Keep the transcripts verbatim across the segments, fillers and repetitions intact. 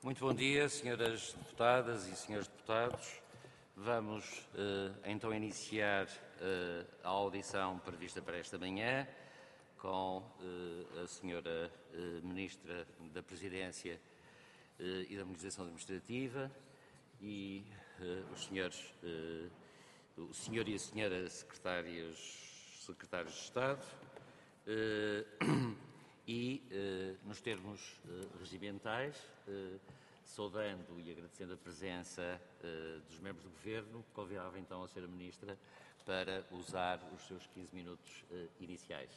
Muito bom dia, senhoras deputadas e senhores deputados. Vamos eh, então iniciar eh, a audição prevista para esta manhã com eh, a senhora eh, Ministra da Presidência eh, e da Administração Administrativa e eh, os senhores, eh, o senhor e a senhora secretários, secretários de Estado. Eh, E, eh, nos termos eh, regimentais, eh, saudando e agradecendo a presença eh, dos membros do Governo, convidava então a senhora Ministra para usar os seus quinze minutos eh, iniciais.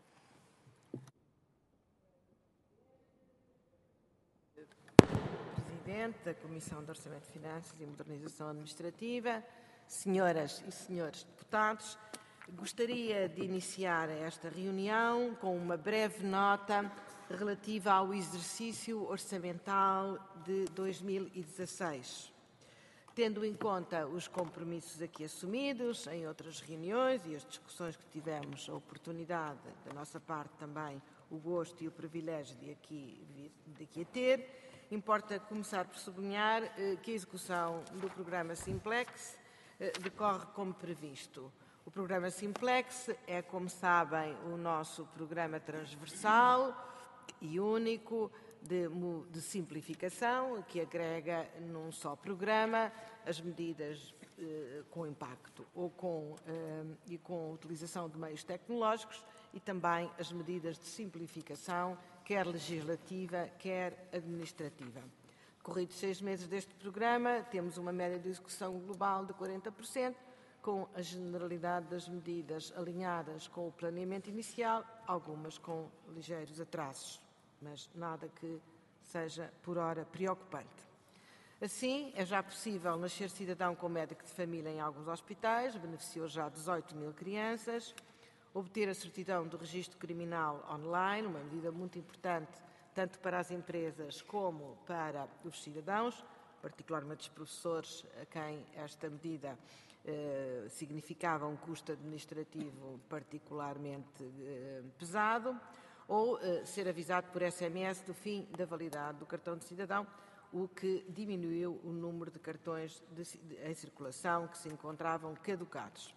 Presidente da Comissão de Orçamento de Finanças e Modernização Administrativa, senhoras e senhores deputados, gostaria de iniciar esta reunião com uma breve nota relativa ao exercício orçamental de dois mil e dezasseis. Tendo em conta os compromissos aqui assumidos em outras reuniões e as discussões que tivemos, a oportunidade da nossa parte também, o gosto e o privilégio de aqui, de aqui a ter, importa começar por sublinhar eh, que a execução do programa Simplex eh, decorre como previsto. O programa Simplex é, como sabem, o nosso programa transversal e único de, de simplificação que agrega num só programa as medidas eh, com impacto ou com, eh, e com utilização de meios tecnológicos e também as medidas de simplificação, quer legislativa, quer administrativa. Corridos seis meses deste programa, temos uma média de execução global de quarenta por cento, com a generalidade das medidas alinhadas com o planeamento inicial, algumas com ligeiros atrasos, mas nada que seja, por hora, preocupante. Assim, é já possível nascer cidadão com médico de família em alguns hospitais, beneficiou já dezoito mil crianças, obter a certidão do registro criminal online, uma medida muito importante tanto para as empresas como para os cidadãos, particularmente os professores, a quem esta medida eh, significava um custo administrativo particularmente eh, pesado, ou eh, ser avisado por S M S do fim da validade do cartão de cidadão, o que diminuiu o número de cartões de, de, em circulação que se encontravam caducados.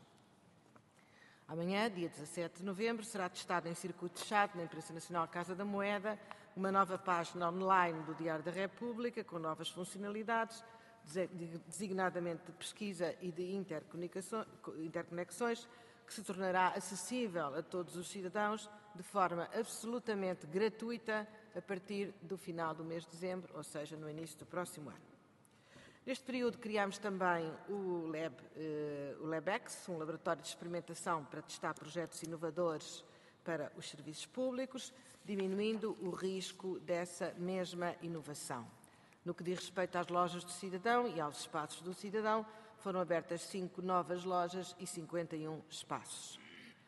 Amanhã, dia dezassete de novembro, será testada em circuito fechado na Imprensa Nacional Casa da Moeda uma nova página online do Diário da República com novas funcionalidades, designadamente de pesquisa e de interconexões, que se tornará acessível a todos os cidadãos de forma absolutamente gratuita a partir do final do mês de dezembro, ou seja, no início do próximo ano. Neste período criámos também o, Lab, eh, o LabX, um laboratório de experimentação para testar projetos inovadores para os serviços públicos, diminuindo o risco dessa mesma inovação. No que diz respeito às lojas do cidadão e aos espaços do cidadão, foram abertas cinco novas lojas e cinquenta e um espaços.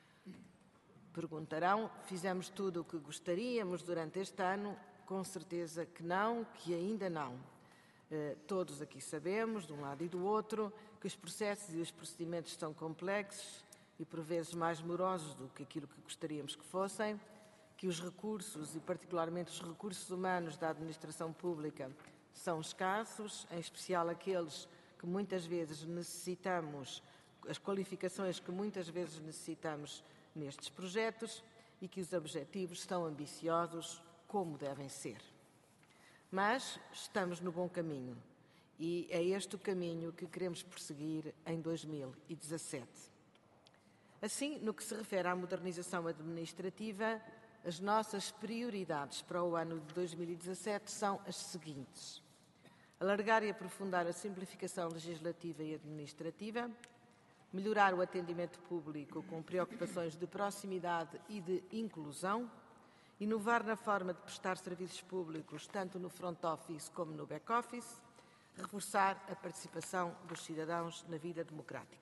Perguntarão, fizemos tudo o que gostaríamos durante este ano? Com certeza que não, que ainda não. Eh, todos aqui sabemos, de um lado e do outro, que os processos e os procedimentos são complexos e por vezes mais morosos do que aquilo que gostaríamos que fossem, que os recursos, e particularmente os recursos humanos da administração pública, são escassos, em especial aqueles que muitas vezes necessitamos, as qualificações que muitas vezes necessitamos nestes projetos e que os objetivos são ambiciosos, como devem ser. Mas estamos no bom caminho e é este o caminho que queremos prosseguir em dois mil e dezassete. Assim, no que se refere à modernização administrativa, as nossas prioridades para o ano de dois mil e dezassete são as seguintes: alargar e aprofundar a simplificação legislativa e administrativa, melhorar o atendimento público com preocupações de proximidade e de inclusão, inovar na forma de prestar serviços públicos, tanto no front office como no back office, reforçar a participação dos cidadãos na vida democrática.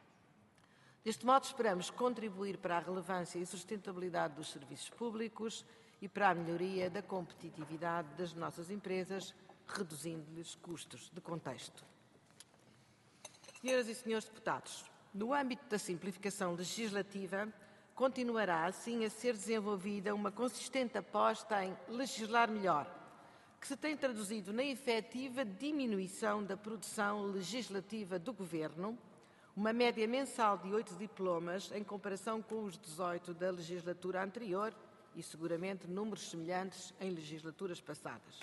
Deste modo, esperamos contribuir para a relevância e sustentabilidade dos serviços públicos e para a melhoria da competitividade das nossas empresas, reduzindo-lhes custos de contexto. Senhoras e senhores deputados, no âmbito da simplificação legislativa, continuará assim a ser desenvolvida uma consistente aposta em legislar melhor, que se tem traduzido na efetiva diminuição da produção legislativa do Governo, uma média mensal de oito diplomas em comparação com os dezoito da legislatura anterior e seguramente números semelhantes em legislaturas passadas,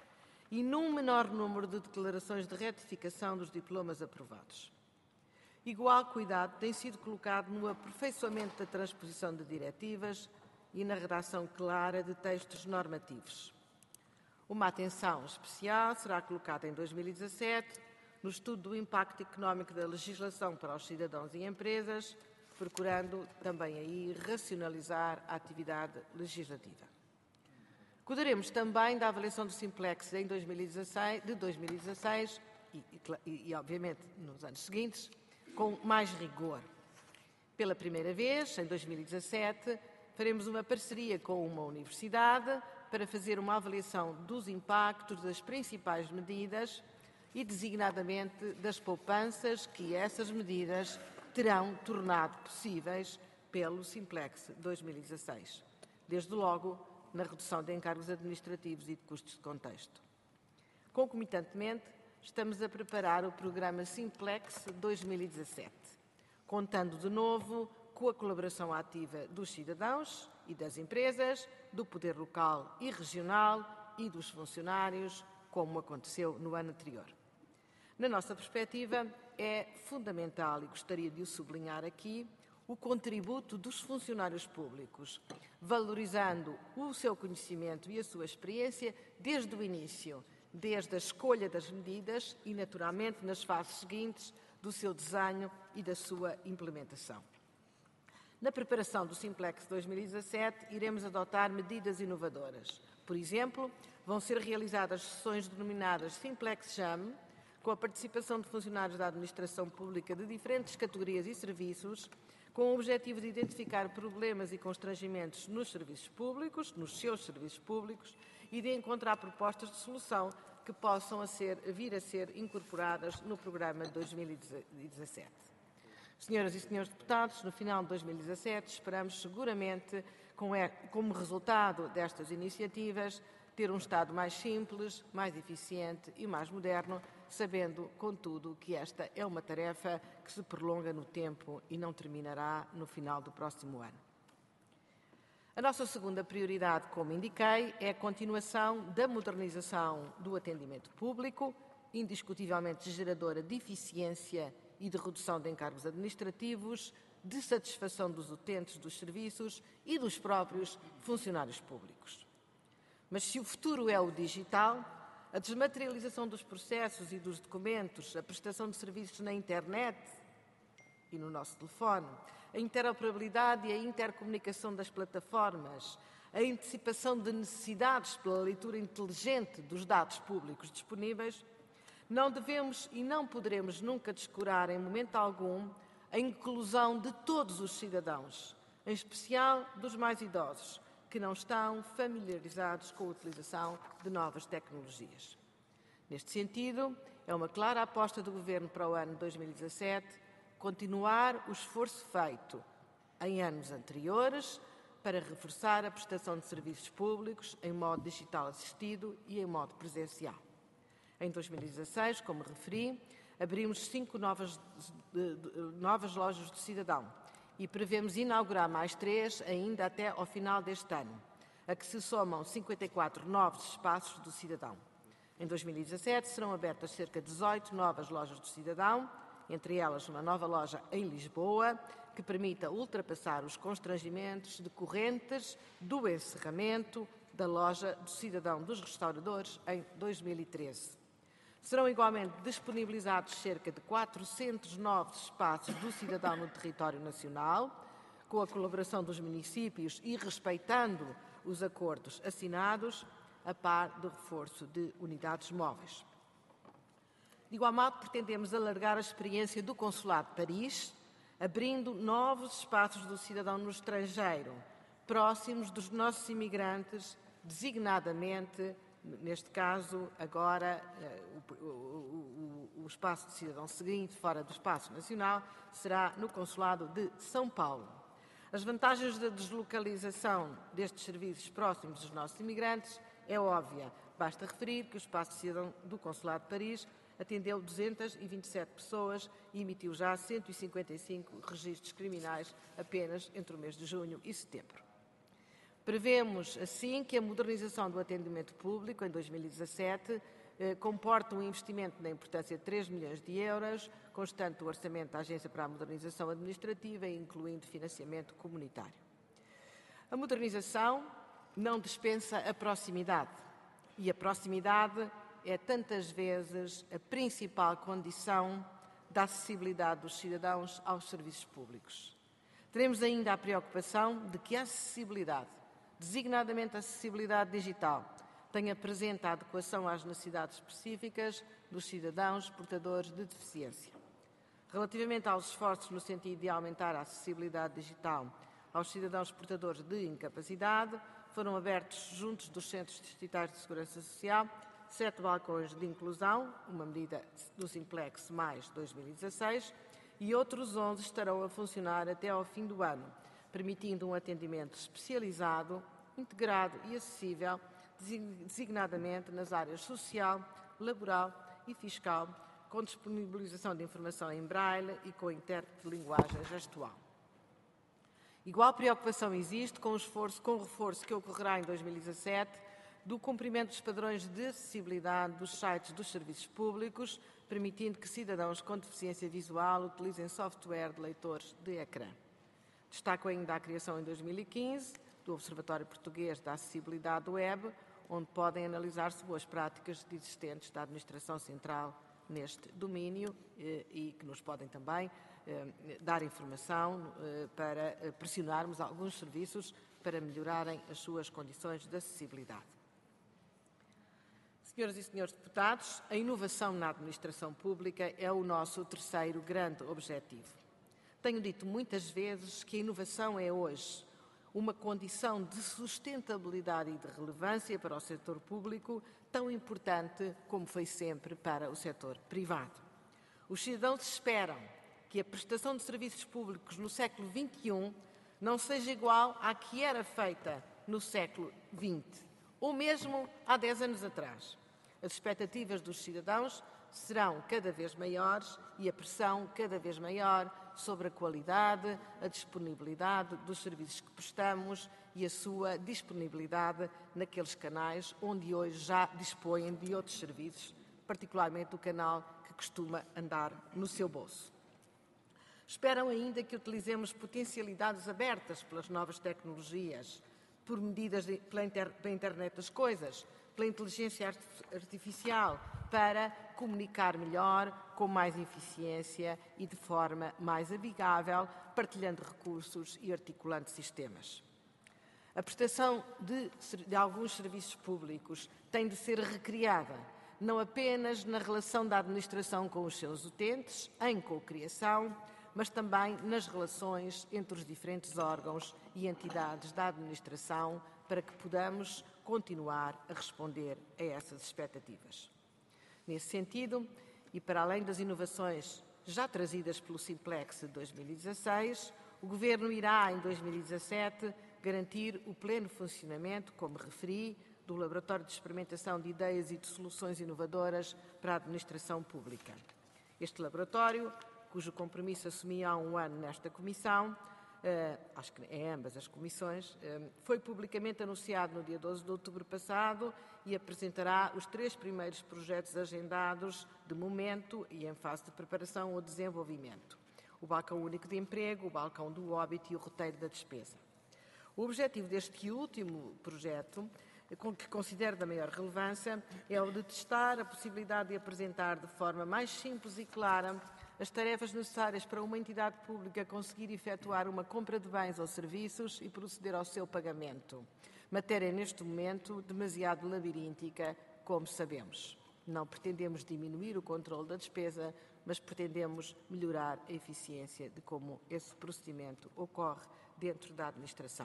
e num menor número de declarações de retificação dos diplomas aprovados. Igual cuidado tem sido colocado no aperfeiçoamento da transposição de diretivas e na redação clara de textos normativos. Uma atenção especial será colocada em dois mil e dezassete no estudo do impacto económico da legislação para os cidadãos e empresas, procurando também aí racionalizar a atividade legislativa. Cuidaremos também da avaliação do Simplex em dois mil e dezasseis, de dois mil e dezasseis e, e, e, obviamente, nos anos seguintes, com mais rigor. Pela primeira vez, em dois mil e dezassete, faremos uma parceria com uma universidade para fazer uma avaliação dos impactos das principais medidas e, designadamente, das poupanças que essas medidas terão tornado possíveis pelo Simplex dois mil e dezasseis. Desde logo, na redução de encargos administrativos e de custos de contexto. Concomitantemente, estamos a preparar o programa Simplex dois mil e dezassete, contando de novo com a colaboração ativa dos cidadãos e das empresas, do poder local e regional e dos funcionários, como aconteceu no ano anterior. Na nossa perspectiva, é fundamental, e gostaria de o sublinhar aqui, o contributo dos funcionários públicos, valorizando o seu conhecimento e a sua experiência desde o início, desde a escolha das medidas e, naturalmente, nas fases seguintes do seu desenho e da sua implementação. Na preparação do Simplex dois mil e dezassete, iremos adotar medidas inovadoras. Por exemplo, vão ser realizadas sessões denominadas Simplex Jam, com a participação de funcionários da administração pública de diferentes categorias e serviços, com o objetivo de identificar problemas e constrangimentos nos serviços públicos, nos seus serviços públicos, e de encontrar propostas de solução que possam a ser, vir a ser incorporadas no programa de dois mil e dezassete. Senhoras e senhores deputados, no final de dois mil e dezassete, esperamos seguramente, como resultado destas iniciativas, ter um Estado mais simples, mais eficiente e mais moderno, sabendo, contudo, que esta é uma tarefa que se prolonga no tempo e não terminará no final do próximo ano. A nossa segunda prioridade, como indiquei, é a continuação da modernização do atendimento público, indiscutivelmente geradora de eficiência e de redução de encargos administrativos, de satisfação dos utentes dos serviços e dos próprios funcionários públicos. Mas se o futuro é o digital, a desmaterialização dos processos e dos documentos, a prestação de serviços na internet e no nosso telefone, a interoperabilidade e a intercomunicação das plataformas, a antecipação de necessidades pela leitura inteligente dos dados públicos disponíveis, não devemos e não poderemos nunca descurar em momento algum a inclusão de todos os cidadãos, em especial dos mais idosos, que não estão familiarizados com a utilização de novas tecnologias. Neste sentido, é uma clara aposta do Governo para o ano dois mil e dezassete continuar o esforço feito em anos anteriores para reforçar a prestação de serviços públicos em modo digital assistido e em modo presencial. Em dois mil e dezasseis, como referi, abrimos cinco novas, de, de, novas lojas do cidadão e prevemos inaugurar mais três ainda até ao final deste ano, a que se somam cinquenta e quatro novos espaços do cidadão. Em dois mil e dezassete serão abertas cerca de dezoito novas lojas do cidadão, entre elas uma nova loja em Lisboa, que permita ultrapassar os constrangimentos decorrentes do encerramento da loja do cidadão dos restauradores em dois mil e treze. Serão igualmente disponibilizados cerca de quatrocentos novos espaços do cidadão no território nacional, com a colaboração dos municípios e respeitando os acordos assinados, a par do reforço de unidades móveis. De igual modo, pretendemos alargar a experiência do Consulado de Paris, abrindo novos espaços do cidadão no estrangeiro, próximos dos nossos imigrantes, designadamente, neste caso, agora, o, o, o, o espaço de cidadão seguinte, fora do espaço nacional, será no Consulado de São Paulo. As vantagens da deslocalização destes serviços próximos dos nossos imigrantes é óbvia. Basta referir que o Espaço de Cidadão do Consulado de Paris atendeu duzentas e vinte e sete pessoas e emitiu já cento e cinquenta e cinco registros criminais apenas entre o mês de junho e setembro. Prevemos, assim, que a modernização do atendimento público em dois mil e dezassete eh, comporta um investimento na importância de três milhões de euros, constante do orçamento da Agência para a Modernização Administrativa e incluindo financiamento comunitário. A modernização não dispensa a proximidade e a proximidade é tantas vezes a principal condição da acessibilidade dos cidadãos aos serviços públicos. Teremos ainda a preocupação de que a acessibilidade, designadamente a acessibilidade digital, tenha presente a adequação às necessidades específicas dos cidadãos portadores de deficiência. Relativamente aos esforços no sentido de aumentar a acessibilidade digital aos cidadãos portadores de incapacidade, foram abertos, juntos dos Centros Distritais de Segurança Social, sete balcões de inclusão, uma medida do Simplex mais dois mil e dezasseis, e outros onze estarão a funcionar até ao fim do ano, permitindo um atendimento especializado, integrado e acessível, designadamente nas áreas social, laboral e fiscal, com disponibilização de informação em braille e com intérprete de linguagem gestual. Igual preocupação existe com o esforço, com o reforço que ocorrerá em dois mil e dezassete do cumprimento dos padrões de acessibilidade dos sites dos serviços públicos, permitindo que cidadãos com deficiência visual utilizem software de leitores de ecrã. Destaco ainda a criação em dois mil e quinze do Observatório Português da Acessibilidade Web, onde podem analisar-se boas práticas existentes da Administração Central neste domínio e que nos podem também dar informação para pressionarmos alguns serviços para melhorarem as suas condições de acessibilidade. Senhoras e senhores deputados, a inovação na administração pública é o nosso terceiro grande objetivo. Tenho dito muitas vezes que a inovação é hoje uma condição de sustentabilidade e de relevância para o setor público, tão importante como foi sempre para o setor privado. Os cidadãos esperam que a prestação de serviços públicos no século vinte e um não seja igual à que era feita no século vinte, ou mesmo há dez anos atrás. As expectativas dos cidadãos serão cada vez maiores e a pressão cada vez maior sobre a qualidade, a disponibilidade dos serviços que prestamos e a sua disponibilidade naqueles canais onde hoje já dispõem de outros serviços, particularmente o canal que costuma andar no seu bolso. Esperam ainda que utilizemos potencialidades abertas pelas novas tecnologias, por medidas de, pela, inter, pela internet das coisas, pela inteligência artificial, para comunicar melhor, com mais eficiência e de forma mais amigável, partilhando recursos e articulando sistemas. A prestação de, de alguns serviços públicos tem de ser recriada, não apenas na relação da administração com os seus utentes, em cocriação, mas também nas relações entre os diferentes órgãos e entidades da administração, para que podamos continuar a responder a essas expectativas. Nesse sentido, e para além das inovações já trazidas pelo Simplex de dois mil e dezasseis, o Governo irá, em dois mil e dezassete, garantir o pleno funcionamento, como referi, do Laboratório de Experimentação de Ideias e de Soluções Inovadoras para a Administração Pública. Este laboratório, cujo compromisso assumi há um ano nesta Comissão, Uh, acho que em ambas as comissões, uh, foi publicamente anunciado no dia doze de outubro passado e apresentará os três primeiros projetos agendados de momento e em fase de preparação ou desenvolvimento. O Balcão Único de Emprego, o Balcão do Óbito e o Roteiro da Despesa. O objetivo deste último projeto, que considero da maior relevância, é o de testar a possibilidade de apresentar de forma mais simples e clara as tarefas necessárias para uma entidade pública conseguir efetuar uma compra de bens ou serviços e proceder ao seu pagamento. Matéria, neste momento, demasiado labiríntica, como sabemos. Não pretendemos diminuir o controle da despesa, mas pretendemos melhorar a eficiência de como esse procedimento ocorre dentro da administração.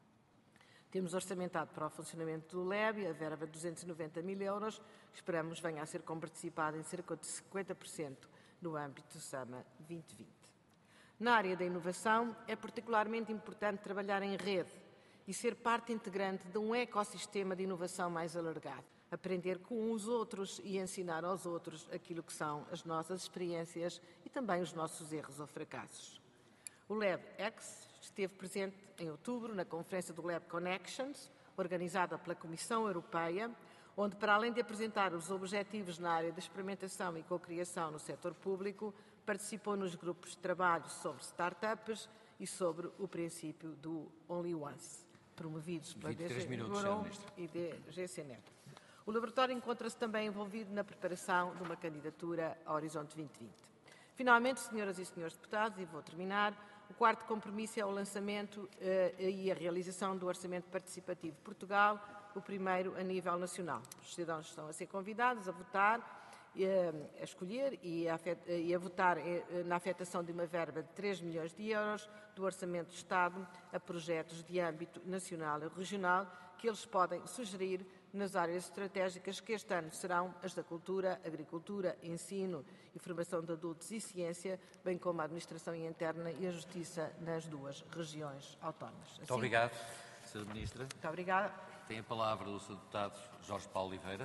Temos orçamentado para o funcionamento do L E B a verba de duzentos e noventa mil euros, que esperamos venha a ser comparticipada em cerca de cinquenta por cento no âmbito do SAMA vinte e vinte. Na área da inovação, é particularmente importante trabalhar em rede e ser parte integrante de um ecossistema de inovação mais alargado. Aprender com os outros e ensinar aos outros aquilo que são as nossas experiências e também os nossos erros ou fracassos. O LabX esteve presente em outubro na conferência do Lab Connections, organizada pela Comissão Europeia, onde, para além de apresentar os objetivos na área de experimentação e cocriação no setor público, participou nos grupos de trabalho sobre startups e sobre o princípio do Only Once, promovidos pela D G Grow e D G C N E T. O laboratório encontra-se também envolvido na preparação de uma candidatura ao Horizonte vinte vinte. Finalmente, senhoras e senhores deputados, e vou terminar, o quarto compromisso é o lançamento eh, e a realização do Orçamento Participativo de Portugal, o primeiro a nível nacional. Os cidadãos estão a ser convidados a votar, eh, a escolher e a, e a votar eh, na afetação de uma verba de três milhões de euros do Orçamento de Estado a projetos de âmbito nacional e regional que eles podem sugerir nas áreas estratégicas que este ano serão as da cultura, agricultura, ensino e formação de adultos e ciência, bem como a administração interna e a justiça nas duas regiões autónomas. Assim, muito obrigado, senhora Ministra. Muito obrigada. Tem a palavra o senhor Deputado Jorge Paulo Oliveira.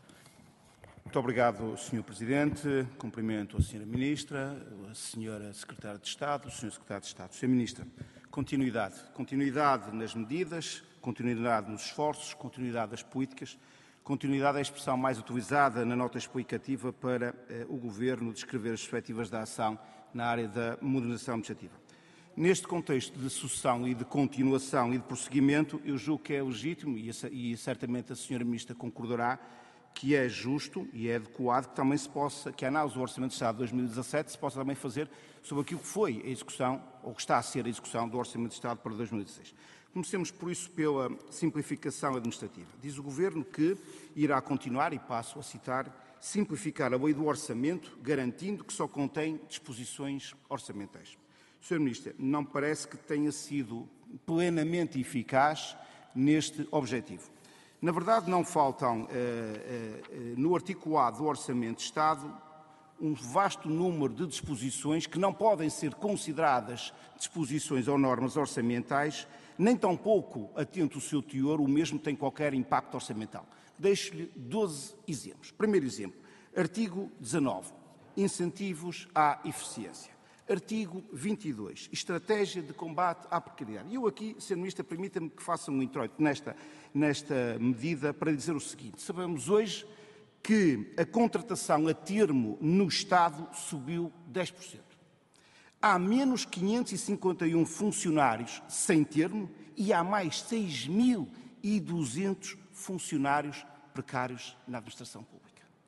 Muito obrigado, senhor Presidente. Cumprimento a senhora Ministra, a senhora Secretária de Estado, o senhor Secretário de Estado. senhora Ministra, continuidade. Continuidade nas medidas, continuidade nos esforços, continuidade das políticas, continuidade é a expressão mais utilizada na nota explicativa para eh, o Governo descrever as perspectivas da ação na área da modernização administrativa. Neste contexto de sucessão e de continuação e de prosseguimento, eu julgo que é legítimo, e, e certamente a senhora Ministra concordará, que é justo e é adequado que também se possa, que a análise do Orçamento de Estado de dois mil e dezassete se possa também fazer sobre aquilo que foi a execução, ou que está a ser a execução do Orçamento de Estado para dois mil e dezasseis. Comecemos, por isso, pela simplificação administrativa. diz o Governo que irá continuar, e passo a citar, simplificar a lei do orçamento, garantindo que só contém disposições orçamentais. senhora Ministra, não parece que tenha sido plenamente eficaz neste objetivo. Na verdade, não faltam, eh, eh, no articulado do Orçamento de Estado, um vasto número de disposições que não podem ser consideradas disposições ou normas orçamentais, nem tampouco, atento o seu teor, o mesmo tem qualquer impacto orçamental. Deixo-lhe doze exemplos. Primeiro exemplo, artigo dezanove, incentivos à eficiência. Artigo vinte e dois, estratégia de combate à precariedade. E eu aqui, senhora Ministra, permita-me que faça um introito nesta, nesta medida para dizer o seguinte. Sabemos hoje que a contratação a termo no Estado subiu dez por cento. Há menos quinhentos e cinquenta e um funcionários sem termo e há mais seis mil e duzentos funcionários precários na administração pública.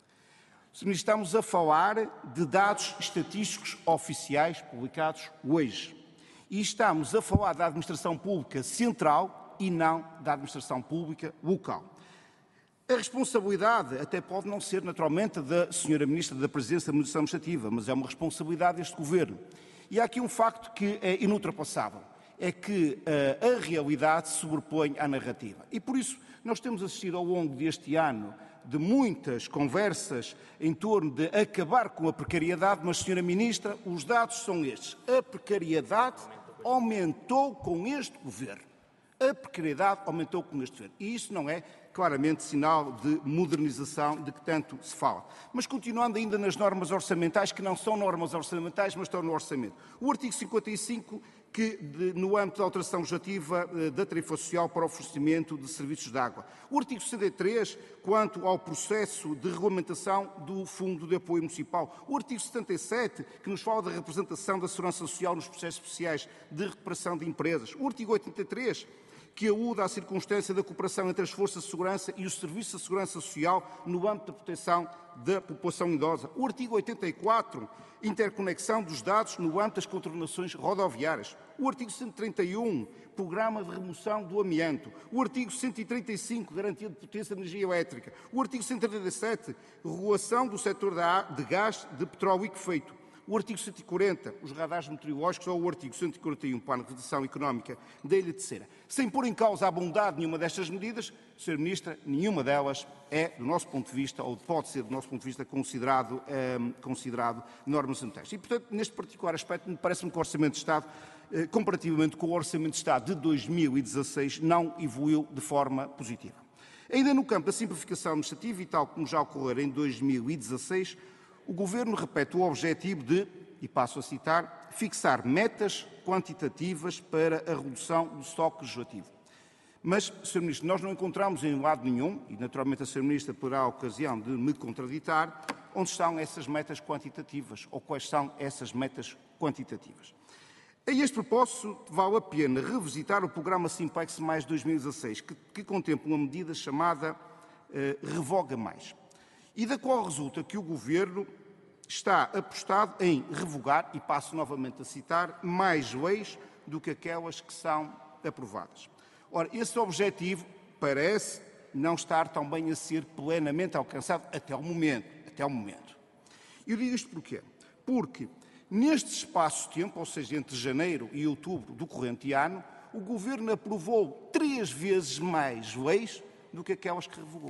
Estamos a falar de dados estatísticos oficiais publicados hoje. E estamos a falar da administração pública central e não da administração pública local. A responsabilidade até pode não ser, naturalmente, da senhora Ministra da Presidência da Administração Administrativa, mas é uma responsabilidade deste Governo. E há aqui um facto que é inultrapassável, é que uh, a realidade se sobrepõe à narrativa. E por isso nós temos assistido ao longo deste ano de muitas conversas em torno de acabar com a precariedade, mas, senhora Ministra, os dados são estes. A precariedade aumentou com este Governo. A precariedade aumentou com este Governo. E isso não é claramente sinal de modernização de que tanto se fala. Mas continuando ainda nas normas orçamentais, que não são normas orçamentais, mas estão no orçamento. O artigo cinquenta e cinco, que de, no âmbito da alteração legislativa eh, da tarifa social para o oferecimento de serviços de água. O artigo sessenta e três, quanto ao processo de regulamentação do Fundo de Apoio Municipal. O artigo setenta e sete, que nos fala da representação da segurança social nos processos especiais de recuperação de empresas. O artigo oitenta e três, que aúda à circunstância da cooperação entre as forças de segurança e os serviços de segurança social no âmbito da proteção da população idosa. O artigo oitenta e quatro, interconexão dos dados no âmbito das contornações rodoviárias. O artigo cento e trinta e um, programa de remoção do amianto. O artigo cento e trinta e cinco, garantia de potência de energia elétrica. O artigo cento e trinta e sete, regulação do setor de gás, de petróleo liquefeito. O artigo cento e quarenta, os radares meteorológicos, ou o artigo cento e quarenta e um, Plano de Redução Económica da Ilha Terceira. Sem pôr em causa a bondade de nenhuma destas medidas, senhora Ministra, nenhuma delas é, do nosso ponto de vista, ou pode ser, do nosso ponto de vista, considerado, eh, considerado normas sanitárias. E, portanto, neste particular aspecto, me parece-me que o Orçamento de Estado comparativamente com o Orçamento de Estado de dois mil e dezasseis, não evoluiu de forma positiva. Ainda no campo da simplificação administrativa, e tal como já ocorreu em dois mil e dezasseis, o Governo repete o objetivo de, e passo a citar, fixar metas quantitativas para a redução do estoque legislativo. Mas, senhor Ministro, nós não encontramos em lado nenhum, e naturalmente a senhora Ministra terá a ocasião de me contraditar, onde estão essas metas quantitativas, ou quais são essas metas quantitativas. A este propósito, vale a pena revisitar o programa Simplex Mais dois mil e dezasseis, que, que contempla uma medida chamada uh, Revoga Mais, e da qual resulta que o Governo está apostado em revogar, e passo novamente a citar, mais leis do que aquelas que são aprovadas. Ora, esse objetivo parece não estar tão bem a ser plenamente alcançado até o momento. Até o momento. Eu digo isto porquê? Porque neste espaço de tempo, ou seja, entre janeiro e outubro do corrente ano, o Governo aprovou três vezes mais leis do que aquelas que revogou.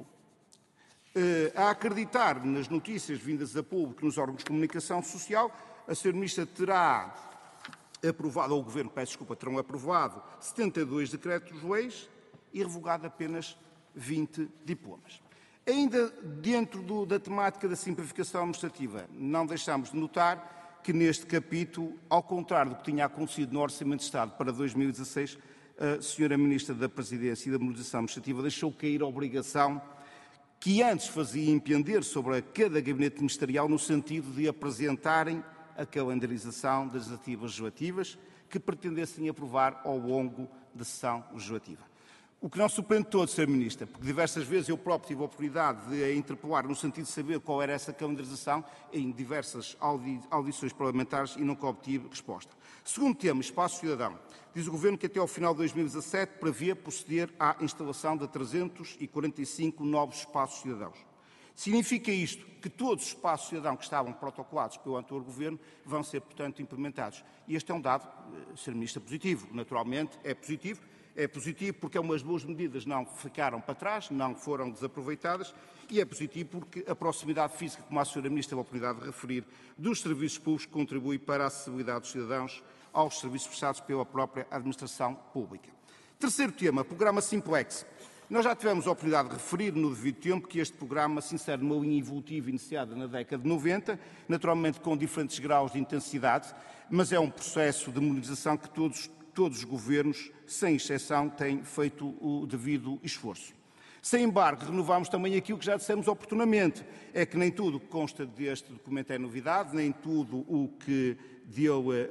Uh, a acreditar nas notícias vindas a público nos órgãos de comunicação social, a senhora Ministra terá aprovado, ou o Governo, peço desculpa, terão aprovado setenta e dois decretos-leis e revogado apenas vinte diplomas. Ainda dentro do, da temática da simplificação administrativa, não deixamos de notar que neste capítulo, ao contrário do que tinha acontecido no Orçamento de Estado para dois mil e dezasseis, a senhora Ministra da Presidência e da Modernização Administrativa deixou cair a obrigação que antes fazia impender sobre cada gabinete ministerial no sentido de apresentarem a calendarização das iniciativas legislativas que pretendessem aprovar ao longo da sessão legislativa. O que não surpreende todos, senhora Ministra, porque diversas vezes eu próprio tive a oportunidade de a interpelar no sentido de saber qual era essa calendarização em diversas audi audições parlamentares e nunca obtive resposta. Segundo tema, espaço cidadão. Diz o Governo que até ao final de dois mil e dezassete prevê proceder à instalação de trezentos e quarenta e cinco novos espaços cidadãos. Significa isto que todos os espaços cidadãos que estavam protocolados pelo anterior Governo vão ser, portanto, implementados. E este é um dado, senhora Ministra, positivo. Naturalmente, é positivo. É positivo porque umas boas medidas não ficaram para trás, não foram desaproveitadas, e é positivo porque a proximidade física, como a senhora Ministra teve a oportunidade de referir, dos serviços públicos contribui para a acessibilidade dos cidadãos aos serviços prestados pela própria administração pública. Terceiro tema, programa Simplex. Nós já tivemos a oportunidade de referir no devido tempo que este programa se insere numa linha evolutiva iniciada na década de noventa, naturalmente com diferentes graus de intensidade, mas é um processo de modernização que todos, todos os governos, sem exceção, têm feito o devido esforço. Sem embargo, renovamos também aquilo que já dissemos oportunamente, é que nem tudo o que consta deste documento é novidade, nem tudo o que dele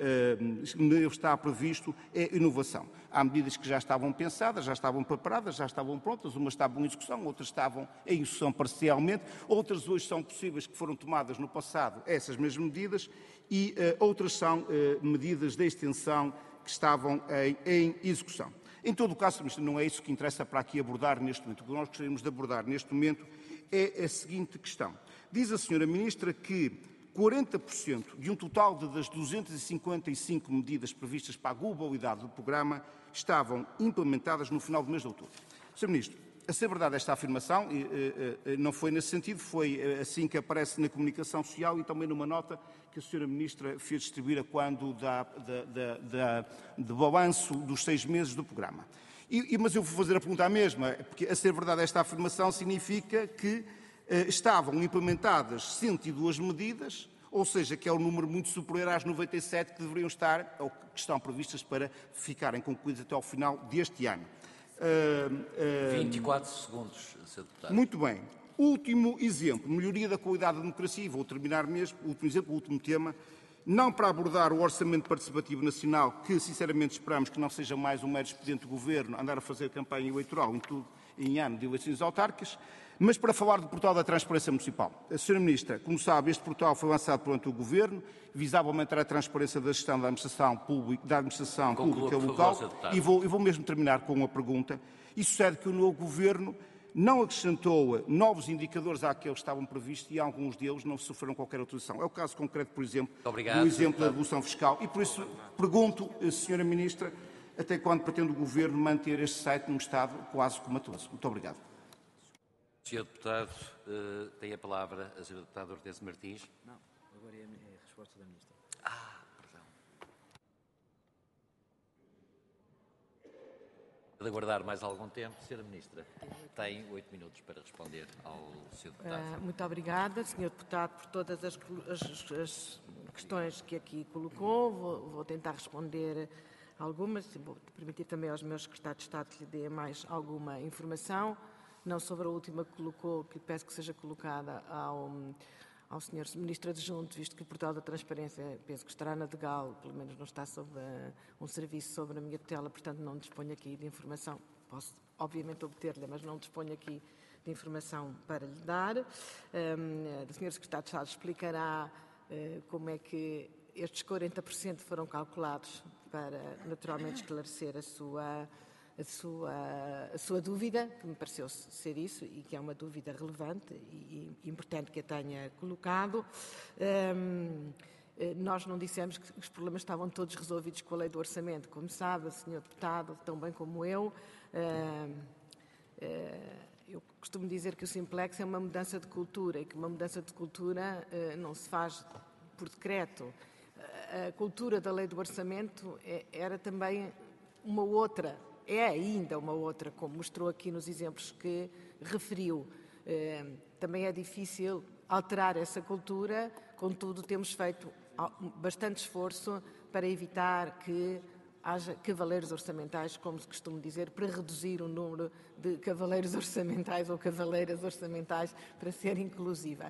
uh, está previsto é inovação. Há medidas que já estavam pensadas, já estavam preparadas, já estavam prontas, umas estavam em execução, outras estavam em execução parcialmente, outras hoje são possíveis que foram tomadas no passado, essas mesmas medidas, e uh, outras são uh, medidas de extensão que estavam em, em execução. Em todo o caso, não é isso que interessa para aqui abordar neste momento. O que nós gostaríamos de abordar neste momento é a seguinte questão. Diz a senhora Ministra que quarenta por cento de um total de, das duzentas e cinquenta e cinco medidas previstas para a globalidade do programa estavam implementadas no final do mês de outubro. senhor Ministro, a ser verdade esta afirmação, não foi nesse sentido, foi assim que aparece na comunicação social e também numa nota que a senhora Ministra fez distribuir a quando da, da, da, da, de balanço dos seis meses do programa. E, e, mas eu vou fazer a pergunta à mesma, porque a ser verdade esta afirmação significa que eh, estavam implementadas cento e duas medidas, ou seja, que é um número muito superior às noventa e sete que deveriam estar, ou que estão previstas para ficarem concluídas até ao final deste ano. Uh, uh, vinte e quatro segundos, senhor Deputado. Muito bem. Último exemplo, melhoria da qualidade da democracia. Vou terminar mesmo. Último exemplo, último tema. Não para abordar o Orçamento Participativo Nacional, que sinceramente esperamos que não seja mais um mero expediente do Governo andar a fazer campanha eleitoral em, tudo, em ano de eleições autárquicas, mas para falar do portal da Transparência Municipal. A senhora Ministra, como sabe, este portal foi lançado durante o Governo, visava aumentar a transparência da gestão da administração pública, da administração Conclua, pública local, e vou, e vou mesmo terminar com uma pergunta. E sucede que o novo Governo não acrescentou novos indicadores àqueles que estavam previstos e alguns deles não sofreram qualquer autorização. É o caso concreto, por exemplo, Obrigado, do exemplo da devolução fiscal. E por isso pergunto, senhora Ministra, até quando pretende o Governo manter este site num estado quase comatoso? Muito obrigado. senhor Deputado, uh, tem a palavra a senhora Deputada Hortência Martins. Não, agora é a resposta da Ministra. Ah, perdão. Pode aguardar mais algum tempo. senhora Ministra, tem oito minutos para responder ao senhor Deputado. Uh, muito obrigada, senhor Deputado, por todas as, as, as questões que aqui colocou. Vou, vou tentar responder algumas. Vou permitir também aos meus secretários de Estado que lhe dê mais alguma informação. Não sobre a última que colocou, que peço que seja colocada ao... ao senhor Ministro Adjunto, visto que o Portal da Transparência, penso que estará na Degal, pelo menos não está sob uh, um serviço sobre a minha tutela, portanto não disponho aqui de informação. Posso, obviamente, obter-lhe, mas não disponho aqui de informação para lhe dar. Um, o senhor Secretário de Estado explicará uh, como é que estes quarenta por cento foram calculados para, naturalmente, esclarecer a sua... A sua, a sua dúvida, que me pareceu ser isso, e que é uma dúvida relevante e, e importante que a tenha colocado. Um, nós não dissemos que os problemas estavam todos resolvidos com a lei do orçamento. Como sabe, senhor Deputado, tão bem como eu, uh, uh, eu costumo dizer que o Simplex é uma mudança de cultura e que uma mudança de cultura uh, não se faz por decreto. A cultura da lei do orçamento era também uma outra, é ainda uma outra, como mostrou aqui nos exemplos que referiu. Também é difícil alterar essa cultura, contudo temos feito bastante esforço para evitar que haja cavaleiros orçamentais, como se costuma dizer, para reduzir o número de cavaleiros orçamentais ou cavaleiras orçamentais, para ser inclusiva.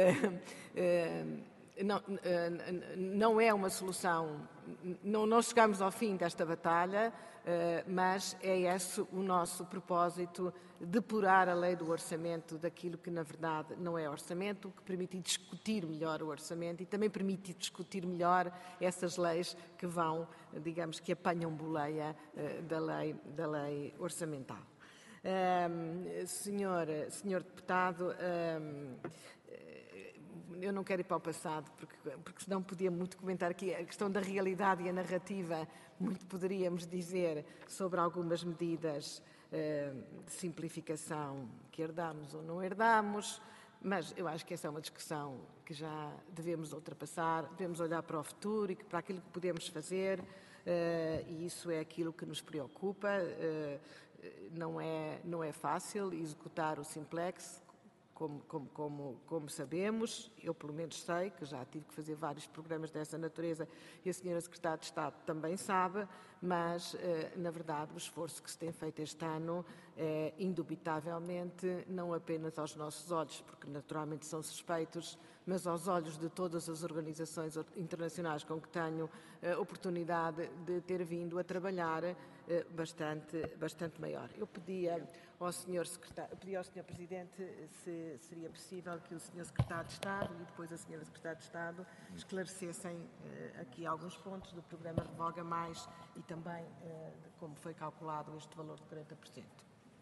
Não, não é uma solução, não, não chegamos ao fim desta batalha, mas é esse o nosso propósito, depurar a lei do orçamento daquilo que na verdade não é orçamento, que permite discutir melhor o orçamento e também permite discutir melhor essas leis que vão, digamos, que apanham boleia da lei, da lei orçamental. Um, senhor, senhor Deputado, um, eu não quero ir para o passado, porque, porque senão podia muito comentar aqui a questão da realidade e a narrativa, muito poderíamos dizer sobre algumas medidas uh, de simplificação que herdamos ou não herdamos, mas eu acho que essa é uma discussão que já devemos ultrapassar, devemos olhar para o futuro e para aquilo que podemos fazer, uh, e isso é aquilo que nos preocupa. Uh, não é, não é fácil executar o Simplex, Como, como, como, como sabemos, eu pelo menos sei, que já tive que fazer vários programas dessa natureza e a senhora Secretária de Estado também sabe, mas, na verdade, o esforço que se tem feito este ano é, indubitavelmente, não apenas aos nossos olhos, porque naturalmente são suspeitos, mas aos olhos de todas as organizações internacionais com que tenho a oportunidade de ter vindo a trabalhar bastante, bastante maior. Eu pedia ao senhor Secretário, pedia ao senhor Presidente se seria possível que o senhor Secretário de Estado e depois a senhora Secretária de Estado esclarecessem uh, aqui alguns pontos do programa Revoga Mais e também uh, de como foi calculado este valor de quarenta por cento.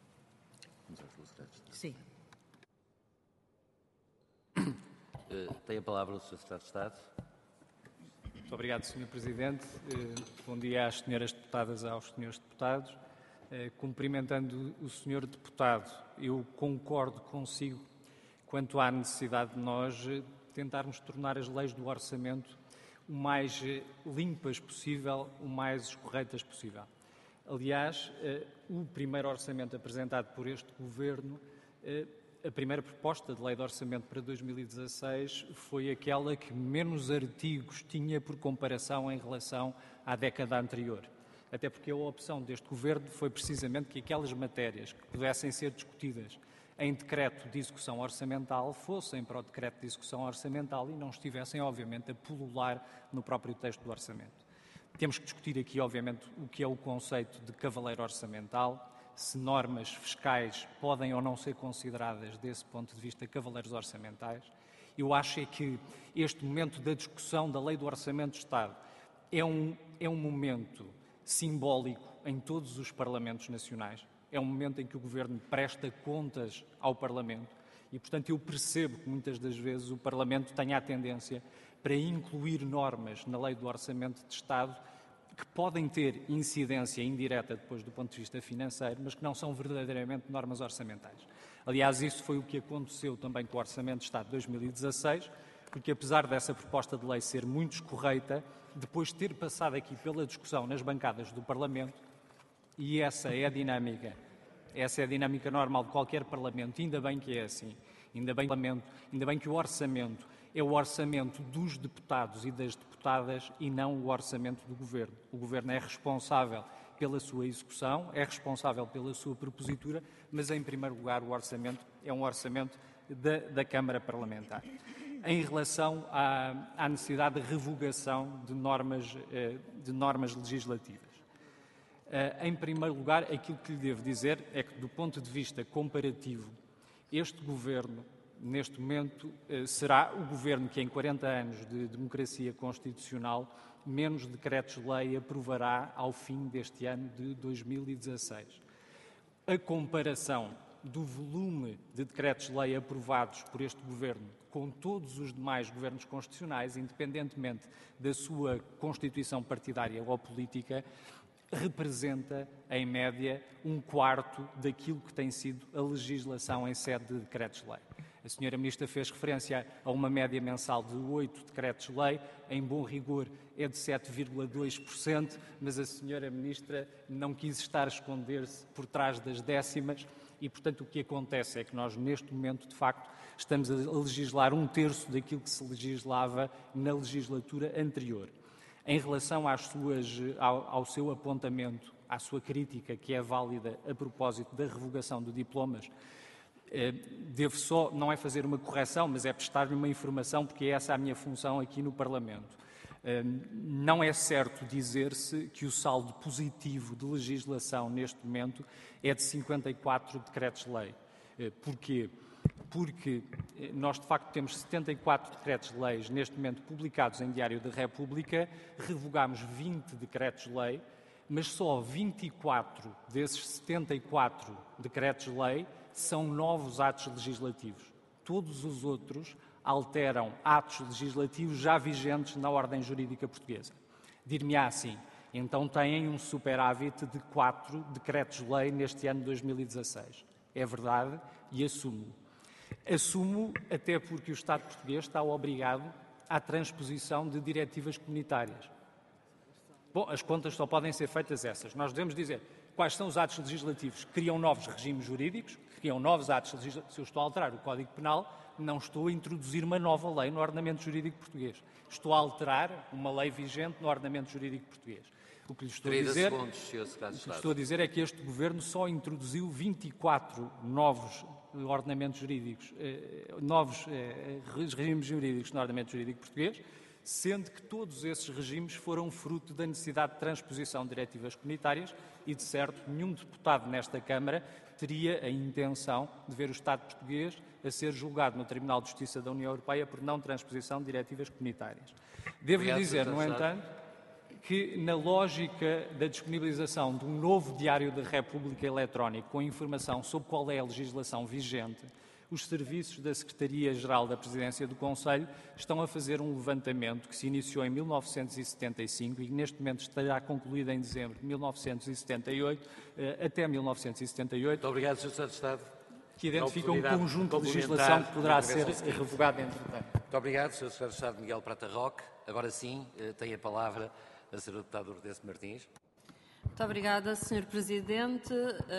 Sim. Uh, tem a palavra o senhor Secretário de Estado. Muito obrigado, senhor Presidente. Uh, bom dia às senhoras deputadas e aos senhores deputados. Uh, cumprimentando o senhor deputado, eu concordo consigo quanto à necessidade de nós tentarmos tornar as leis do orçamento o mais limpas possível, o mais corretas possível. Aliás, o primeiro orçamento apresentado por este Governo, a primeira proposta de lei de orçamento para dois mil e dezasseis foi aquela que menos artigos tinha por comparação em relação à década anterior. Até porque a opção deste Governo foi precisamente que aquelas matérias que pudessem ser discutidas em decreto de execução orçamental fossem para o decreto de execução orçamental e não estivessem, obviamente, a pulular no próprio texto do orçamento. Temos que discutir aqui, obviamente, o que é o conceito de cavaleiro orçamental, se normas fiscais podem ou não ser consideradas, desse ponto de vista, cavaleiros orçamentais. Eu acho é que este momento da discussão da Lei do Orçamento de Estado é um, é um momento simbólico em todos os parlamentos nacionais. É um momento em que o Governo presta contas ao Parlamento e, portanto, eu percebo que muitas das vezes o Parlamento tenha a tendência para incluir normas na Lei do Orçamento de Estado que podem ter incidência indireta depois do ponto de vista financeiro, mas que não são verdadeiramente normas orçamentais. Aliás, isso foi o que aconteceu também com o Orçamento de Estado de dois mil e dezasseis, porque apesar dessa proposta de lei ser muito escorreita, depois de ter passado aqui pela discussão nas bancadas do Parlamento, E essa é a dinâmica, essa é a dinâmica normal de qualquer Parlamento, ainda bem que é assim, ainda bem, ainda bem que o orçamento é o orçamento dos deputados e das deputadas e não o orçamento do Governo. O Governo é responsável pela sua execução, é responsável pela sua propositura, mas em primeiro lugar o orçamento é um orçamento da, da Câmara Parlamentar. Em relação à, à necessidade de revogação de normas, de normas legislativas. Em primeiro lugar, aquilo que lhe devo dizer é que, do ponto de vista comparativo, este Governo, neste momento, será o Governo que, em quarenta anos de democracia constitucional, menos decretos-lei aprovará ao fim deste ano de dois mil e dezasseis. A comparação do volume de decretos-lei aprovados por este Governo com todos os demais governos constitucionais, independentemente da sua constituição partidária ou política, representa, em média, um quarto daquilo que tem sido a legislação em sede de decretos-lei. A senhora Ministra fez referência a uma média mensal de oito decretos-lei, em bom rigor é de sete vírgula dois por cento, mas a senhora Ministra não quis estar a esconder-se por trás das décimas e, portanto, o que acontece é que nós, neste momento, de facto, estamos a legislar um terço daquilo que se legislava na legislatura anterior. Em relação às suas, ao, ao seu apontamento, à sua crítica, que é válida a propósito da revogação de diplomas, eh, devo só, não é fazer uma correção, mas é prestar-lhe uma informação, porque é essa a minha função aqui no Parlamento. Eh, não é certo dizer-se que o saldo positivo de legislação neste momento é de cinquenta e quatro decretos-lei. Eh, porquê? Porque nós, de facto, temos setenta e quatro decretos-leis neste momento publicados em Diário da República, revogámos vinte decretos-lei, mas só vinte e quatro desses setenta e quatro decretos-lei são novos atos legislativos. Todos os outros alteram atos legislativos já vigentes na ordem jurídica portuguesa. Dir-me-á assim, então têm um superávit de quatro decretos-lei neste ano de dois mil e dezasseis. É verdade e assumo. Assumo até porque o Estado português está obrigado à transposição de diretivas comunitárias. Bom, as contas só podem ser feitas essas. Nós devemos dizer quais são os atos legislativos que criam novos regimes jurídicos, que criam novos atos legislativos. Se eu estou a alterar o Código Penal, não estou a introduzir uma nova lei no ordenamento jurídico português. Estou a alterar uma lei vigente no ordenamento jurídico português. O que lhe estou a dizer, segundos, senhor Secretário de o que lhe Estado. estou a dizer é que este Governo só introduziu vinte e quatro novos ordenamentos jurídicos, eh, novos eh, regimes jurídicos no ordenamento jurídico português, sendo que todos esses regimes foram fruto da necessidade de transposição de diretivas comunitárias e, de certo, nenhum deputado nesta Câmara teria a intenção de ver o Estado português a ser julgado no Tribunal de Justiça da União Europeia por não transposição de diretivas comunitárias. Devo-lhe dizer, no entanto, que na lógica da disponibilização de um novo Diário da República eletrónico com informação sobre qual é a legislação vigente, os serviços da Secretaria-Geral da Presidência do Conselho estão a fazer um levantamento que se iniciou em mil novecentos e setenta e cinco e que neste momento estará concluído em dezembro de mil novecentos e setenta e oito, até mil novecentos e setenta e oito. Muito obrigado, senhor Secretário de Estado. Que identifica um conjunto de legislação que poderá ser revogada entretanto. Muito obrigado, senhor Secretário de Estado Miguel Prata Roque. Agora sim, tem a palavra a senhora deputada Urtece Martins. Muito obrigada, senhor Presidente,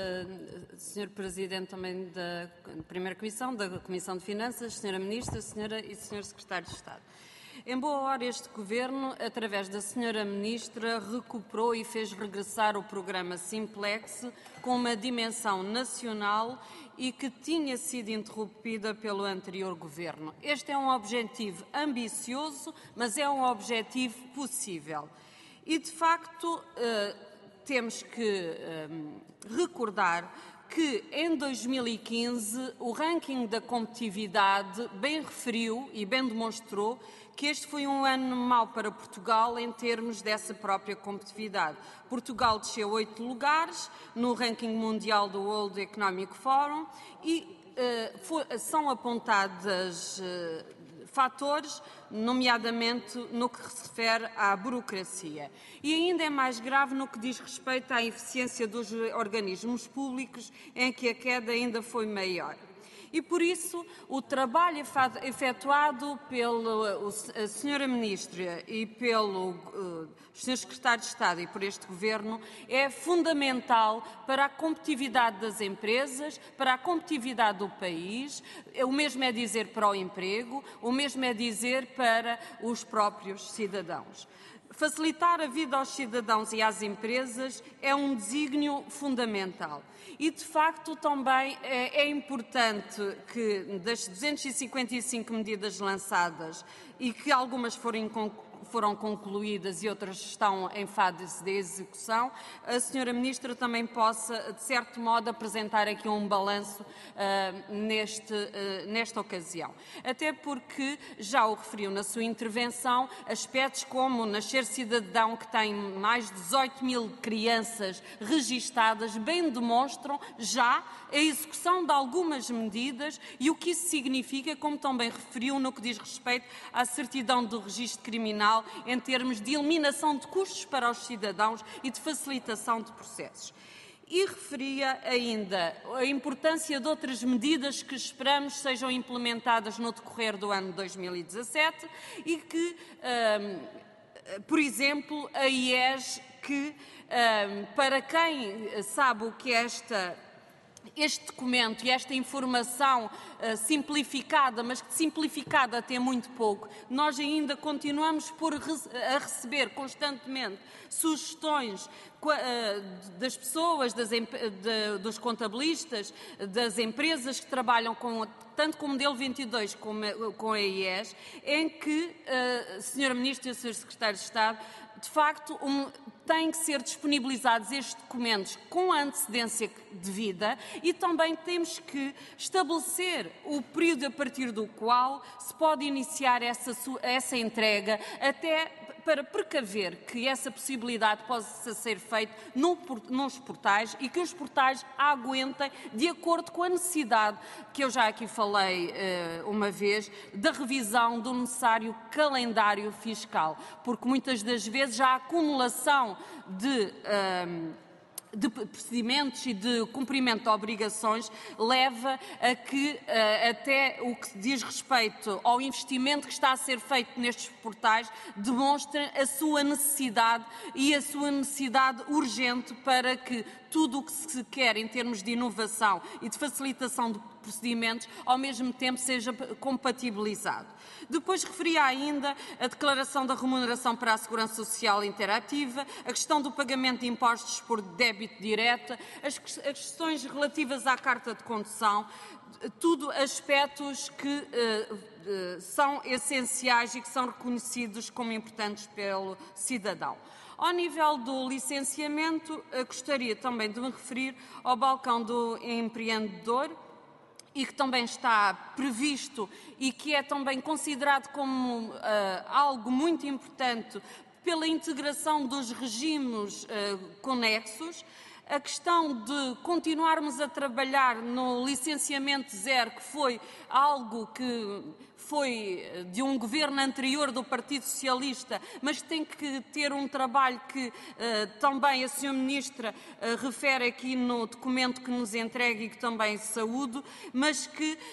uh, senhor Presidente também da Primeira Comissão, da Comissão de Finanças, senhora Ministra, senhora e senhor Secretário de Estado. Em boa hora este Governo, através da senhora Ministra, recuperou e fez regressar o programa Simplex com uma dimensão nacional e que tinha sido interrompida pelo anterior Governo. Este é um objetivo ambicioso, mas é um objetivo possível. E, de facto, eh, temos que eh, recordar que, em dois mil e quinze, o ranking da competitividade bem referiu e bem demonstrou que este foi um ano mau para Portugal em termos dessa própria competitividade. Portugal desceu oito lugares no ranking mundial do World Economic Forum e uh, for, são apontadas uh, fatores, nomeadamente no que se refere à burocracia. E ainda é mais grave no que diz respeito à eficiência dos organismos públicos, em que a queda ainda foi maior. E, por isso, o trabalho efetuado pela senhora Ministra e pelo uh, senhor Secretário de Estado e por este Governo é fundamental para a competitividade das empresas, para a competitividade do país, o mesmo é dizer para o emprego, o mesmo é dizer para os próprios cidadãos. Facilitar a vida aos cidadãos e às empresas é um desígnio fundamental. E, de facto, também é, é importante que das duzentas e cinquenta e cinco medidas lançadas e que algumas forem foram concluídas e outras estão em fase de execução, a senhora Ministra também possa, de certo modo, apresentar aqui um balanço uh, neste, uh, nesta ocasião. Até porque, já o referiu na sua intervenção, aspectos como o Nascer Cidadão, que tem mais de dezoito mil crianças registadas, bem demonstram já a execução de algumas medidas e o que isso significa, como também referiu no que diz respeito à certidão do registro criminal, em termos de eliminação de custos para os cidadãos e de facilitação de processos. E referia ainda a importância de outras medidas que esperamos sejam implementadas no decorrer do ano dois mil e dezassete e que, um, por exemplo, a I E S, que, um, para quem sabe o que é esta este documento e esta informação uh, simplificada, mas que simplificada até muito pouco, nós ainda continuamos por rece a receber constantemente sugestões uh, das pessoas, das de, dos contabilistas, das empresas que trabalham com, tanto com o modelo vinte e dois como com a I E S, em que, uh, senhora Ministra e senhor Secretário de Estado, de facto, um, têm que ser disponibilizados estes documentos com a antecedência devida e também temos que estabelecer o período a partir do qual se pode iniciar essa, essa entrega, até para precaver que essa possibilidade possa ser feita no, nos portais e que os portais a aguentem de acordo com a necessidade, que eu já aqui falei uh, uma vez, da revisão do necessário calendário fiscal, porque muitas das vezes a acumulação de uh, de procedimentos e de cumprimento de obrigações leva a que uh, até o que diz respeito ao investimento que está a ser feito nestes portais demonstre a sua necessidade e a sua necessidade urgente para que tudo o que se quer em termos de inovação e de facilitação de procedimentos ao mesmo tempo seja compatibilizado. Depois referia ainda a declaração da remuneração para a Segurança Social Interativa, a questão do pagamento de impostos por débito direto, as questões relativas à carta de condução, tudo aspectos que uh, uh, são essenciais e que são reconhecidos como importantes pelo cidadão. Ao nível do licenciamento, gostaria também de me referir ao balcão do empreendedor, e que também está previsto e que é também considerado como uh, algo muito importante pela integração dos regimes uh, conexos. A questão de continuarmos a trabalhar no licenciamento zero, que foi algo que foi de um governo anterior do Partido Socialista, mas tem que ter um trabalho que uh, também a senhora Ministra uh, refere aqui no documento que nos entrega e que também saúdo, mas que uh,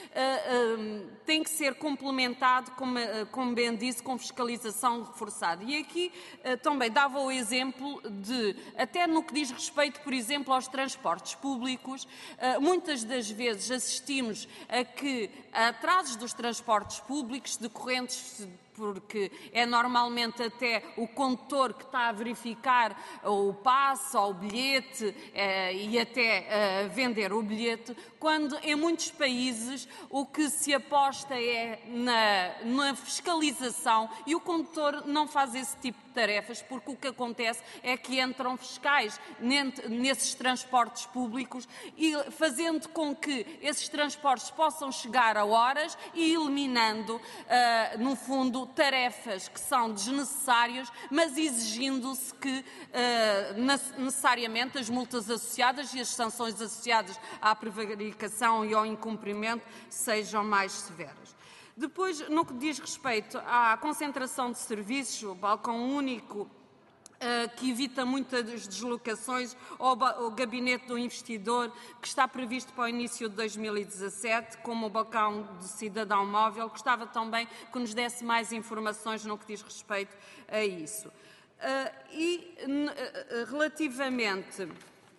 uh, tem que ser complementado, como, uh, como bem disse, com fiscalização reforçada. E aqui uh, também dava o exemplo de, até no que diz respeito, por exemplo, aos transportes públicos, uh, muitas das vezes assistimos a que atrasos dos transportes públicos decorrentes porque é normalmente até o condutor que está a verificar o passe ou o bilhete eh, e até eh, vender o bilhete, quando em muitos países o que se aposta é na, na fiscalização e o condutor não faz esse tipo de tarefas, porque o que acontece é que entram fiscais nesses transportes públicos e fazendo com que esses transportes possam chegar a horas e eliminando, uh, no fundo, tarefas que são desnecessárias, mas exigindo-se que uh, necessariamente as multas associadas e as sanções associadas à prevaricação e ao incumprimento sejam mais severas. Depois, no que diz respeito à concentração de serviços, o balcão único que evita muitas deslocações, ou o gabinete do investidor, que está previsto para o início de dois mil e dezassete, como o balcão de cidadão móvel. Gostava também que nos desse mais informações no que diz respeito a isso. E relativamente,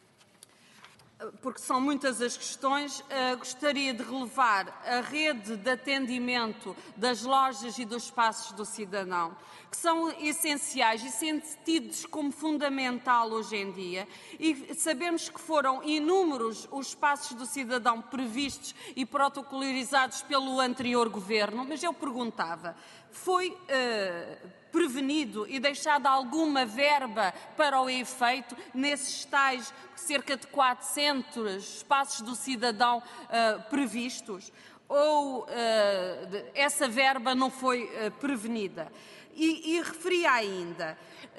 porque são muitas as questões, gostaria de relevar a rede de atendimento das lojas e dos espaços do cidadão, que são essenciais e sentidos como fundamental hoje em dia, e sabemos que foram inúmeros os espaços do cidadão previstos e protocolarizados pelo anterior governo, mas eu perguntava, foi uh, prevenido e deixada alguma verba para o efeito nesses tais cerca de quatrocentos espaços do cidadão uh, previstos? Ou uh, essa verba não foi uh, prevenida? E, e referia ainda,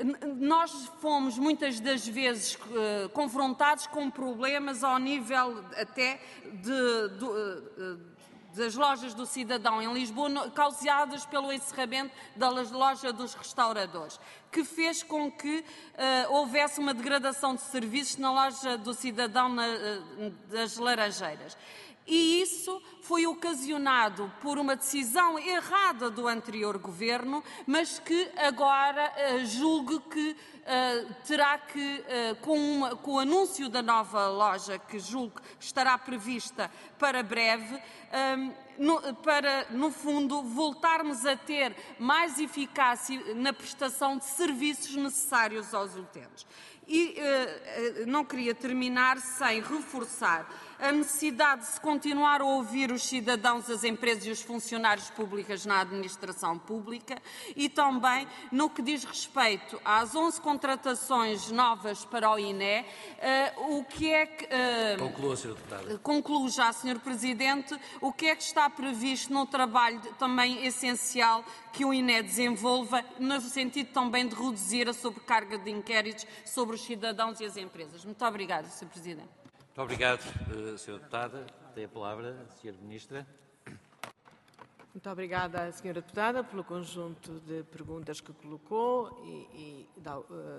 nós fomos muitas das vezes uh, confrontados com problemas ao nível até de, de, uh, das lojas do cidadão em Lisboa, causadas pelo encerramento da loja dos restauradores, que fez com que uh, houvesse uma degradação de serviços na loja do cidadão na, uh, das Laranjeiras. E isso foi ocasionado por uma decisão errada do anterior governo, mas que agora uh, julgo que uh, terá que, uh, com, uma, com o anúncio da nova loja, que julgo estará prevista para breve, um, no, para, no fundo, voltarmos a ter mais eficácia na prestação de serviços necessários aos utentes. E uh, não queria terminar sem reforçar a necessidade de se continuar a ouvir os cidadãos, as empresas e os funcionários públicos na administração pública, e também no que diz respeito às onze contratações novas para o I N E, uh, o que é que... Uh, Conclua, senhora Deputada. Concluo já, senhor Presidente, o que é que está previsto no trabalho também essencial que o I N E desenvolva, no sentido também de reduzir a sobrecarga de inquéritos sobre os cidadãos e as empresas. Muito obrigada, senhor Presidente. Muito obrigado, senhora Deputada. Tem a palavra a senhora Ministra. Muito obrigada, senhora Deputada, pelo conjunto de perguntas que colocou e, e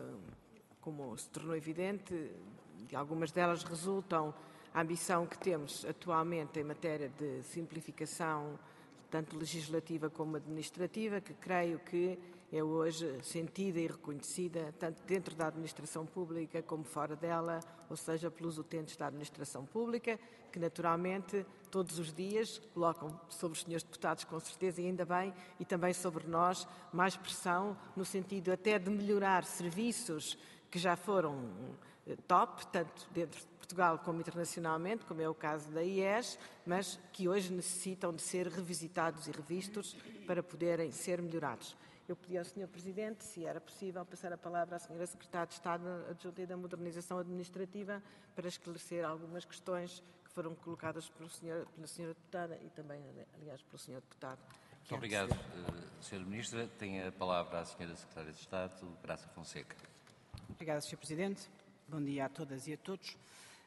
como se tornou evidente, de algumas delas resultam a ambição que temos atualmente em matéria de simplificação, tanto legislativa como administrativa, que creio que é hoje sentida e reconhecida, tanto dentro da administração pública como fora dela, ou seja, pelos utentes da administração pública, que naturalmente todos os dias colocam sobre os senhores deputados, com certeza, e ainda bem, e também sobre nós, mais pressão, no sentido até de melhorar serviços que já foram top, tanto dentro de Portugal como internacionalmente, como é o caso da I E S, mas que hoje necessitam de ser revisitados e revistos para poderem ser melhorados. Eu pedi ao senhor Presidente, se era possível, passar a palavra à senhora Secretária de Estado Adjunta da Modernização Administrativa para esclarecer algumas questões que foram colocadas pelo senhor, pela senhora Deputada e também, aliás, pelo senhor Deputado. Muito obrigado, senhora Ministra. Tem a palavra a senhora Secretária de Estado, Graça Fonseca. Obrigada, senhor Presidente. Bom dia a todas e a todos.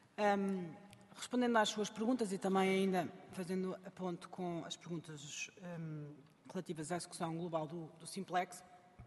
Um, respondendo às suas perguntas e também ainda fazendo a ponte com as perguntas um, relativas à execução global do, do Simplex,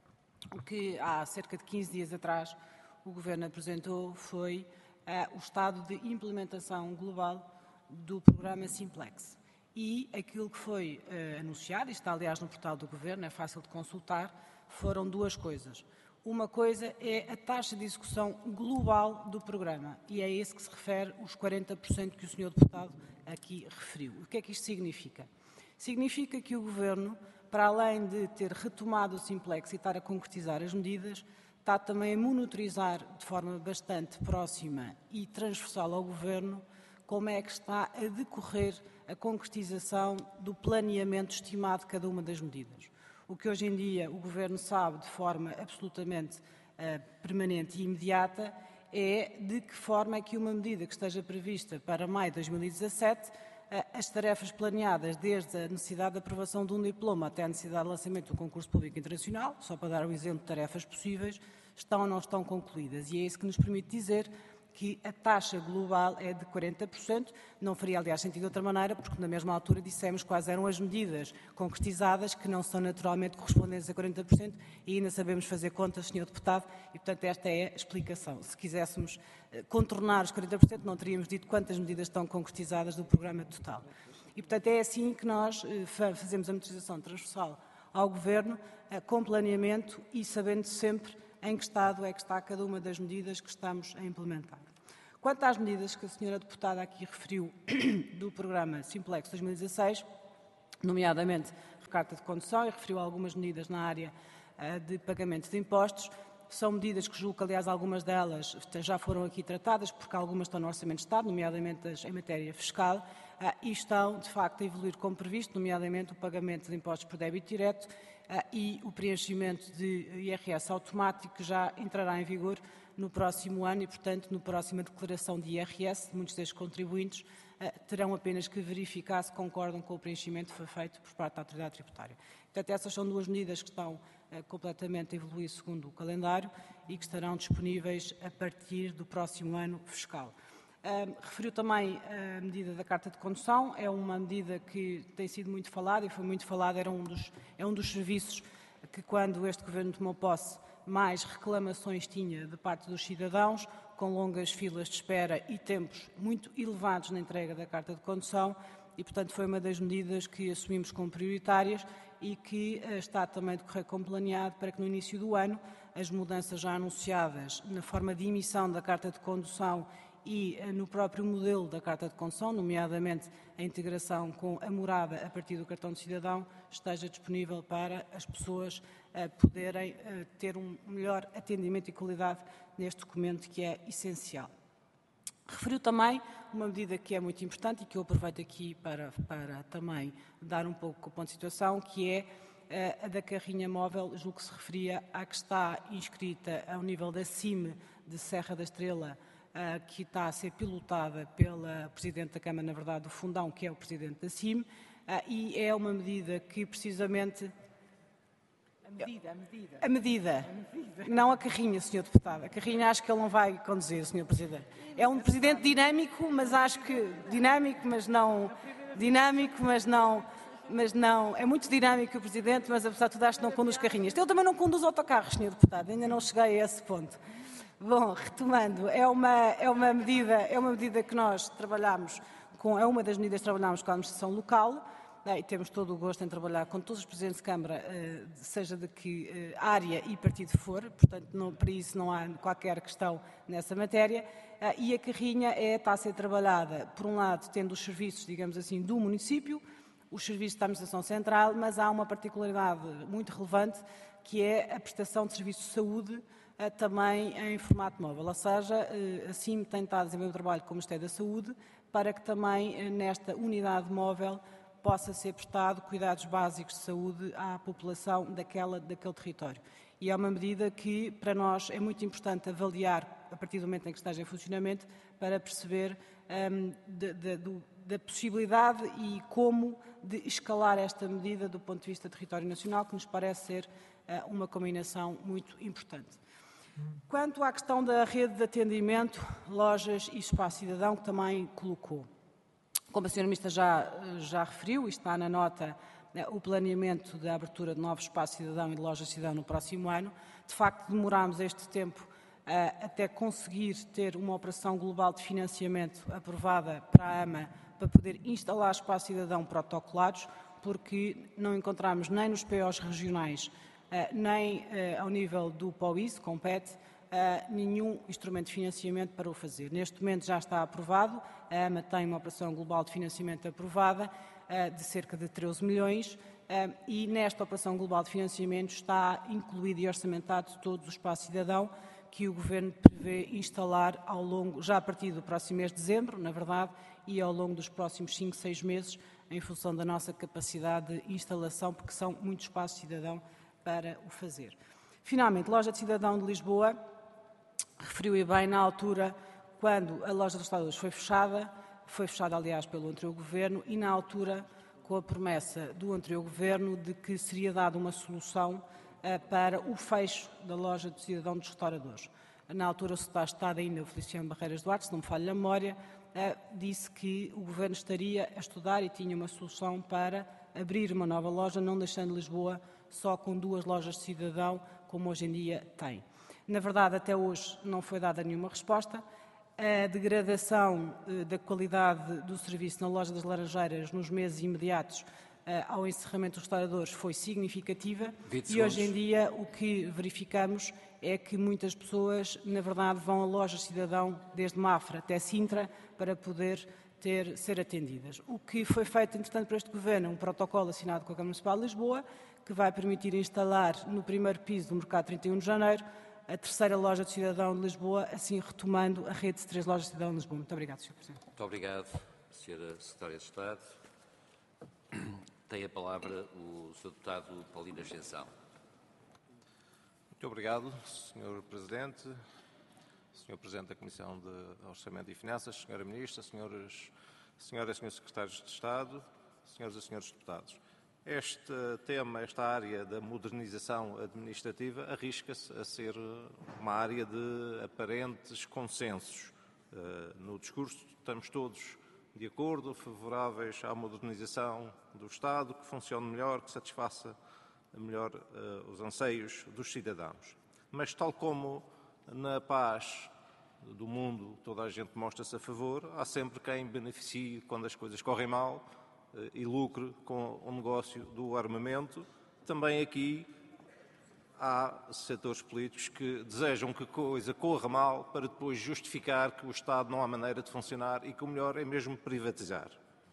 o que há cerca de quinze dias atrás o Governo apresentou foi uh, o estado de implementação global do programa Simplex. E aquilo que foi uh, anunciado, e está aliás no portal do Governo, é fácil de consultar, foram duas coisas. Uma coisa é a taxa de execução global do programa, e é a esse que se refere os quarenta por cento que o senhor Deputado aqui referiu. O que é que isto significa? Significa que o Governo, para além de ter retomado o Simplex e estar a concretizar as medidas, está também a monitorizar de forma bastante próxima e transversal ao Governo como é que está a decorrer a concretização do planeamento estimado de cada uma das medidas. O que hoje em dia o Governo sabe de forma absolutamente uh, permanente e imediata é de que forma é que uma medida que esteja prevista para maio de dois mil e dezassete, uh, as tarefas planeadas desde a necessidade de aprovação de um diploma até a necessidade de lançamento do concurso público internacional, só para dar um exemplo de tarefas possíveis, estão ou não estão concluídas. E é isso que nos permite dizer que a taxa global é de quarenta por cento. Não faria, aliás, sentido de outra maneira, porque na mesma altura dissemos quais eram as medidas concretizadas que não são naturalmente correspondentes a quarenta por cento e ainda sabemos fazer contas, senhor Deputado, e portanto esta é a explicação. Se quiséssemos contornar os quarenta por cento, não teríamos dito quantas medidas estão concretizadas do programa total. E portanto é assim que nós fazemos a monitorização transversal ao Governo, com planeamento e sabendo sempre em que estado é que está cada uma das medidas que estamos a implementar. Quanto às medidas que a senhora deputada aqui referiu do programa Simplex dois mil e dezasseis, nomeadamente a carta de condução, e referiu algumas medidas na área uh, de pagamento de impostos, são medidas que julgo que, aliás, algumas delas já foram aqui tratadas, porque algumas estão no Orçamento de Estado, nomeadamente as, em matéria fiscal, uh, e estão, de facto, a evoluir como previsto, nomeadamente o pagamento de impostos por débito direto, Uh, e o preenchimento de I R S automático, que já entrará em vigor no próximo ano e, portanto, na próxima declaração de I R S, muitos destes contribuintes uh, terão apenas que verificar se concordam com o preenchimento que foi feito por parte da Autoridade Tributária. Portanto, essas são duas medidas que estão uh, completamente a evoluir segundo o calendário e que estarão disponíveis a partir do próximo ano fiscal. Uh, referiu também a medida da carta de condução, é uma medida que tem sido muito falada e foi muito falada, era um dos, é um dos serviços que, quando este Governo tomou posse, mais reclamações tinha de parte dos cidadãos, com longas filas de espera e tempos muito elevados na entrega da carta de condução e, portanto, foi uma das medidas que assumimos como prioritárias e que uh, está também a decorrer como planeado para que no início do ano as mudanças já anunciadas na forma de emissão da carta de condução e no próprio modelo da carta de condução, nomeadamente a integração com a morada a partir do cartão de cidadão, esteja disponível para as pessoas uh, poderem uh, ter um melhor atendimento e qualidade neste documento que é essencial. Referiu também uma medida que é muito importante e que eu aproveito aqui para, para também dar um pouco o ponto de situação, que é uh, a da carrinha móvel, julgo que se referia à que está inscrita ao nível da C I M de Serra da Estrela, Uh, que está a ser pilotada pela Presidente da Câmara, na verdade, do Fundão, que é o Presidente da C I M, uh, e é uma medida que precisamente... A medida, a medida. A medida. A medida. Não a carrinha, senhor Deputado. A carrinha acho que ele não vai conduzir, senhor Presidente. É um Presidente dinâmico, mas acho que... Dinâmico, mas não... Dinâmico, mas não... Mas não... É muito dinâmico o Presidente, mas apesar de tudo acho que não conduz carrinhas. Ele também não conduz autocarros, senhor Deputado. Ainda não cheguei a esse ponto. Bom, retomando, é uma, é uma medida, é uma medida que nós trabalhamos com, é uma das medidas que trabalhamos com a administração local, né, e temos todo o gosto em trabalhar com todos os presidentes de Câmara, eh, seja de que eh, área e partido for, portanto, não, para isso não há qualquer questão nessa matéria, eh, e a carrinha é, está a ser trabalhada, por um lado, tendo os serviços, digamos assim, do município, os serviços da administração central, mas há uma particularidade muito relevante, que é a prestação de serviços de saúde, também em formato móvel, ou seja, assim tem estado a desenvolver o trabalho com o Ministério da Saúde para que também nesta unidade móvel possa ser prestado cuidados básicos de saúde à população daquela, daquele território. E é uma medida que para nós é muito importante avaliar a partir do momento em que esteja em funcionamento para perceber um, de, de, do, da possibilidade e como de escalar esta medida do ponto de vista do território nacional, que nos parece ser uh, uma combinação muito importante. Quanto à questão da rede de atendimento, lojas e espaço cidadão, que também colocou. Como a senhora Ministra já, já referiu, e está na nota, né, o planeamento da abertura de novos espaços cidadão e de lojas cidadão no próximo ano. De facto, demorámos este tempo uh, até conseguir ter uma operação global de financiamento aprovada para a AMA para poder instalar espaço cidadão protocolados, porque não encontramos nem nos P Os regionais Uh, nem uh, ao nível do P O I S, compete, uh, nenhum instrumento de financiamento para o fazer. Neste momento já está aprovado, a AMA tem uma operação global de financiamento aprovada uh, de cerca de treze milhões uh, e nesta operação global de financiamento está incluído e orçamentado todo o espaço cidadão que o Governo prevê instalar ao longo, já a partir do próximo mês de dezembro, na verdade, e ao longo dos próximos cinco, seis meses, em função da nossa capacidade de instalação, porque são muitos espaços cidadão para o fazer. Finalmente, Loja de Cidadão de Lisboa, referiu e bem na altura, quando a Loja dos Restauradores foi fechada, foi fechada, aliás, pelo anterior Governo, e na altura, com a promessa do anterior Governo de que seria dada uma solução uh, para o fecho da Loja de Cidadão dos Restauradores. na altura o secretário de Estado ainda, o Feliciano Barreiras Duarte, se não me falha a memória, disse que o Governo estaria a estudar e tinha uma solução para abrir uma nova loja, não deixando Lisboa só com duas lojas de cidadão, como hoje em dia tem. Na verdade, até hoje não foi dada nenhuma resposta. A degradação da qualidade do serviço na loja das Laranjeiras nos meses imediatos ao encerramento dos restauradores foi significativa e hoje em dia o que verificamos é que muitas pessoas, na verdade, vão a lojas de cidadão desde Mafra até Sintra para poder ter, ser atendidas. O que foi feito, entretanto, por este Governo, um protocolo assinado com a Câmara Municipal de Lisboa, que vai permitir instalar no primeiro piso do Mercado trinta e um de Janeiro a terceira loja de cidadão de Lisboa, assim retomando a rede de três lojas de cidadão de Lisboa. Muito obrigado, senhor Presidente. Muito obrigado, senhora Secretária de Estado. Tem a palavra o senhor Deputado Paulino Ascensão. Muito obrigado, senhor Presidente, senhor Presidente da Comissão de Orçamento e Finanças, senhora Ministra, senhores, senhoras e senhores Secretários de Estado, senhoras e senhores Deputados. Este tema, esta área da modernização administrativa, arrisca-se a ser uma área de aparentes consensos. No discurso estamos todos de acordo, favoráveis à modernização do Estado, que funcione melhor, que satisfaça melhor uh, os anseios dos cidadãos. Mas, tal como na paz do mundo toda a gente mostra-se a favor, há sempre quem beneficie quando as coisas correm mal uh, e lucre com o negócio do armamento. Também aqui há setores políticos que desejam que a coisa corra mal para depois justificar que o Estado não há maneira de funcionar e que o melhor é mesmo privatizar.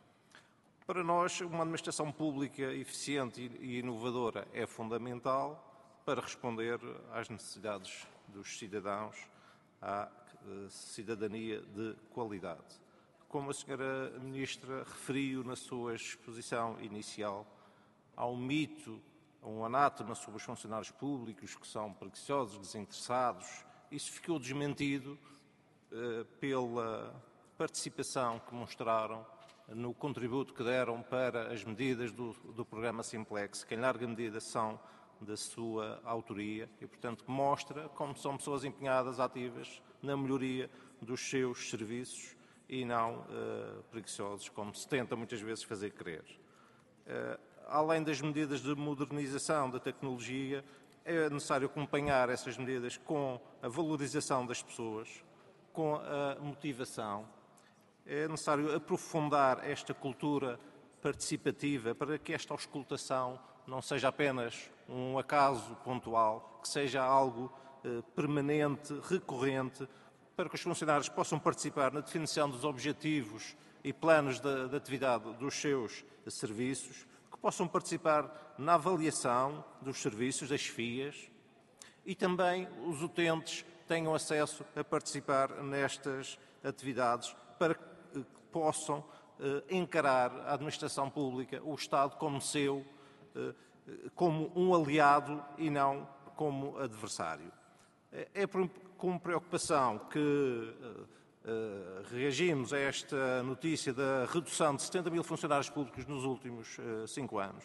Para nós, uma administração pública eficiente e inovadora é fundamental para responder às necessidades dos cidadãos, à cidadania de qualidade. Como a senhora Ministra referiu na sua exposição inicial, há um mito, um anátema sobre os funcionários públicos que são preguiçosos, desinteressados. Isso ficou desmentido eh, pela participação que mostraram no contributo que deram para as medidas do, do programa Simplex, que em larga medida são da sua autoria e, portanto, mostra como são pessoas empenhadas, ativas na melhoria dos seus serviços e não uh, preguiçosos, como se tenta muitas vezes fazer crer. Uh, além das medidas de modernização da tecnologia, é necessário acompanhar essas medidas com a valorização das pessoas, com a motivação. É necessário aprofundar esta cultura participativa para que esta auscultação não seja apenas um acaso pontual, que seja algo eh, permanente, recorrente, para que os funcionários possam participar na definição dos objetivos e planos de, de atividade dos seus serviços, que possam participar na avaliação dos serviços, das chefias, e também os utentes tenham acesso a participar nestas atividades para que possam eh, encarar a administração pública, o Estado, como seu, eh, como um aliado e não como adversário. É com preocupação que eh, eh, reagimos a esta notícia da redução de setenta mil funcionários públicos nos últimos eh, cinco anos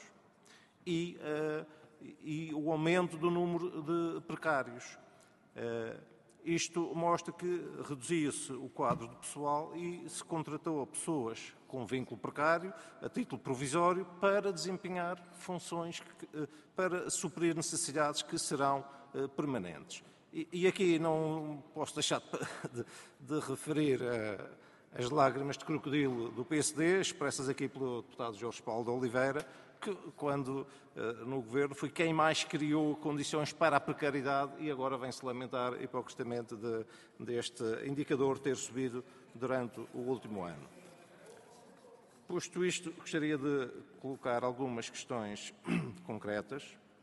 e, eh, e o aumento do número de precários. Eh, Isto mostra que reduziu-se o quadro de pessoal e se contratou pessoas com vínculo precário, a título provisório, para desempenhar funções, que, para suprir necessidades que serão eh, permanentes. E, e aqui não posso deixar de, de referir eh, as lágrimas de crocodilo do P S D, expressas aqui pelo deputado Jorge Paulo de Oliveira, que, quando no governo, foi quem mais criou condições para a precariedade e agora vem-se lamentar hipocritamente de, deste indicador ter subido durante o último ano. Posto isto, gostaria de colocar algumas questões concretas.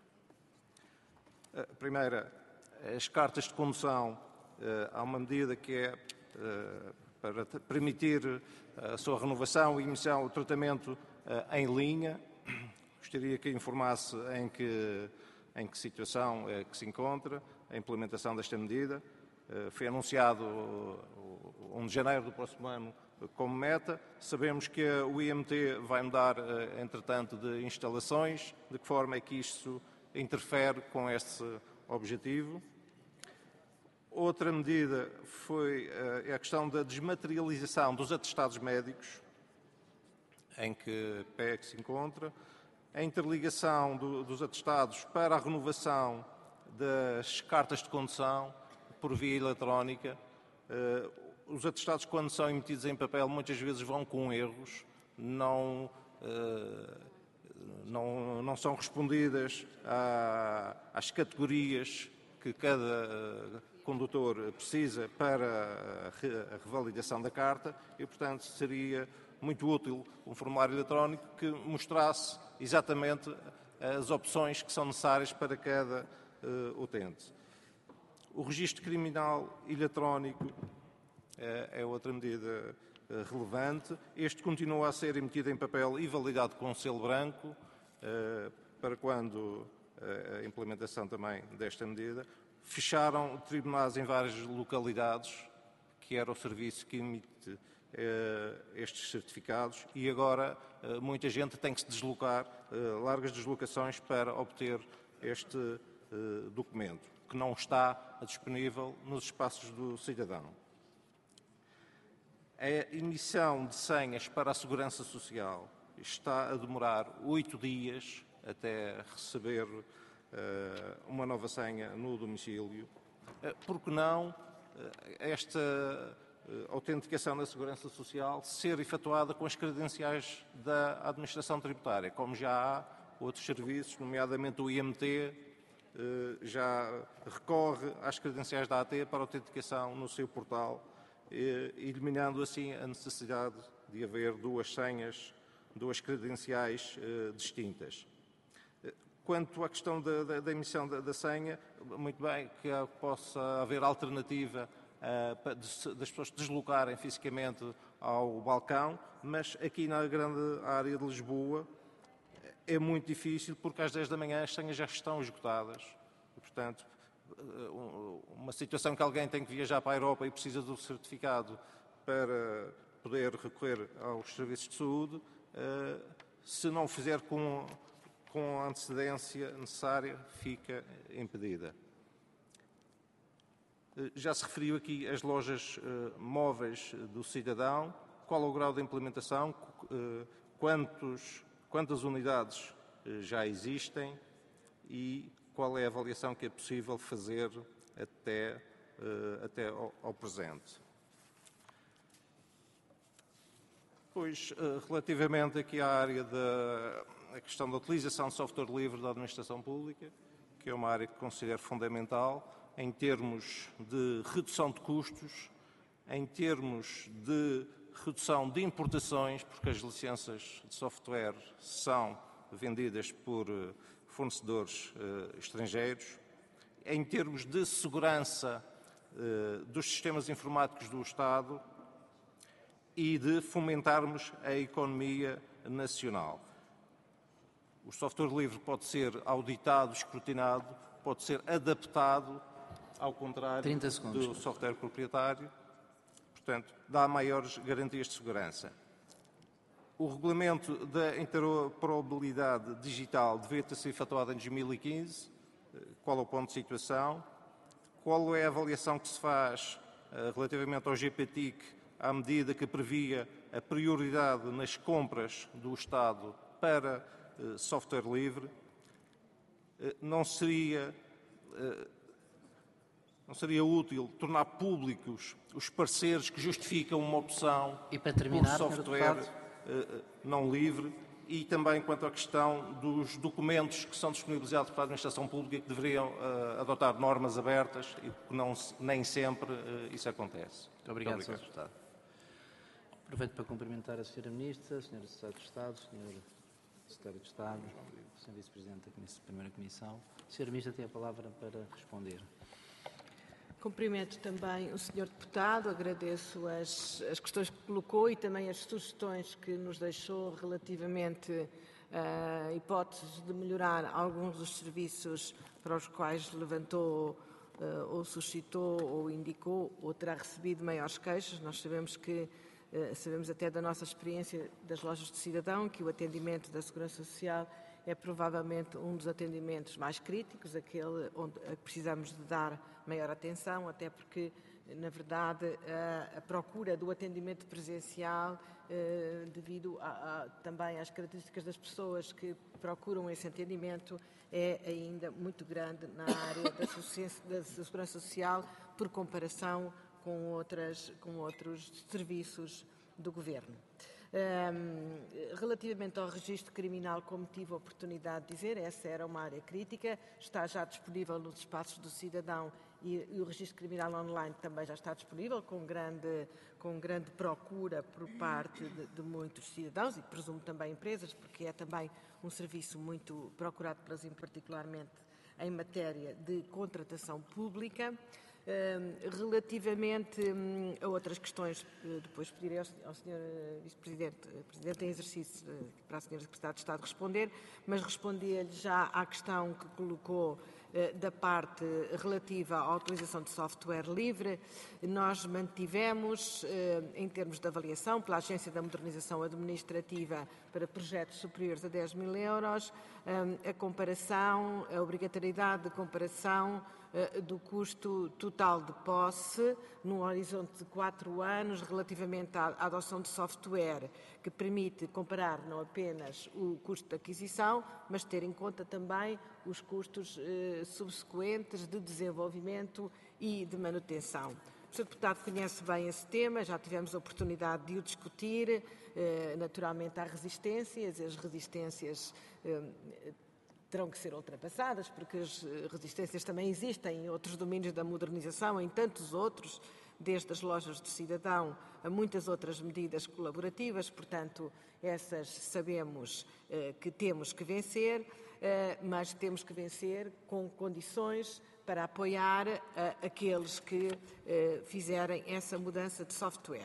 A primeira, as cartas de condução. Há uma medida que é para permitir a sua renovação e emissão, o tratamento em linha. Gostaria que informasse em que, em que situação é que se encontra a implementação desta medida. Foi anunciado o primeiro de janeiro do próximo ano como meta. Sabemos que o I M T vai mudar, entretanto, de instalações. De que forma é que isto interfere com esse objetivo? Outra medida foi uh, a questão da desmaterialização dos atestados médicos, em que pé é que se encontra, a interligação do, dos atestados para a renovação das cartas de condução por via eletrónica. Uh, os atestados, quando são emitidos em papel, muitas vezes vão com erros, não, uh, não, não são respondidas à, às categorias que cada condutor precisa para a revalidação da carta e, portanto, seria muito útil um formulário eletrónico que mostrasse exatamente as opções que são necessárias para cada uh, utente. O registro criminal eletrónico uh, é outra medida uh, relevante. Este continua a ser emitido em papel e validado com selo branco, uh, para quando uh, a implementação também desta medida. Fecharam tribunais em várias localidades, que era o serviço que emite eh, estes certificados, e agora eh, muita gente tem que se deslocar, eh, largas deslocações, para obter este eh, documento, que não está disponível nos espaços do cidadão. A emissão de senhas para a Segurança Social está a demorar oito dias até receber uma nova senha no domicílio. Por que não esta autenticação da Segurança Social ser efetuada com as credenciais da Administração Tributária, como já há outros serviços, nomeadamente o I M T, já recorre às credenciais da A T para autenticação no seu portal, eliminando assim a necessidade de haver duas senhas, duas credenciais distintas. Quanto à questão da, da, da emissão da, da senha, muito bem que possa haver alternativa uh, de, das pessoas se deslocarem fisicamente ao balcão, mas aqui na grande área de Lisboa é muito difícil, porque às dez da manhã as senhas já estão esgotadas. E, portanto, uma situação que alguém tem que viajar para a Europa e precisa do certificado para poder recorrer aos serviços de saúde, uh, se não o fizer com com a antecedência necessária, fica impedida. Já se referiu aqui as lojas uh, móveis do cidadão. Qual é o grau de implementação? Uh, quantos, quantas unidades uh, já existem e qual é a avaliação que é possível fazer até, uh, até ao, ao presente? Pois, uh, relativamente aqui à área da a questão da utilização de software livre da administração pública, que é uma área que considero fundamental em termos de redução de custos, em termos de redução de importações, porque as licenças de software são vendidas por fornecedores uh, estrangeiros, em termos de segurança uh, dos sistemas informáticos do Estado e de fomentarmos a economia nacional. O software livre pode ser auditado, escrutinado, pode ser adaptado, ao contrário do software proprietário. Portanto, dá maiores garantias de segurança. O regulamento da interoperabilidade digital deveria ter sido efetuado em dois mil e quinze. Qual é o ponto de situação? Qual é a avaliação que se faz uh, relativamente ao G P T I C, à medida que previa a prioridade nas compras do Estado para software livre? Não seria, não seria útil tornar públicos os pareceres que justificam uma opção e para terminar, por software não livre, e também quanto à questão dos documentos que são disponibilizados para a administração pública, que deveriam adotar normas abertas e que não, nem sempre isso acontece. Muito obrigado, Muito obrigado. senhor Deputado. Aproveito para cumprimentar a senhora Ministra, a senhora Secretária de Estado, a senhora Secretário de Estado, senhor Vice-Presidente da Primeira Comissão. A senhora Ministra tem a palavra para responder. Cumprimento também o senhor Deputado, agradeço as, as questões que colocou e também as sugestões que nos deixou relativamente a hipóteses de melhorar alguns dos serviços para os quais levantou ou suscitou ou indicou ou terá recebido maiores queixas. Nós sabemos que Sabemos até da nossa experiência das lojas de cidadão que o atendimento da Segurança Social é provavelmente um dos atendimentos mais críticos, aquele onde precisamos de dar maior atenção, até porque, na verdade, a, a procura do atendimento presencial, eh, devido a, a, também às características das pessoas que procuram esse atendimento, é ainda muito grande na área da, da segurança social, por comparação com, outras, com outros serviços do Governo. Um, relativamente ao registro criminal, como tive a oportunidade de dizer, essa era uma área crítica, está já disponível nos espaços do cidadão e, e o registro criminal online também já está disponível, com grande, com grande procura por parte de, de muitos cidadãos e presumo também empresas, porque é também um serviço muito procurado pelas, particularmente em matéria de contratação pública. Uh, relativamente um, a outras questões, uh, depois pedirei ao, ao senhor uh, Vice-Presidente, uh, Presidente em exercício, uh, para a senhora Secretária de Estado responder, mas respondi-lhe já à questão que colocou uh, da parte relativa à utilização de software livre. Nós mantivemos, uh, em termos de avaliação, pela Agência da Modernização Administrativa para projetos superiores a dez mil euros, um, a comparação, a obrigatoriedade de comparação do custo total de posse num horizonte de quatro anos relativamente à adoção de software, que permite comparar não apenas o custo de aquisição, mas ter em conta também os custos eh, subsequentes de desenvolvimento e de manutenção. O senhor Deputado conhece bem esse tema, já tivemos a oportunidade de o discutir. Eh, naturalmente há resistências, as resistências eh, terão que ser ultrapassadas, porque as resistências também existem em outros domínios da modernização, em tantos outros, desde as lojas do cidadão a muitas outras medidas colaborativas, portanto, essas sabemos eh, que temos que vencer, eh, mas temos que vencer com condições para apoiar eh, aqueles que eh, fizerem essa mudança de software.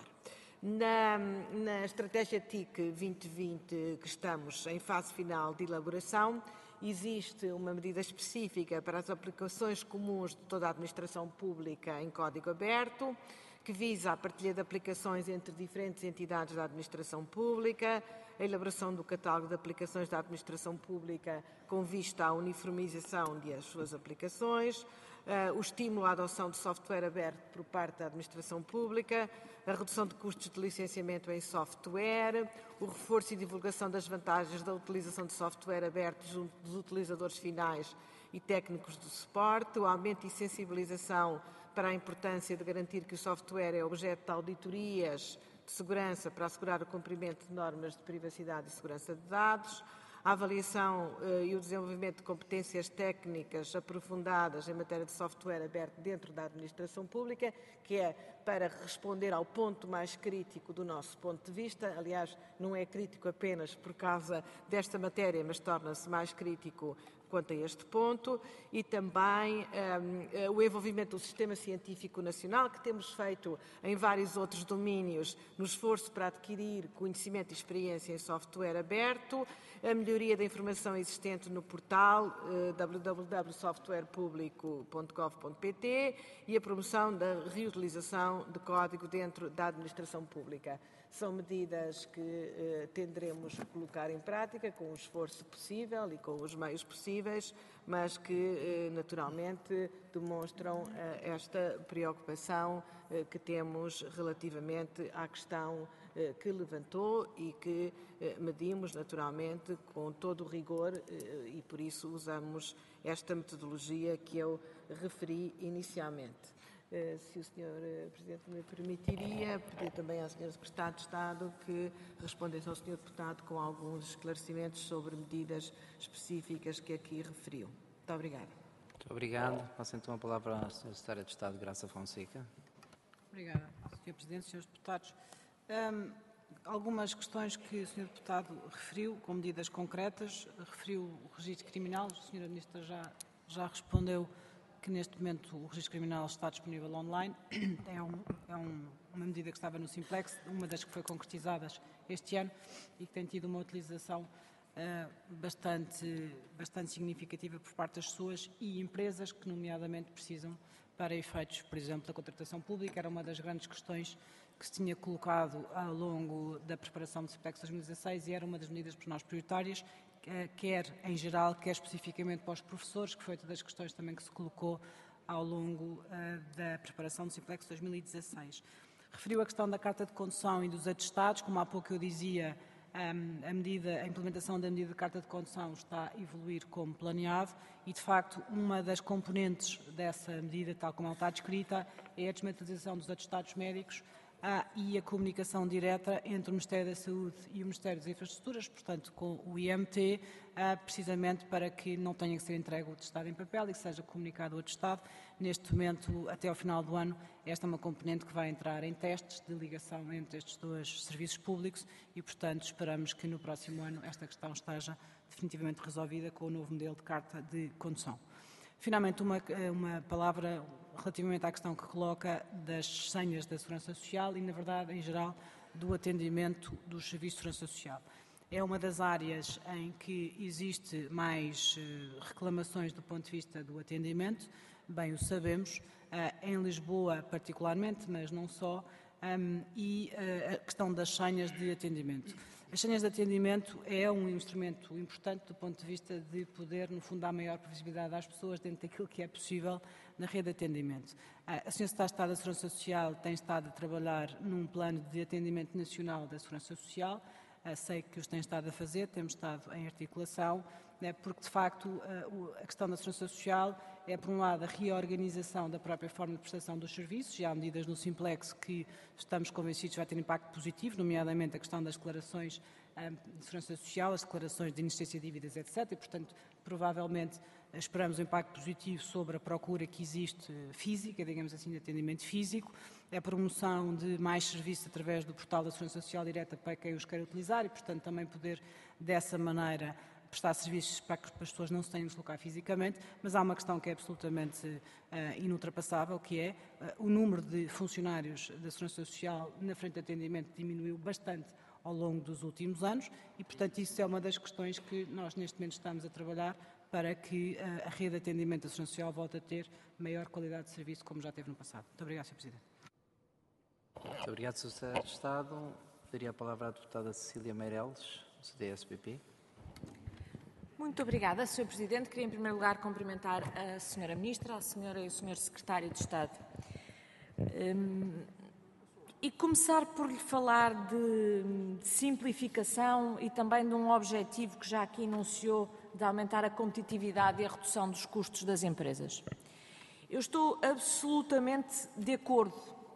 Na, na estratégia T I C vinte vinte, que estamos em fase final de elaboração, existe uma medida específica para as aplicações comuns de toda a administração pública em código aberto, que visa a partilha de aplicações entre diferentes entidades da administração pública, a elaboração do catálogo de aplicações da administração pública com vista à uniformização das suas aplicações, Uh, o estímulo à adoção de software aberto por parte da administração pública, a redução de custos de licenciamento em software, o reforço e divulgação das vantagens da utilização de software aberto junto dos utilizadores finais e técnicos de suporte, o aumento e sensibilização para a importância de garantir que o software é objeto de auditorias de segurança para assegurar o cumprimento de normas de privacidade e segurança de dados, a avaliação eh, e o desenvolvimento de competências técnicas aprofundadas em matéria de software aberto dentro da administração pública, que é para responder ao ponto mais crítico do nosso ponto de vista. Aliás, não é crítico apenas por causa desta matéria, mas torna-se mais crítico quanto a este ponto, e também um, o envolvimento do sistema científico nacional, que temos feito em vários outros domínios, no esforço para adquirir conhecimento e experiência em software aberto, a melhoria da informação existente no portal uh, w w w ponto software público ponto gov ponto p t e a promoção da reutilização de código dentro da administração pública. São medidas que eh, tenderemos a colocar em prática com o esforço possível e com os meios possíveis, mas que eh, naturalmente demonstram eh, esta preocupação eh, que temos relativamente à questão eh, que levantou e que eh, medimos naturalmente com todo o rigor eh, e por isso usamos esta metodologia que eu referi inicialmente. Uh, se o senhor uh, Presidente me permitiria, pedir também à senhora Secretária de Estado que respondesse ao senhor Deputado com alguns esclarecimentos sobre medidas específicas que aqui referiu. Muito obrigada. Muito obrigado. Passo então a palavra à senhora Secretária de Estado, Graça Fonseca. Obrigada, senhor Presidente, senhores Deputados. Um, algumas questões que o senhor Deputado referiu, com medidas concretas, referiu o registro criminal, a senhora Ministra já, já respondeu que neste momento o registro criminal está disponível online. É, um, é um, uma medida que estava no Simplex, uma das que foi concretizadas este ano e que tem tido uma utilização uh, bastante, bastante significativa por parte das pessoas e empresas que, nomeadamente, precisam para efeitos, por exemplo, da contratação pública. Era uma das grandes questões que se tinha colocado ao longo da preparação do Simplex dois mil e dezasseis e era uma das medidas por nós prioritárias, quer em geral, quer especificamente para os professores, que foi outra das questões também que se colocou ao longo da preparação do Simplex dois mil e dezasseis. Referiu a questão da carta de condução e dos atestados, como há pouco eu dizia, a, medida, a implementação da medida de carta de condução está a evoluir como planeado e, de facto, uma das componentes dessa medida, tal como ela está descrita, é a desmaterialização dos atestados médicos ah, e a comunicação direta entre o Ministério da Saúde e o Ministério das Infraestruturas, portanto, com o I M T, ah, precisamente para que não tenha que ser entregue o atestado em papel e que seja comunicado o atestado. Neste momento, até ao final do ano, esta é uma componente que vai entrar em testes de ligação entre estes dois serviços públicos e, portanto, esperamos que no próximo ano esta questão esteja definitivamente resolvida com o novo modelo de carta de condução. Finalmente, uma, uma palavra relativamente à questão que coloca das senhas da Segurança Social e, na verdade, em geral, do atendimento dos serviços de Segurança Social. É uma das áreas em que existe mais reclamações do ponto de vista do atendimento, bem o sabemos, em Lisboa particularmente, mas não só, e a questão das senhas de atendimento. As senhas de atendimento é um instrumento importante do ponto de vista de poder, no fundo, dar maior previsibilidade às pessoas dentro daquilo que é possível na rede de atendimento. A senhora Secretária de Estado da Segurança Social tem estado a trabalhar num plano de atendimento nacional da Segurança Social. Sei que os tem estado a fazer, temos estado em articulação, porque, de facto, a questão da Segurança Social é, por um lado, a reorganização da própria forma de prestação dos serviços, e há medidas no Simplex que estamos convencidos vai ter impacto positivo, nomeadamente a questão das declarações de Segurança Social, as declarações de inexistência de dívidas, etcétera. E, portanto, provavelmente esperamos um impacto positivo sobre a procura que existe física, digamos assim, de atendimento físico, a promoção de mais serviços através do portal da Segurança Social direta para quem os quer utilizar e, portanto, também poder, dessa maneira, prestar serviços para que as pessoas não se tenham de deslocar fisicamente, mas há uma questão que é absolutamente uh, inultrapassável, que é uh, o número de funcionários da Segurança Social na frente de atendimento diminuiu bastante ao longo dos últimos anos e, portanto, isso é uma das questões que nós neste momento estamos a trabalhar para que uh, a rede de atendimento da Segurança Social volte a ter maior qualidade de serviço, como já teve no passado. Muito obrigado, senhor Presidente. Muito obrigado, senhor Secretário de Estado. Daria a palavra à deputada Cecília Meireles, do C D S P P. Muito obrigada, senhor Presidente. Queria, em primeiro lugar, cumprimentar a senhora Ministra, a senhora e o senhor Secretário de Estado. Um, e começar por lhe falar de, de simplificação e também de um objetivo que já aqui enunciou de aumentar a competitividade e a redução dos custos das empresas. Eu estou absolutamente de acordo,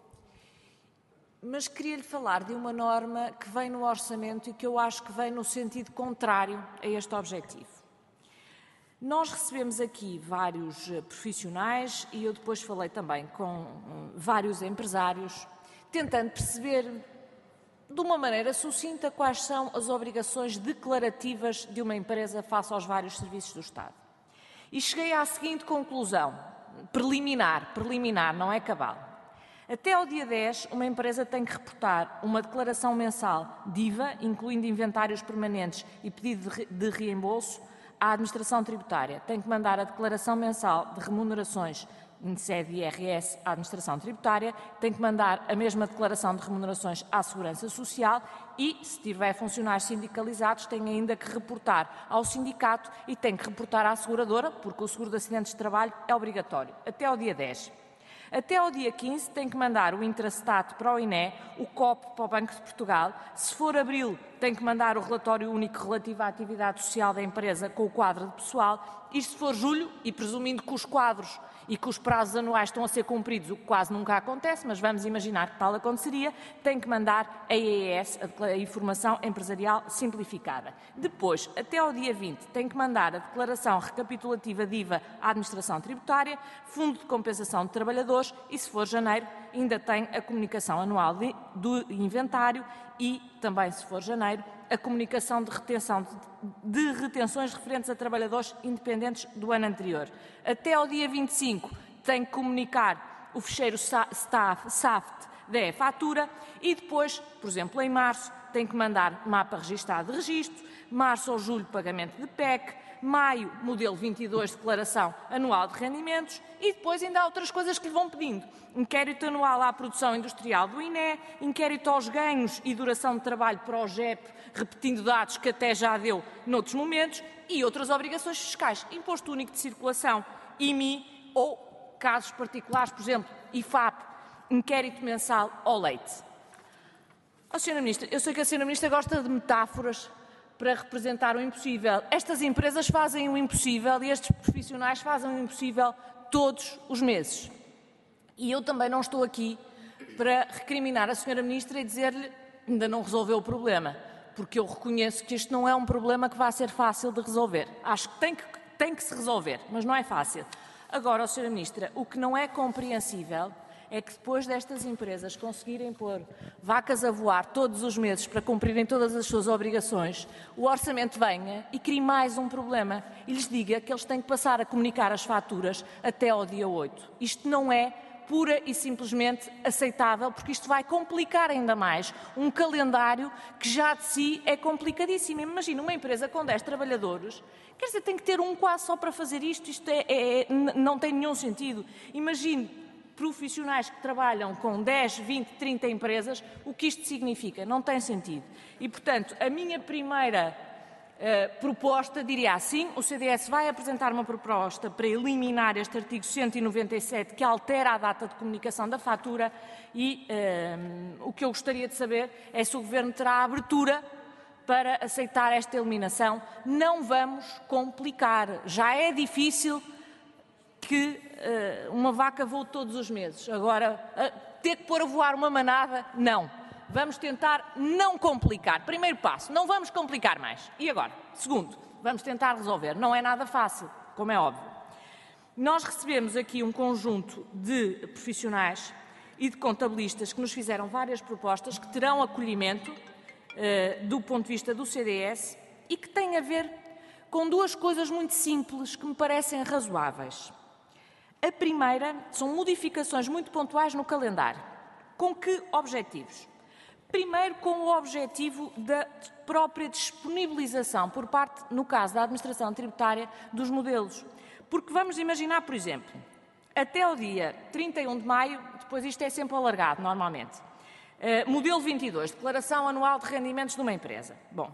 mas queria-lhe falar de uma norma que vem no orçamento e que eu acho que vem no sentido contrário a este objetivo. Nós recebemos aqui vários profissionais e eu depois falei também com vários empresários, tentando perceber de uma maneira sucinta quais são as obrigações declarativas de uma empresa face aos vários serviços do Estado. E cheguei à seguinte conclusão, preliminar, preliminar, não é cabal. Até ao dia dez, uma empresa tem que reportar uma declaração mensal de I V A, incluindo inventários permanentes e pedido de reembolso, à Administração Tributária. Tem que mandar a declaração mensal de remunerações em sede de I R S à Administração Tributária, tem que mandar a mesma declaração de remunerações à Segurança Social e, se tiver funcionários sindicalizados, tem ainda que reportar ao sindicato e tem que reportar à seguradora, porque o seguro de acidentes de trabalho é obrigatório, até ao dia dez. Até ao dia quinze tem que mandar o Intrastat para o I N E, o C O P para o Banco de Portugal. Se for abril, tem que mandar o relatório único relativo à atividade social da empresa com o quadro de pessoal. E se for julho, e presumindo que os quadros e que os prazos anuais estão a ser cumpridos, o que quase nunca acontece, mas vamos imaginar que tal aconteceria, tem que mandar a E E S, a Informação Empresarial Simplificada. Depois, até ao dia vinte, tem que mandar a declaração recapitulativa de I V A à Administração Tributária, Fundo de Compensação de Trabalhadores e, se for janeiro, ainda tem a comunicação anual de, do inventário e, também se for janeiro, a comunicação de retenção de, de retenções referentes a trabalhadores independentes do ano anterior. Até ao dia vinte e cinco tem que comunicar o ficheiro S A F T da e-fatura e depois, por exemplo, em março, tem que mandar mapa registado de registro, março ou julho pagamento de P E C, maio, modelo vinte e dois, declaração anual de rendimentos, e depois ainda há outras coisas que lhe vão pedindo. Inquérito anual à produção industrial do I N E, inquérito aos ganhos e duração de trabalho para o G E P, repetindo dados que até já deu noutros momentos, e outras obrigações fiscais, Imposto Único de Circulação, I M I, ou casos particulares, por exemplo, I F A P, inquérito mensal ao leite. Oh, senhora Ministra, eu sei que a senhora Ministra gosta de metáforas para representar o impossível. Estas empresas fazem o impossível e estes profissionais fazem o impossível todos os meses. E eu também não estou aqui para recriminar a senhora Ministra e dizer-lhe que ainda não resolveu o problema, porque eu reconheço que isto não é um problema que vai ser fácil de resolver. Acho que tem que, tem que se resolver, mas não é fácil. Agora, oh, senhora Ministra, o que não é compreensível é que depois destas empresas conseguirem pôr vacas a voar todos os meses para cumprirem todas as suas obrigações, o orçamento venha e crie mais um problema e lhes diga que eles têm que passar a comunicar as faturas até ao dia oito. Isto não é pura e simplesmente aceitável, porque isto vai complicar ainda mais um calendário que já de si é complicadíssimo. Imagina uma empresa com dez trabalhadores, quer dizer, tem que ter um quase só para fazer isto, isto é, é, não tem nenhum sentido. Imagine profissionais que trabalham com dez, vinte, trinta empresas, o que isto significa? Não tem sentido. E, portanto, a minha primeira uh, proposta, diria assim, o C D S vai apresentar uma proposta para eliminar este artigo cento e noventa e sete, que altera a data de comunicação da fatura, e uh, o que eu gostaria de saber é se o Governo terá abertura para aceitar esta eliminação. Não vamos complicar. Já é difícil que uh, uma vaca voe todos os meses. Agora, uh, ter que pôr a voar uma manada, não. Vamos tentar não complicar. Primeiro passo, não vamos complicar mais. E agora? Segundo, vamos tentar resolver. Não é nada fácil, como é óbvio. Nós recebemos aqui um conjunto de profissionais e de contabilistas que nos fizeram várias propostas que terão acolhimento uh, do ponto de vista do C D S e que têm a ver com duas coisas muito simples que me parecem razoáveis. A primeira são modificações muito pontuais no calendário. Com que objetivos? Primeiro, com o objetivo da própria disponibilização por parte, no caso da administração tributária, dos modelos. Porque vamos imaginar, por exemplo, até o dia trinta e um de maio, depois isto é sempre alargado, normalmente, uh, modelo vinte e dois, declaração anual de rendimentos de uma empresa. Bom,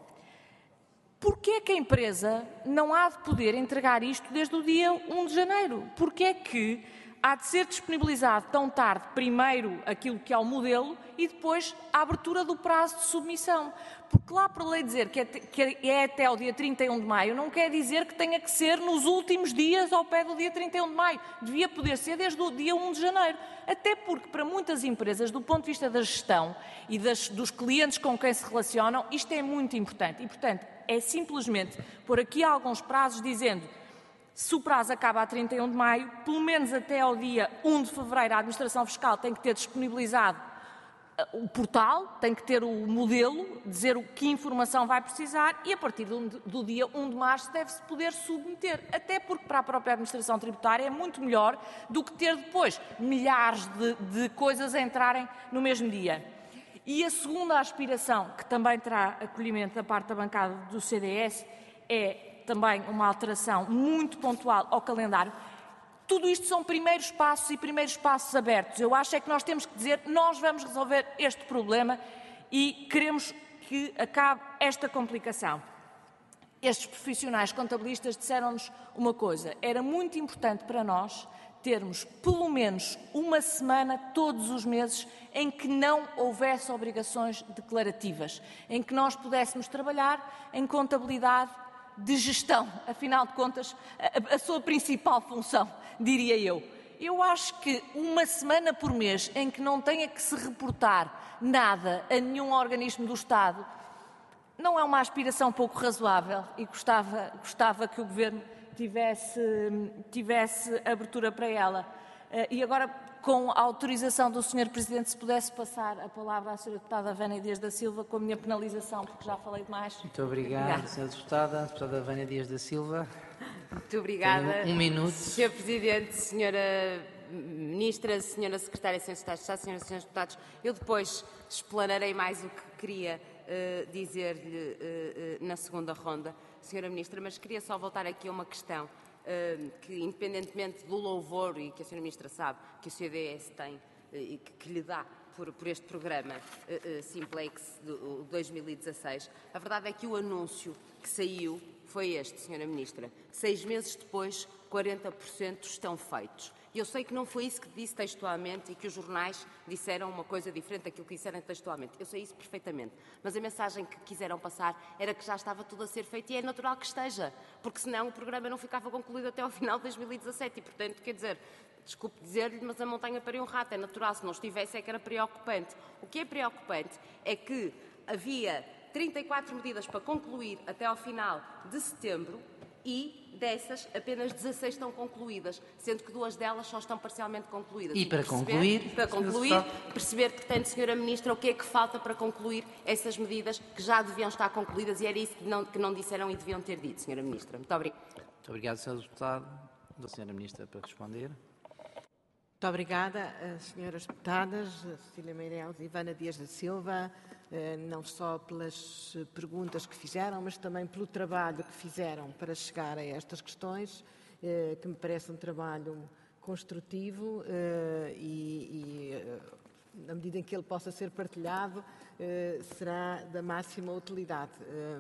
porquê é que a empresa não há de poder entregar isto desde o dia um de janeiro? Porquê é que há de ser disponibilizado tão tarde, primeiro aquilo que é o modelo e depois a abertura do prazo de submissão? Porque lá para a lei dizer que é, que é até o dia trinta e um de maio, não quer dizer que tenha que ser nos últimos dias ao pé do dia trinta e um de maio. Devia poder ser desde o dia um de janeiro. Até porque para muitas empresas, do ponto de vista da gestão e das, dos clientes com quem se relacionam, isto é muito importante. E, portanto, é simplesmente pôr aqui alguns prazos dizendo: se o prazo acaba a trinta e um de maio, pelo menos até ao dia um de fevereiro a Administração Fiscal tem que ter disponibilizado o portal, tem que ter o modelo, dizer o que informação vai precisar, e a partir do, do dia um de março deve-se poder submeter, até porque para a própria Administração Tributária é muito melhor do que ter depois milhares de, de coisas a entrarem no mesmo dia. E a segunda aspiração, que também terá acolhimento da parte da bancada do C D S, é também uma alteração muito pontual ao calendário. Tudo isto são primeiros passos e primeiros passos abertos. Eu acho é que nós temos que dizer: nós vamos resolver este problema e queremos que acabe esta complicação. Estes profissionais contabilistas disseram-nos uma coisa: era muito importante para nós termos pelo menos uma semana todos os meses em que não houvesse obrigações declarativas, em que nós pudéssemos trabalhar em contabilidade de gestão, afinal de contas, a, a sua principal função, diria eu. Eu acho que uma semana por mês em que não tenha que se reportar nada a nenhum organismo do Estado não é uma aspiração pouco razoável, e gostava, gostava que o Governo tivesse, tivesse abertura para ela. E agora, com a autorização do senhor Presidente, se pudesse passar a palavra à senhora Deputada Vânia Dias da Silva, com a minha penalização, porque já falei demais. Muito obrigado, obrigada. senhora Deputada. Deputada Vânia Dias da Silva. Muito obrigada. Tem um, um minuto. senhor Presidente, senhora Ministra, senhora Secretária, senhores Secretários de Estado, senhoras e senhores Deputados, eu depois explanarei mais o que queria uh, dizer-lhe uh, uh, na segunda ronda. senhora Ministra, mas queria só voltar aqui a uma questão uh, que, independentemente do louvor, e que a senhora Ministra sabe que o C D S tem uh, e que, que lhe dá por, por este programa uh, uh, Simplex de dois mil e dezasseis, a verdade é que o anúncio que saiu foi este, senhora Ministra. Seis meses depois, quarenta por cento estão feitos. E eu sei que não foi isso que disse textualmente e que os jornais disseram uma coisa diferente daquilo que disseram textualmente. Eu sei isso perfeitamente. Mas a mensagem que quiseram passar era que já estava tudo a ser feito e é natural que esteja, porque senão o programa não ficava concluído até ao final de dois mil e dezassete e, portanto, quer dizer, desculpe dizer-lhe, mas a montanha pariu um rato, é natural, se não estivesse é que era preocupante. O que é preocupante é que havia trinta e quatro medidas para concluir até ao final de setembro e dessas apenas dezasseis estão concluídas, sendo que duas delas só estão parcialmente concluídas. E para perceber, concluir, para concluir, perceber, portanto, senhora Ministra, o que é que falta para concluir essas medidas que já deviam estar concluídas e era isso que não, que não disseram e deviam ter dito, senhora Ministra. Muito obrigada. Muito obrigado, senhor Deputado. Da senhora Ministra para responder. Muito obrigada, senhoras deputadas, Cecília Meireles e Ivana Dias da Silva, não só pelas perguntas que fizeram, mas também pelo trabalho que fizeram para chegar a estas questões, que me parece um trabalho construtivo e, e na medida em que ele possa ser partilhado, será da máxima utilidade.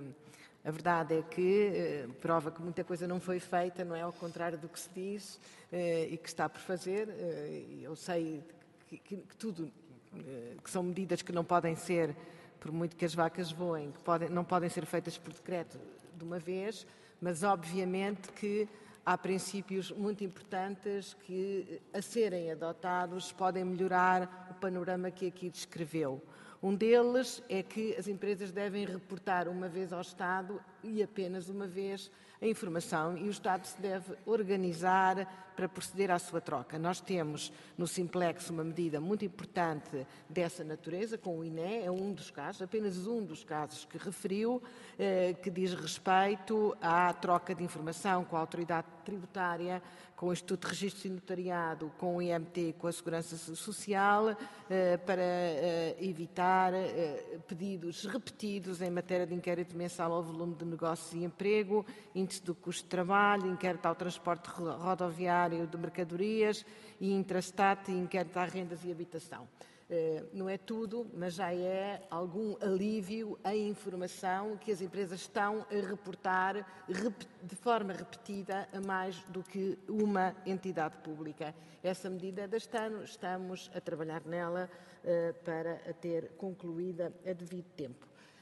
A verdade é que eh, prova que muita coisa não foi feita, não é? Ao contrário do que se diz eh, e que está por fazer. Eh, eu sei que, que, que tudo, eh, que são medidas que não podem ser, por muito que as vacas voem, que podem, não podem ser feitas por decreto de uma vez, mas obviamente que há princípios muito importantes que, a serem adotados, podem melhorar o panorama que aqui descreveu. Um deles é que as empresas devem reportar uma vez ao Estado e apenas uma vez a informação e o Estado se deve organizar para proceder à sua troca. Nós temos no Simplex uma medida muito importante dessa natureza, com o I N E, é um dos casos, apenas um dos casos que referiu, eh, que diz respeito à troca de informação com a autoridade tributária, com o Instituto de Registro e Notariado, com o I M T, com a Segurança Social, eh, para eh, evitar eh, pedidos repetidos em matéria de inquérito mensal ao volume de negócios e emprego, índice do custo de trabalho, inquérito ao transporte rodoviário de mercadorias e intrastat e inquérito a rendas e habitação. Não é tudo, mas já é algum alívio a informação que as empresas estão a reportar de forma repetida a mais do que uma entidade pública. Essa medida é deste ano, estamos a trabalhar nela para a ter concluída a devido tempo.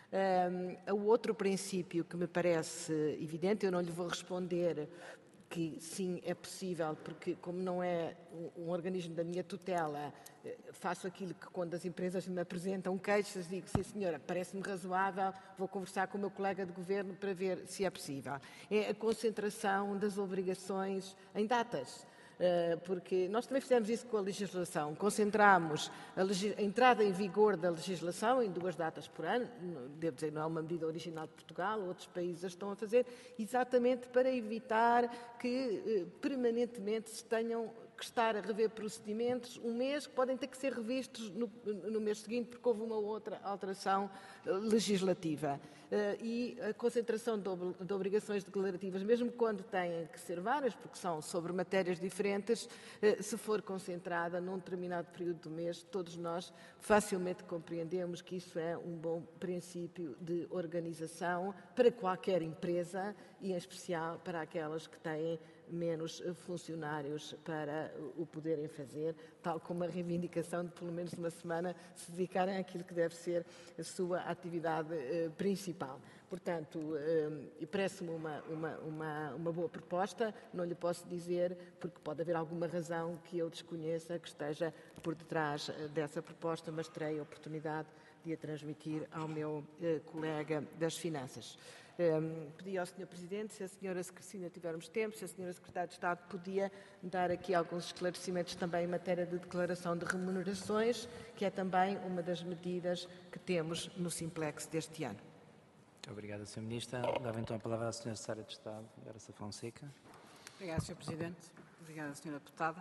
Um, o outro princípio que me parece evidente, eu não lhe vou responder que sim, é possível, porque como não é um, um organismo da minha tutela, faço aquilo que quando as empresas me apresentam queixas, digo, sim senhora, parece-me razoável, vou conversar com o meu colega de governo para ver se é possível. É a concentração das obrigações em datas. Porque nós também fizemos isso com a legislação, concentramos a, legis... a entrada em vigor da legislação em duas datas por ano, devo dizer, não é uma medida original de Portugal, outros países a estão a fazer, exatamente para evitar que eh, permanentemente se tenham que estar a rever procedimentos um mês, que podem ter que ser revistos no, no mês seguinte porque houve uma outra alteração legislativa. Uh, e a concentração de, ob de obrigações declarativas, mesmo quando têm que ser várias, porque são sobre matérias diferentes, uh, se for concentrada num determinado período do mês, todos nós facilmente compreendemos que isso é um bom princípio de organização para qualquer empresa e, em especial, para aquelas que têm menos funcionários para o poderem fazer, tal como a reivindicação de pelo menos uma semana se dedicarem àquilo que deve ser a sua atividade eh, principal. Portanto, eh, parece-me uma, uma, uma, uma boa proposta, não lhe posso dizer, porque pode haver alguma razão que eu desconheça que esteja por detrás dessa proposta, mas terei a oportunidade de a transmitir ao meu eh, colega das Finanças. Um, pedi ao senhor Presidente, se a senhora, se ainda tivermos tempo, se a senhora Secretária de Estado podia dar aqui alguns esclarecimentos também em matéria de declaração de remunerações, que é também uma das medidas que temos no Simplex deste ano. Muito obrigada, senhora Ministra. Dava então a palavra à senhora Secretária de Estado, Garça Fonseca. Obrigada, senhor Presidente. Obrigada, senhora Deputada.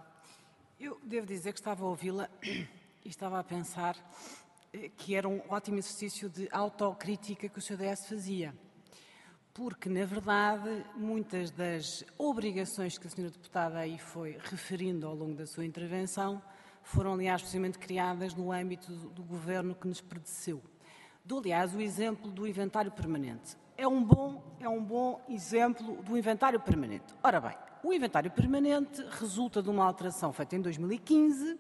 Eu devo dizer que estava a ouvi-la e estava a pensar que era um ótimo exercício de autocrítica que o C D S fazia. porque, na verdade, muitas das obrigações que a senhora deputada aí foi referindo ao longo da sua intervenção foram, aliás, precisamente criadas no âmbito do, do governo que nos predeceu. Dou, aliás, o exemplo do inventário permanente. É um bom, é um bom exemplo do inventário permanente. Ora bem, o inventário permanente resulta de uma alteração feita em dois mil e quinze,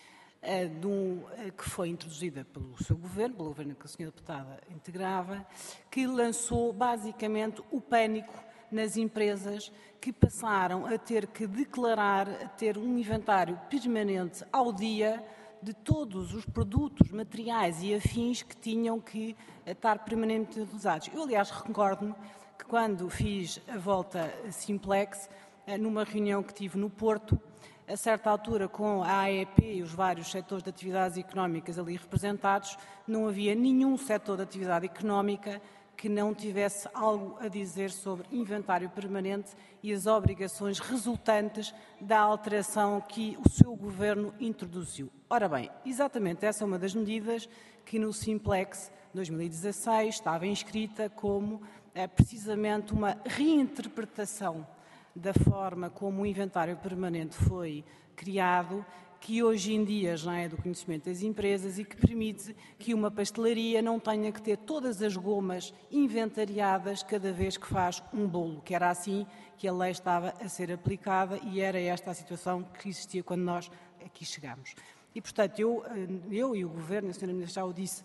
eh, de um, eh, que foi introduzida pelo seu governo, pelo governo que a senhora deputada integrava, que lançou basicamente o pânico nas empresas que passaram a ter que declarar, a ter um inventário permanente ao dia de todos os produtos, materiais e afins que tinham que estar permanentemente utilizados. Eu, aliás, recordo-me que quando fiz a volta Simplex, numa reunião que tive no Porto, a certa altura com a A E P e os vários setores de atividades económicas ali representados, não havia nenhum setor de atividade económica que não tivesse algo a dizer sobre inventário permanente e as obrigações resultantes da alteração que o seu governo introduziu. Ora bem, exatamente essa é uma das medidas que no Simplex dois mil e dezasseis estava inscrita como é, precisamente uma reinterpretação da forma como o inventário permanente foi criado, que hoje em dia já é do conhecimento das empresas e que permite que uma pastelaria não tenha que ter todas as gomas inventariadas cada vez que faz um bolo, que era assim que a lei estava a ser aplicada e era esta a situação que existia quando nós aqui chegámos. E, portanto, eu, eu e o Governo, a senhora Ministra já o disse,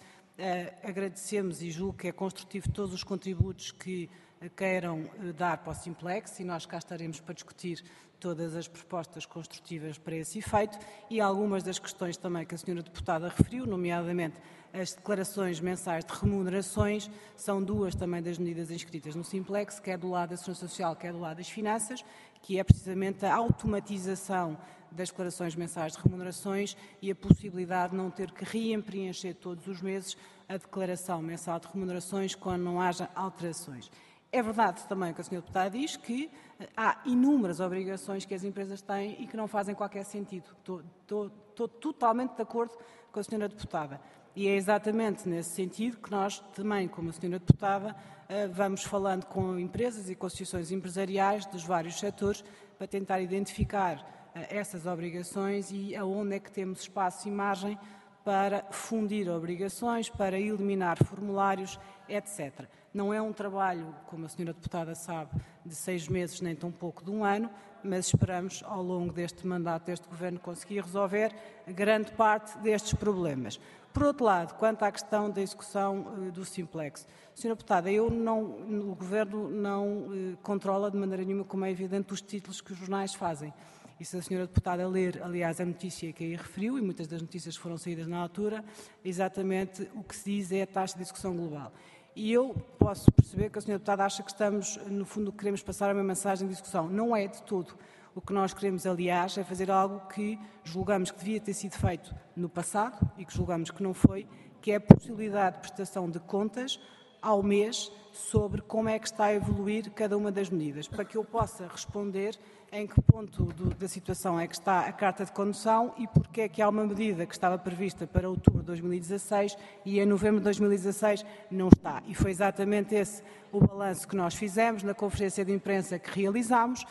agradecemos e julgo que é construtivo todos os contributos que queiram dar para o Simplex e nós cá estaremos para discutir todas as propostas construtivas para esse efeito e algumas das questões também que a senhora deputada referiu, nomeadamente as declarações mensais de remunerações, são duas também das medidas inscritas no Simplex, quer do lado da Segurança Social, quer do lado das Finanças, que é precisamente a automatização das declarações mensais de remunerações e a possibilidade de não ter que reempreencher todos os meses a declaração mensal de remunerações quando não haja alterações. É verdade também que a senhora deputada diz que há inúmeras obrigações que as empresas têm e que não fazem qualquer sentido. Estou, estou, estou totalmente de acordo com a senhora deputada. E é exatamente nesse sentido que nós também, como a senhora deputada, vamos falando com empresas e com associações empresariais dos vários setores para tentar identificar essas obrigações e aonde é que temos espaço e margem para fundir obrigações, para eliminar formulários, etcétera. Não é um trabalho, como a senhora deputada sabe, de seis meses, nem tão pouco de um ano, mas esperamos, ao longo deste mandato deste Governo, conseguir resolver grande parte destes problemas. Por outro lado, quanto à questão da execução uh, do Simplex, senhora deputada, eu não, o Governo não uh, controla de maneira nenhuma, como é evidente, os títulos que os jornais fazem. E se a senhora deputada ler, aliás, a notícia que aí referiu, e muitas das notícias foram saídas na altura, exatamente o que se diz é a taxa de execução global. E eu posso perceber que a senhora deputada acha que estamos, no fundo, queremos passar uma mensagem de discussão. Não é de todo. O que nós queremos, aliás, é fazer algo que julgamos que devia ter sido feito no passado e que julgamos que não foi, que é a possibilidade de prestação de contas ao mês sobre como é que está a evoluir cada uma das medidas, para que eu possa responder em que ponto do, da situação é que está a carta de condução e porque é que há uma medida que estava prevista para outubro de dois mil e dezasseis e em novembro de dois mil e dezasseis não está. E foi exatamente esse o balanço que nós fizemos na conferência de imprensa que realizámos uh,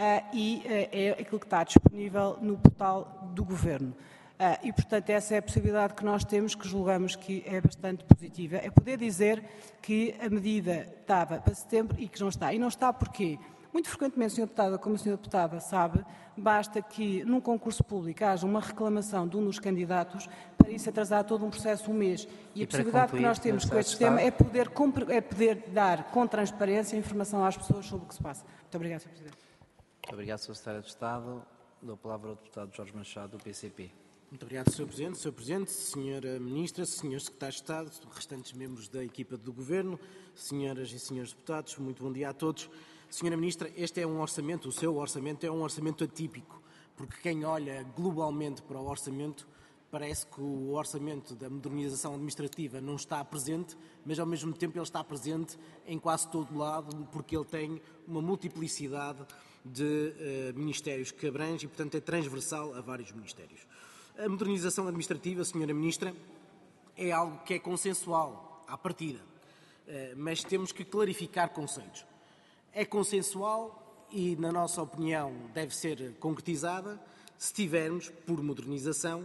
e uh, é aquilo que está disponível no portal do Governo. Uh, e, portanto, essa é a possibilidade que nós temos, que julgamos que é bastante positiva. É poder dizer que a medida estava para setembro e que não está. E não está porquê? Muito frequentemente, senhora Deputada, como a senhora Deputada sabe, basta que num concurso público haja uma reclamação de um dos candidatos para isso atrasar todo um processo um mês. E, e a possibilidade concluir, que nós temos com este sistema é poder, é poder dar com transparência informação às pessoas sobre o que se passa. Muito obrigada, senhor Presidente. Muito obrigado, senhor Secretário de Estado. Dou a palavra ao deputado Jorge Machado, do P C P. Muito obrigado, senhor Presidente. senhor Presidente, senhora Ministra, senhor Secretário de Estado, restantes membros da equipa do Governo, senhoras e senhores deputados, muito bom dia a todos. senhora Ministra, este é um orçamento, o seu orçamento é um orçamento atípico, porque quem olha globalmente para o orçamento parece que o orçamento da modernização administrativa não está presente, mas ao mesmo tempo ele está presente em quase todo lado, porque ele tem uma multiplicidade de uh, ministérios que abrange e, portanto, é transversal a vários ministérios. A modernização administrativa, senhora Ministra, é algo que é consensual à partida, uh, mas temos que clarificar conceitos. é consensual e, na nossa opinião, deve ser concretizada se tivermos, por modernização,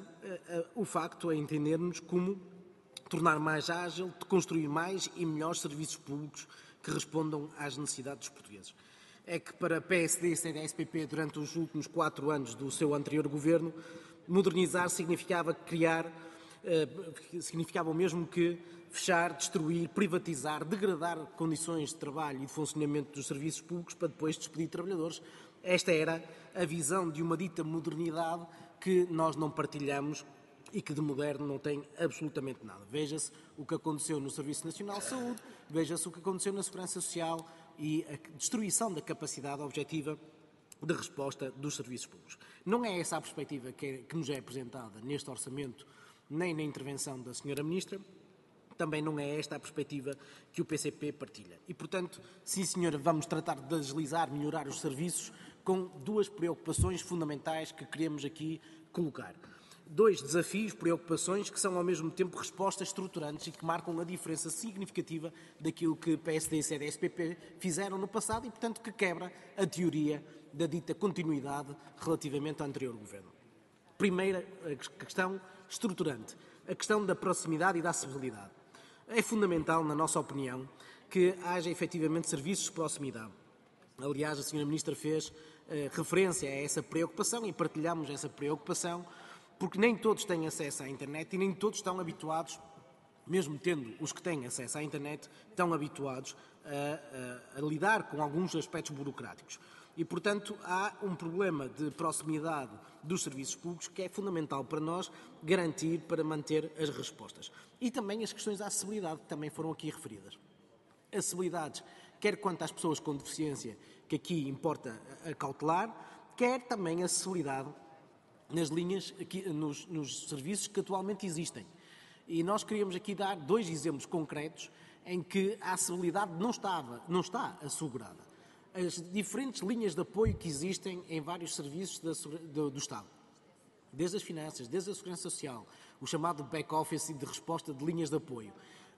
o facto a entendermos como tornar mais ágil, de construir mais e melhores serviços públicos que respondam às necessidades dos portugueses. É que para P S D, C D S, P P, durante os últimos quatro anos do seu anterior governo, modernizar significava criar, eh, significava o mesmo que fechar, destruir, privatizar, degradar condições de trabalho e de funcionamento dos serviços públicos para depois despedir trabalhadores. Esta era a visão de uma dita modernidade que nós não partilhamos e que de moderno não tem absolutamente nada. Veja-se o que aconteceu no Serviço Nacional de Saúde, veja-se o que aconteceu na Segurança Social e a destruição da capacidade objetiva de resposta dos serviços públicos. Não é essa a perspectiva que, é, que nos é apresentada neste orçamento, nem na intervenção da senhora Ministra, também não é esta a perspectiva que o P C P partilha. E, portanto, sim senhora, vamos tratar de agilizar, melhorar os serviços com duas preocupações fundamentais que queremos aqui colocar. Dois desafios, preocupações, que são ao mesmo tempo respostas estruturantes e que marcam a diferença significativa daquilo que P S D e C D S P P fizeram no passado e, portanto, que quebra a teoria da dita continuidade relativamente ao anterior governo. Primeira questão estruturante, a questão da proximidade e da acessibilidade. É fundamental, na nossa opinião, que haja efetivamente serviços de proximidade. Aliás, a senhora Ministra fez eh, referência a essa preocupação e partilhamos essa preocupação, porque nem todos têm acesso à internet e nem todos estão habituados, mesmo tendo os que têm acesso à internet, estão habituados a, a, a lidar com alguns aspectos burocráticos. E, portanto, há um problema de proximidade dos serviços públicos que é fundamental para nós garantir para manter as respostas. E também as questões da acessibilidade, que também foram aqui referidas. Acessibilidades, quer quanto às pessoas com deficiência, que aqui importa acautelar, quer também acessibilidade nas linhas, aqui, nos, nos serviços que atualmente existem. E nós queríamos aqui dar dois exemplos concretos em que a acessibilidade não, estava, não está assegurada. As diferentes linhas de apoio que existem em vários serviços da, do, do Estado, desde as finanças, desde a segurança social, o chamado back-office de resposta de linhas de apoio.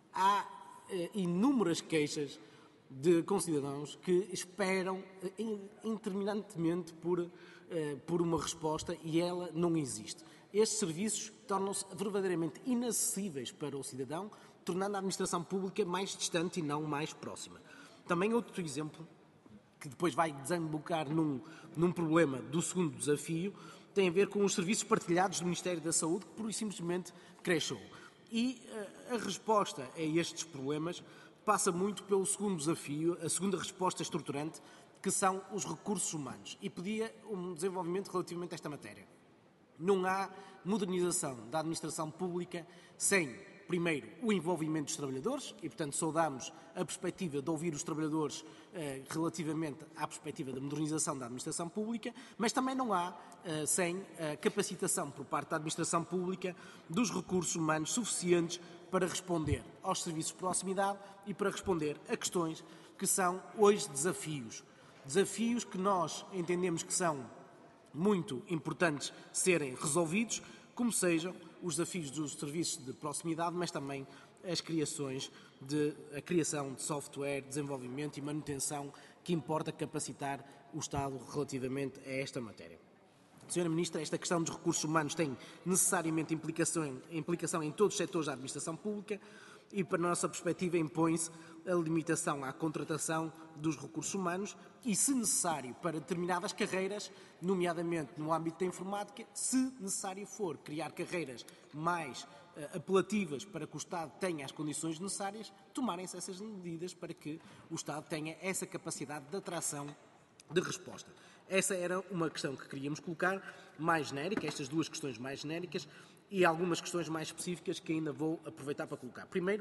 Há eh, inúmeras queixas de concidadãos que esperam eh, interminantemente por, eh, por uma resposta e ela não existe. Estes serviços tornam-se verdadeiramente inacessíveis para o cidadão, tornando a administração pública mais distante e não mais próxima. Também outro exemplo, que depois vai desembocar num, num problema do segundo desafio, tem a ver com os serviços partilhados do Ministério da Saúde, que por simplesmente cresceu. E a, a resposta a estes problemas passa muito pelo segundo desafio, a segunda resposta estruturante, que são os recursos humanos. E pedia um desenvolvimento relativamente a esta matéria. Não há modernização da administração pública sem, primeiro, o envolvimento dos trabalhadores e, portanto, saudamos a perspectiva de ouvir os trabalhadores eh, relativamente à perspectiva da modernização da administração pública, mas também não há eh, sem a capacitação por parte da administração pública dos recursos humanos suficientes para responder aos serviços de proximidade e para responder a questões que são hoje desafios. Desafios que nós entendemos que são muito importantes serem resolvidos, como sejam os desafios dos serviços de proximidade, mas também as criações de, a criação de software, desenvolvimento e manutenção que importa capacitar o Estado relativamente a esta matéria. senhora Ministra, esta questão dos recursos humanos tem necessariamente implicação, implicação em todos os setores da administração pública e, para a nossa perspectiva, impõe-se a limitação à contratação dos recursos humanos e, se necessário, para determinadas carreiras, nomeadamente no âmbito da informática, se necessário for criar carreiras mais uh, apelativas para que o Estado tenha as condições necessárias, tomarem-se essas medidas para que o Estado tenha essa capacidade de atração de resposta. Essa era uma questão que queríamos colocar, mais genérica, estas duas questões mais genéricas, e algumas questões mais específicas que ainda vou aproveitar para colocar. Primeiro,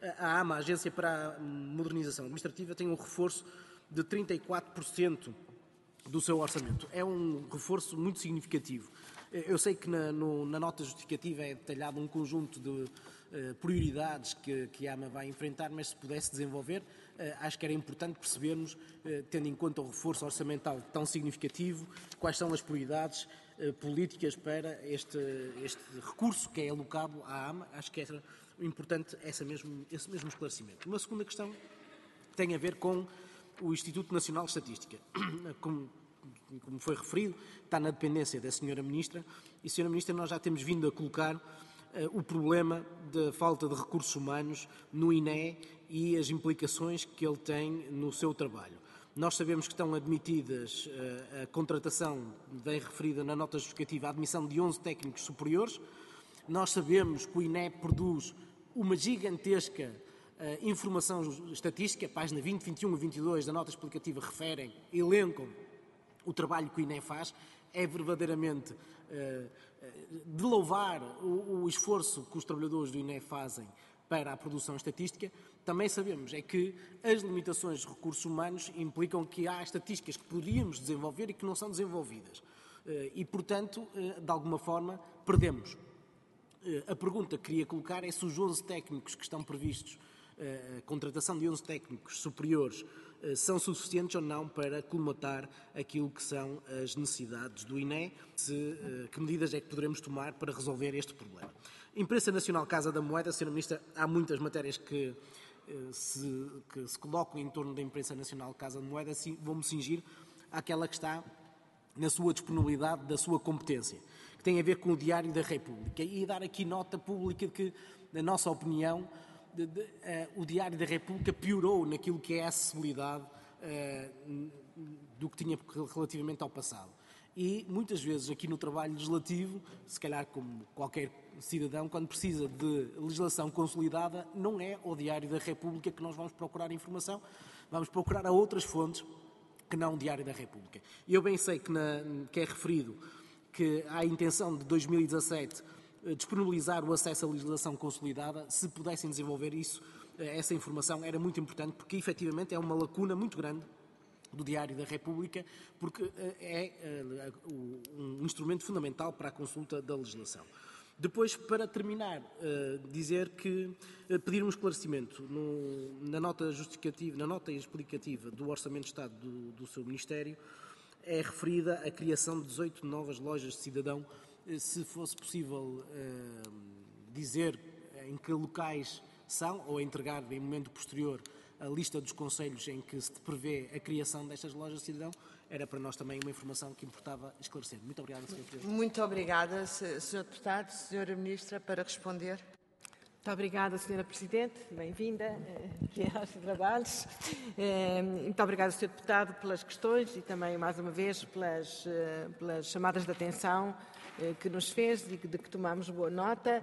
a AMA, a Agência para a Modernização Administrativa, tem um reforço de trinta e quatro por cento do seu orçamento. É um reforço muito significativo. Eu sei que na, no, na nota justificativa é detalhado um conjunto de uh, prioridades que, que a AMA vai enfrentar, mas se pudesse desenvolver, uh, acho que era importante percebermos, uh, tendo em conta o reforço orçamental tão significativo, quais são as prioridades uh, políticas para este, este recurso que é alocado à AMA. Acho que era importante essa mesmo, esse mesmo esclarecimento. Uma segunda questão tem a ver com o Instituto Nacional de Estatística. Como, como foi referido, está na dependência da senhora Ministra e, senhora Ministra, nós já temos vindo a colocar uh, o problema da falta de recursos humanos no I N E e as implicações que ele tem no seu trabalho. Nós sabemos que estão admitidas uh, a contratação, bem referida na nota justificativa, a admissão de onze técnicos superiores. Nós sabemos que o I N E produz uma gigantesca uh, informação estatística, a página vinte, vinte e um e vinte e dois da nota explicativa referem, elencam o trabalho que o I N E faz. É verdadeiramente uh, de louvar o, o esforço que os trabalhadores do I N E fazem para a produção estatística. Também sabemos é que as limitações de recursos humanos implicam que há estatísticas que poderíamos desenvolver e que não são desenvolvidas. Uh, e, portanto, uh, de alguma forma, perdemos. A pergunta que queria colocar é se os onze técnicos que estão previstos, a contratação de onze técnicos superiores, são suficientes ou não para colmatar aquilo que são as necessidades do I N E, se, que medidas é que poderemos tomar para resolver este problema. Imprensa Nacional Casa da Moeda, senhora Ministra, há muitas matérias que se, que se colocam em torno da Imprensa Nacional Casa da Moeda, vou-me cingir àquela que está na sua disponibilidade, da sua competência, que tem a ver com o Diário da República. E dar aqui nota pública de que, na nossa opinião, de, de, uh, o Diário da República piorou naquilo que é a acessibilidade uh, do que tinha relativamente ao passado. E, muitas vezes, aqui no trabalho legislativo, se calhar como qualquer cidadão, quando precisa de legislação consolidada, não é ao Diário da República que nós vamos procurar informação, vamos procurar a outras fontes que não o Diário da República. Eu bem sei que, na, que é referido que há a intenção de dois mil e dezassete disponibilizar o acesso à legislação consolidada. Se pudessem desenvolver isso, essa informação era muito importante, porque efetivamente é uma lacuna muito grande do Diário da República, porque é um instrumento fundamental para a consulta da legislação. Depois, para terminar, dizer que pedir um esclarecimento no, na nota justificativa, na nota explicativa do Orçamento de Estado do, do seu Ministério, é referida a criação de dezoito novas lojas de cidadão. Se fosse possível uh, dizer em que locais são, ou entregar em momento posterior a lista dos concelhos em que se prevê a criação destas lojas de cidadão, era para nós também uma informação que importava esclarecer. Muito obrigada, senhora Presidente. Muito obrigada, senhor Deputado. senhora Ministra, para responder. Muito obrigada, senhora Presidente. Bem-vinda aqui aos trabalhos. Muito obrigada, senhor Deputado, pelas questões e também, mais uma vez, pelas, pelas chamadas de atenção que nos fez e de que tomamos boa nota.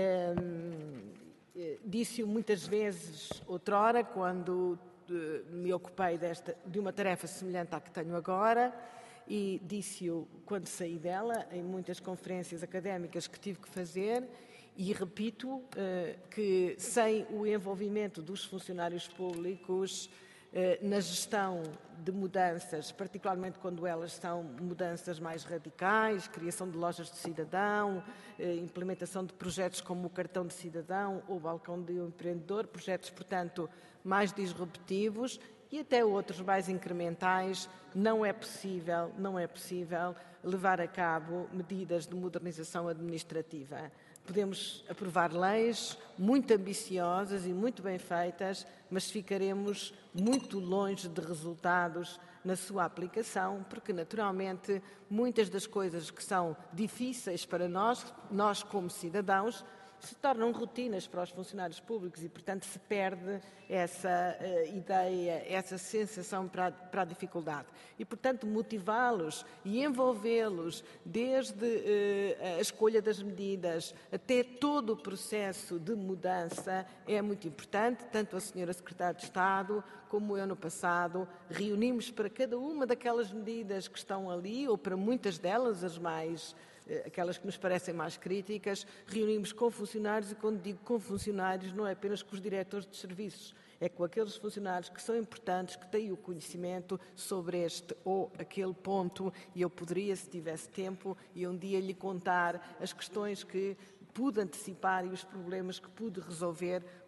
Disse-o muitas vezes outrora, quando me ocupei desta, de uma tarefa semelhante à que tenho agora, e disse-o quando saí dela, em muitas conferências académicas que tive que fazer, e repito que sem o envolvimento dos funcionários públicos na gestão de mudanças, particularmente quando elas são mudanças mais radicais, criação de lojas de cidadão, implementação de projetos como o cartão de cidadão ou o balcão de um empreendedor, projetos, portanto, mais disruptivos e até outros mais incrementais, não é possível, não é possível levar a cabo medidas de modernização administrativa. Podemos aprovar leis muito ambiciosas e muito bem feitas, mas ficaremos muito longe de resultados na sua aplicação, porque, naturalmente, muitas das coisas que são difíceis para nós, nós como cidadãos, se tornam rotinas para os funcionários públicos e, portanto, se perde essa uh, ideia, essa sensação para a, para a dificuldade. E, portanto, motivá-los e envolvê-los desde uh, a escolha das medidas até todo o processo de mudança é muito importante. Tanto a senhora Secretária de Estado como eu no passado reunimos para cada uma daquelas medidas que estão ali, ou para muitas delas, as mais aquelas que nos parecem mais críticas, reunimos com funcionários, e quando digo com funcionários não é apenas com os diretores de serviços, é com aqueles funcionários que são importantes, que têm o conhecimento sobre este ou aquele ponto, e eu poderia, se tivesse tempo, e um dia lhe contar as questões que pude antecipar e os problemas que pude resolver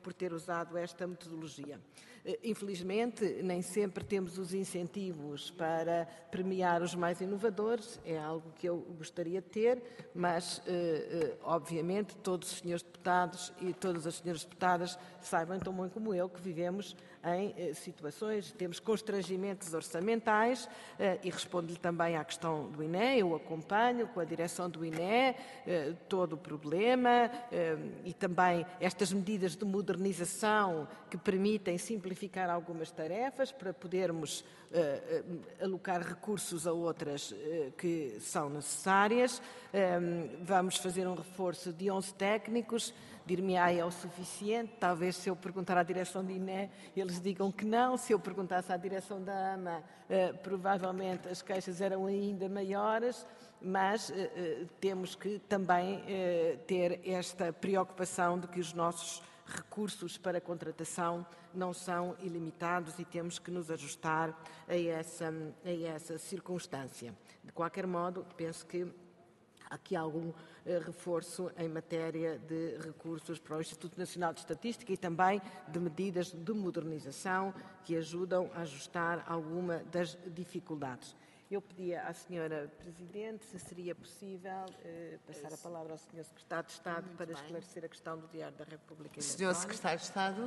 por ter usado esta metodologia. Infelizmente, nem sempre temos os incentivos para premiar os mais inovadores, é algo que eu gostaria de ter, mas, obviamente, todos os senhores deputados e todas as senhoras deputadas saibam tão bem como eu que vivemos em situações, temos constrangimentos orçamentais e respondo-lhe também à questão do I N E, eu acompanho com a direção do I N E todo o problema e também estas medidas de modernização que permitem simplificar algumas tarefas para podermos alocar recursos a outras que são necessárias. Vamos fazer um reforço de onze técnicos, dir-me-á é o suficiente, talvez se eu perguntar à direção do I N E eles digam que não, se eu perguntasse à direção da AMA provavelmente as queixas eram ainda maiores, mas temos que também ter esta preocupação de que os nossos recursos para contratação não são ilimitados e temos que nos ajustar a essa, a essa circunstância. De qualquer modo, penso que há aqui algum uh, reforço em matéria de recursos para o Instituto Nacional de Estatística e também de medidas de modernização que ajudam a ajustar alguma das dificuldades. Eu pedia à senhora Presidente se seria possível uh, passar a palavra ao senhor Secretário de Estado Muito para bem. esclarecer a questão do Diário da República. senhor Secretário de Estado.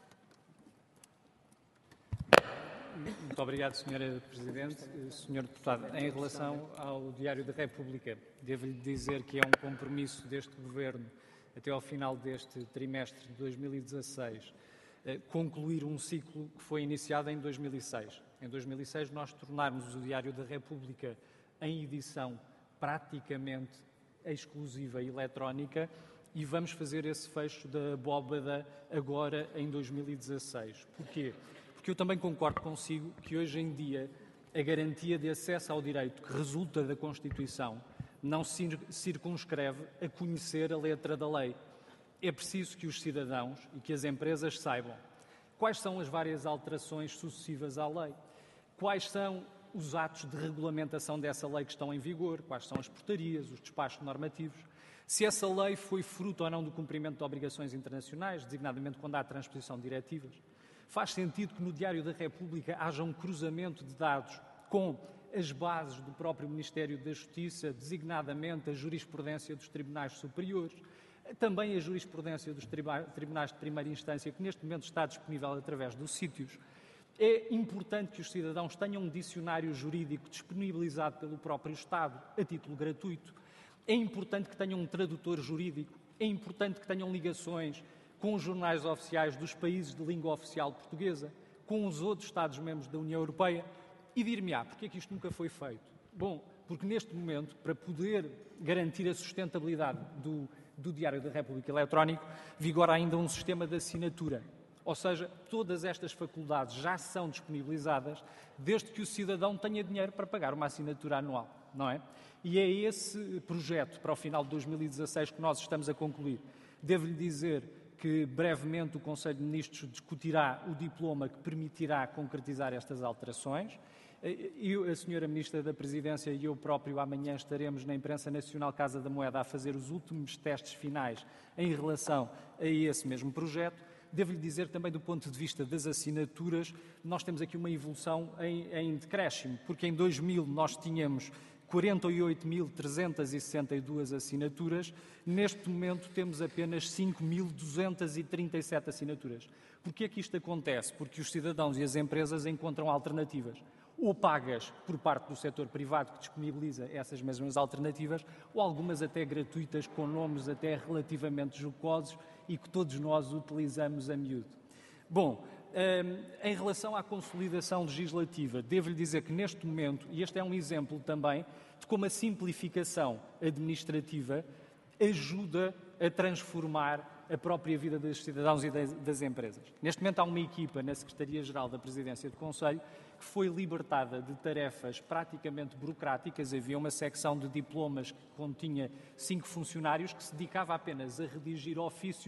Muito obrigado, senhora Presidente. senhor Deputado, em relação ao Diário da República, devo-lhe dizer que é um compromisso deste Governo, até ao final deste trimestre de dois mil e dezasseis, concluir um ciclo que foi iniciado em dois mil e seis. Em dois mil e seis, nós tornarmos o Diário da República em edição praticamente exclusiva e eletrónica e vamos fazer esse fecho da abóbada agora em dois mil e dezasseis. Porquê? Porque eu também concordo consigo que hoje em dia a garantia de acesso ao direito que resulta da Constituição não se circunscreve a conhecer a letra da lei. É preciso que os cidadãos e que as empresas saibam quais são as várias alterações sucessivas à lei, quais são os atos de regulamentação dessa lei que estão em vigor, quais são as portarias, os despachos normativos, se essa lei foi fruto ou não do cumprimento de obrigações internacionais, designadamente quando há transposição de diretivas. Faz sentido que no Diário da República haja um cruzamento de dados com as bases do próprio Ministério da Justiça, designadamente a jurisprudência dos tribunais superiores, também a jurisprudência dos tribunais de primeira instância, que neste momento está disponível através dos sítios. É importante que os cidadãos tenham um dicionário jurídico disponibilizado pelo próprio Estado, a título gratuito. É importante que tenham um tradutor jurídico. É importante que tenham ligações com os jornais oficiais dos países de língua oficial portuguesa, com os outros Estados-membros da União Europeia. E dir-me-á, porque é que isto nunca foi feito? Bom, porque neste momento, para poder garantir a sustentabilidade do, do Diário da República Eletrónico, vigora ainda um sistema de assinatura. Ou seja, todas estas faculdades já são disponibilizadas desde que o cidadão tenha dinheiro para pagar uma assinatura anual, não é? E é esse projeto para o final de dois mil e dezasseis que nós estamos a concluir. Devo-lhe dizer que brevemente o Conselho de Ministros discutirá o diploma que permitirá concretizar estas alterações. Eu, a senhora Ministra da Presidência e eu próprio amanhã estaremos na imprensa nacional Casa da Moeda a fazer os últimos testes finais em relação a esse mesmo projeto. Devo-lhe dizer também do ponto de vista das assinaturas, nós temos aqui uma evolução em, em decréscimo, porque em dois mil nós tínhamos quarenta e oito mil trezentas e sessenta e duas assinaturas, neste momento temos apenas cinco mil duzentas e trinta e sete assinaturas. Porquê é que isto acontece? Porque os cidadãos e as empresas encontram alternativas, ou pagas por parte do setor privado que disponibiliza essas mesmas alternativas, ou algumas até gratuitas, com nomes até relativamente jocosos e que todos nós utilizamos a miúdo. Bom, em relação à consolidação legislativa, devo-lhe dizer que neste momento, e este é um exemplo também de como a simplificação administrativa ajuda a transformar a própria vida dos cidadãos e das empresas. Neste momento há uma equipa na Secretaria-Geral da Presidência do Conselho que foi libertada de tarefas praticamente burocráticas. Havia uma secção de diplomas que continha cinco funcionários que se dedicava apenas a redigir ofícios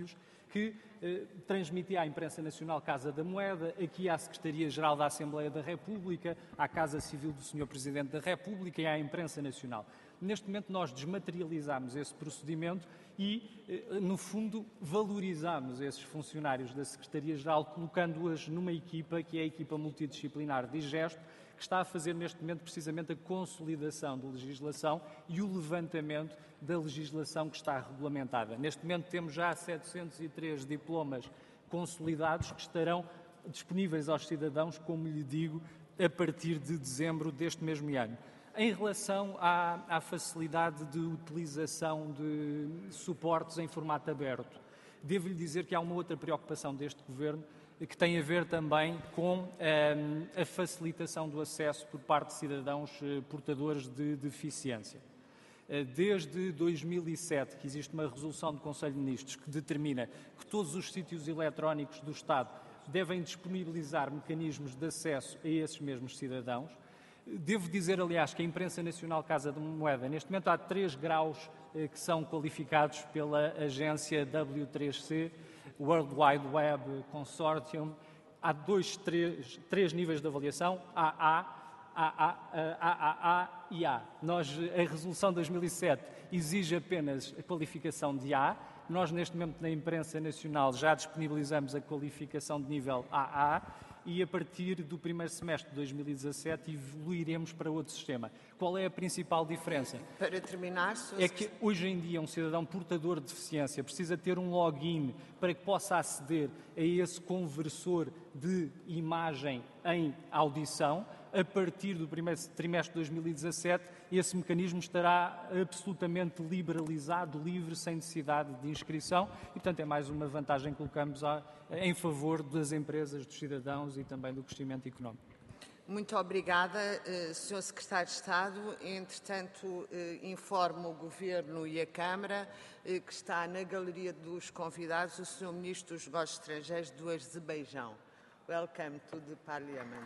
que eh, transmiti à Imprensa Nacional Casa da Moeda, aqui à Secretaria-Geral da Assembleia da República, à Casa Civil do senhor Presidente da República e à Imprensa Nacional. Neste momento nós desmaterializamos esse procedimento e, no fundo, valorizamos esses funcionários da Secretaria-Geral, colocando-as numa equipa, que é a equipa multidisciplinar de Digesto, que está a fazer neste momento precisamente a consolidação da legislação e o levantamento da legislação que está regulamentada. Neste momento temos já setecentos e três diplomas consolidados que estarão disponíveis aos cidadãos, como lhe digo, a partir de dezembro deste mesmo ano. Em relação à, à facilidade de utilização de suportes em formato aberto, devo-lhe dizer que há uma outra preocupação deste Governo que tem a ver também com um, a facilitação do acesso por parte de cidadãos uh, portadores de deficiência. Uh, desde dois mil e sete que existe uma resolução do Conselho de Ministros que determina que todos os sítios eletrónicos do Estado devem disponibilizar mecanismos de acesso a esses mesmos cidadãos. Devo dizer, aliás, que a Imprensa Nacional Casa da Moeda, neste momento há três graus eh, que são qualificados pela agência W três C, World Wide Web Consortium. Há dois, três, três níveis de avaliação, A A, A A, A A A e A. Nós, a resolução de dois mil e sete exige apenas a qualificação de A. Nós, neste momento, na Imprensa Nacional, já disponibilizamos a qualificação de nível A A e, a partir do primeiro semestre de dois mil e dezassete, evoluiremos para outro sistema. Qual é a principal diferença? Para terminar, é que hoje em dia um cidadão portador de deficiência precisa ter um login para que possa aceder a esse conversor de imagem em audição. A partir do primeiro trimestre de dois mil e dezassete, esse mecanismo estará absolutamente liberalizado, livre, sem necessidade de inscrição e, portanto, é mais uma vantagem que colocamos a, em favor das empresas, dos cidadãos e também do crescimento económico. Muito obrigada, senhor Secretário de Estado. Entretanto, informo o Governo e a Câmara que está na galeria dos convidados o senhor Ministro dos Negócios Estrangeiros do Azerbaijão. Welcome to the Parliament.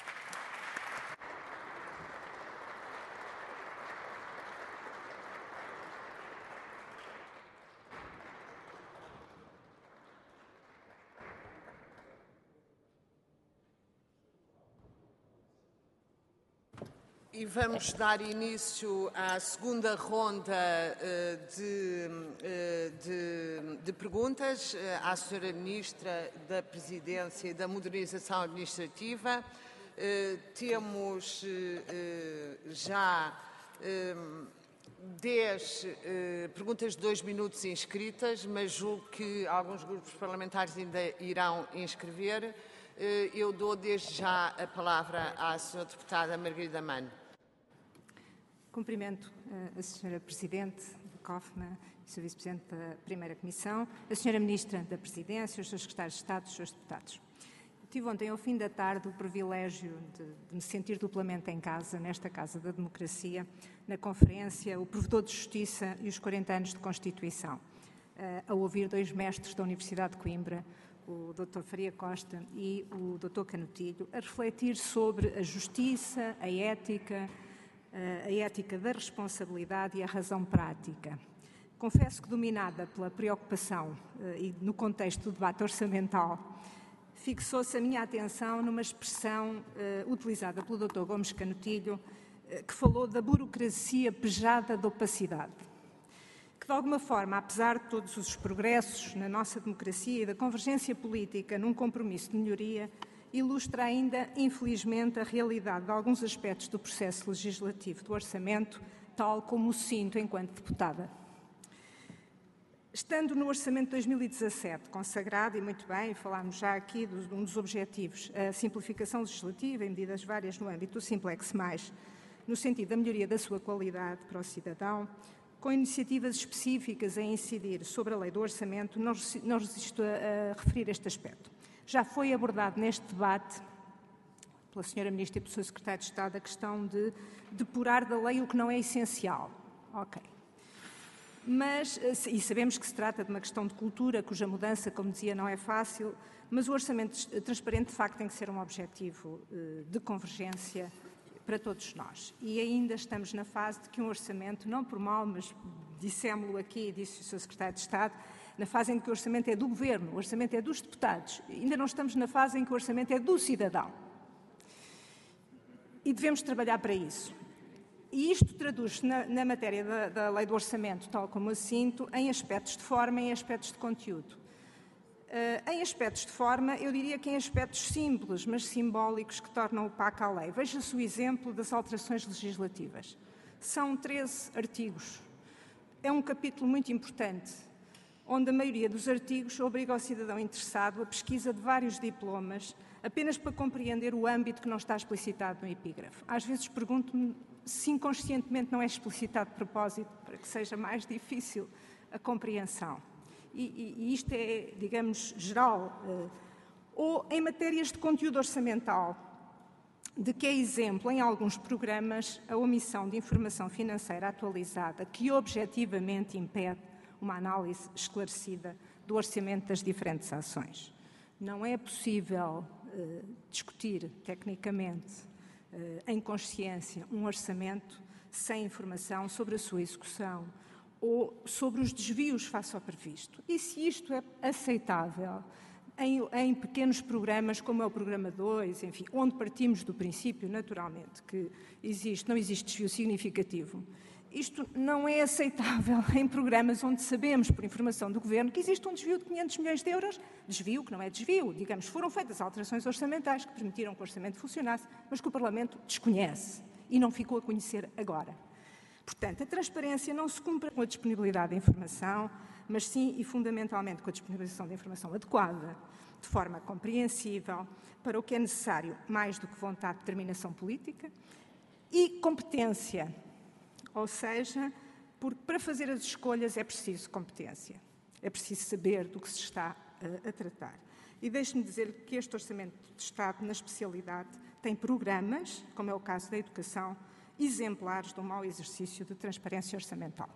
E vamos dar início à segunda ronda uh, de, uh, de, de perguntas uh, à senhora Ministra da Presidência e da Modernização Administrativa. Uh, temos uh, uh, já uh, dez uh, perguntas de dois minutos inscritas, mas julgo que alguns grupos parlamentares ainda irão inscrever. Uh, eu dou desde já a palavra à senhora deputada Margarida Mano. Cumprimento a senhora Presidente de COFMA, o senhor Vice-Presidente da Primeira Comissão, a senhora Ministra da Presidência, os senhores Secretários de Estado, os senhores Deputados. Eu tive ontem, ao fim da tarde, o privilégio de, de me sentir duplamente em casa, nesta Casa da Democracia, na conferência O Provedor de Justiça e os quarenta anos de Constituição, a ouvir dois mestres da Universidade de Coimbra, o doutor Faria Costa e o doutor Canutilho, a refletir sobre a justiça, a ética, a ética da responsabilidade e a razão prática. Confesso que, dominada pela preocupação e no contexto do debate orçamental, fixou-se a minha atenção numa expressão uh, utilizada pelo doutor Gomes Canutilho, uh, que falou da burocracia pejada de opacidade, que de alguma forma, apesar de todos os progressos na nossa democracia e da convergência política num compromisso de melhoria, ilustra ainda, infelizmente, a realidade de alguns aspectos do processo legislativo do orçamento, tal como o sinto enquanto deputada. Estando no Orçamento de dois mil e dezassete consagrado, e muito bem, falámos já aqui de um dos objetivos, a simplificação legislativa e medidas várias no âmbito do Simplex mais, no sentido da melhoria da sua qualidade para o cidadão, com iniciativas específicas a incidir sobre a lei do orçamento, não resisto a, a referir este aspecto. Já foi abordado neste debate, pela senhora Ministra e pelo senhor Secretário de Estado, a questão de depurar da lei o que não é essencial. Ok. Mas, e sabemos que se trata de uma questão de cultura, cuja mudança, como dizia, não é fácil, mas o orçamento transparente, de facto, tem que ser um objetivo de convergência para todos nós. E ainda estamos na fase de que um orçamento, não por mal, mas dissemos-lo aqui, disse o senhor Secretário de Estado, na fase em que o orçamento é do Governo, o orçamento é dos deputados. Ainda não estamos na fase em que o orçamento é do cidadão. E devemos trabalhar para isso. E isto traduz-se na, na matéria da, da lei do orçamento, tal como eu sinto, em aspectos de forma e em aspectos de conteúdo. Uh, em aspectos de forma, eu diria que em aspectos simples, mas simbólicos, que tornam opaca a lei. Veja-se o exemplo das alterações legislativas. São treze artigos. É um capítulo muito importante, onde a maioria dos artigos obriga o cidadão interessado a pesquisa de vários diplomas, apenas para compreender o âmbito que não está explicitado no epígrafe. Às vezes pergunto-me se inconscientemente não é explicitado de propósito, para que seja mais difícil a compreensão. E, e, e isto é, digamos, geral. Ou em matérias de conteúdo orçamental, de que é exemplo em alguns programas a omissão de informação financeira atualizada que objetivamente impede uma análise esclarecida do orçamento das diferentes ações. Não é possível eh, discutir tecnicamente, eh, em consciência, um orçamento sem informação sobre a sua execução ou sobre os desvios face ao previsto. E se isto é aceitável em, em pequenos programas, como é o Programa dois, enfim, onde partimos do princípio, naturalmente, que existe, não existe desvio significativo, isto não é aceitável em programas onde sabemos, por informação do Governo, que existe um desvio de quinhentos milhões de euros, desvio que não é desvio, digamos, foram feitas alterações orçamentais que permitiram que o orçamento funcionasse, mas que o Parlamento desconhece e não ficou a conhecer agora. Portanto, a transparência não se cumpre com a disponibilidade de informação, mas sim e fundamentalmente com a disponibilização de informação adequada, de forma compreensível, para o que é necessário mais do que vontade, determinação política e competência. Ou seja, porque para fazer as escolhas é preciso competência, é preciso saber do que se está uh, a tratar. E deixe-me dizer que este Orçamento de Estado, na especialidade, tem programas, como é o caso da educação, exemplares do mau exercício de transparência orçamental.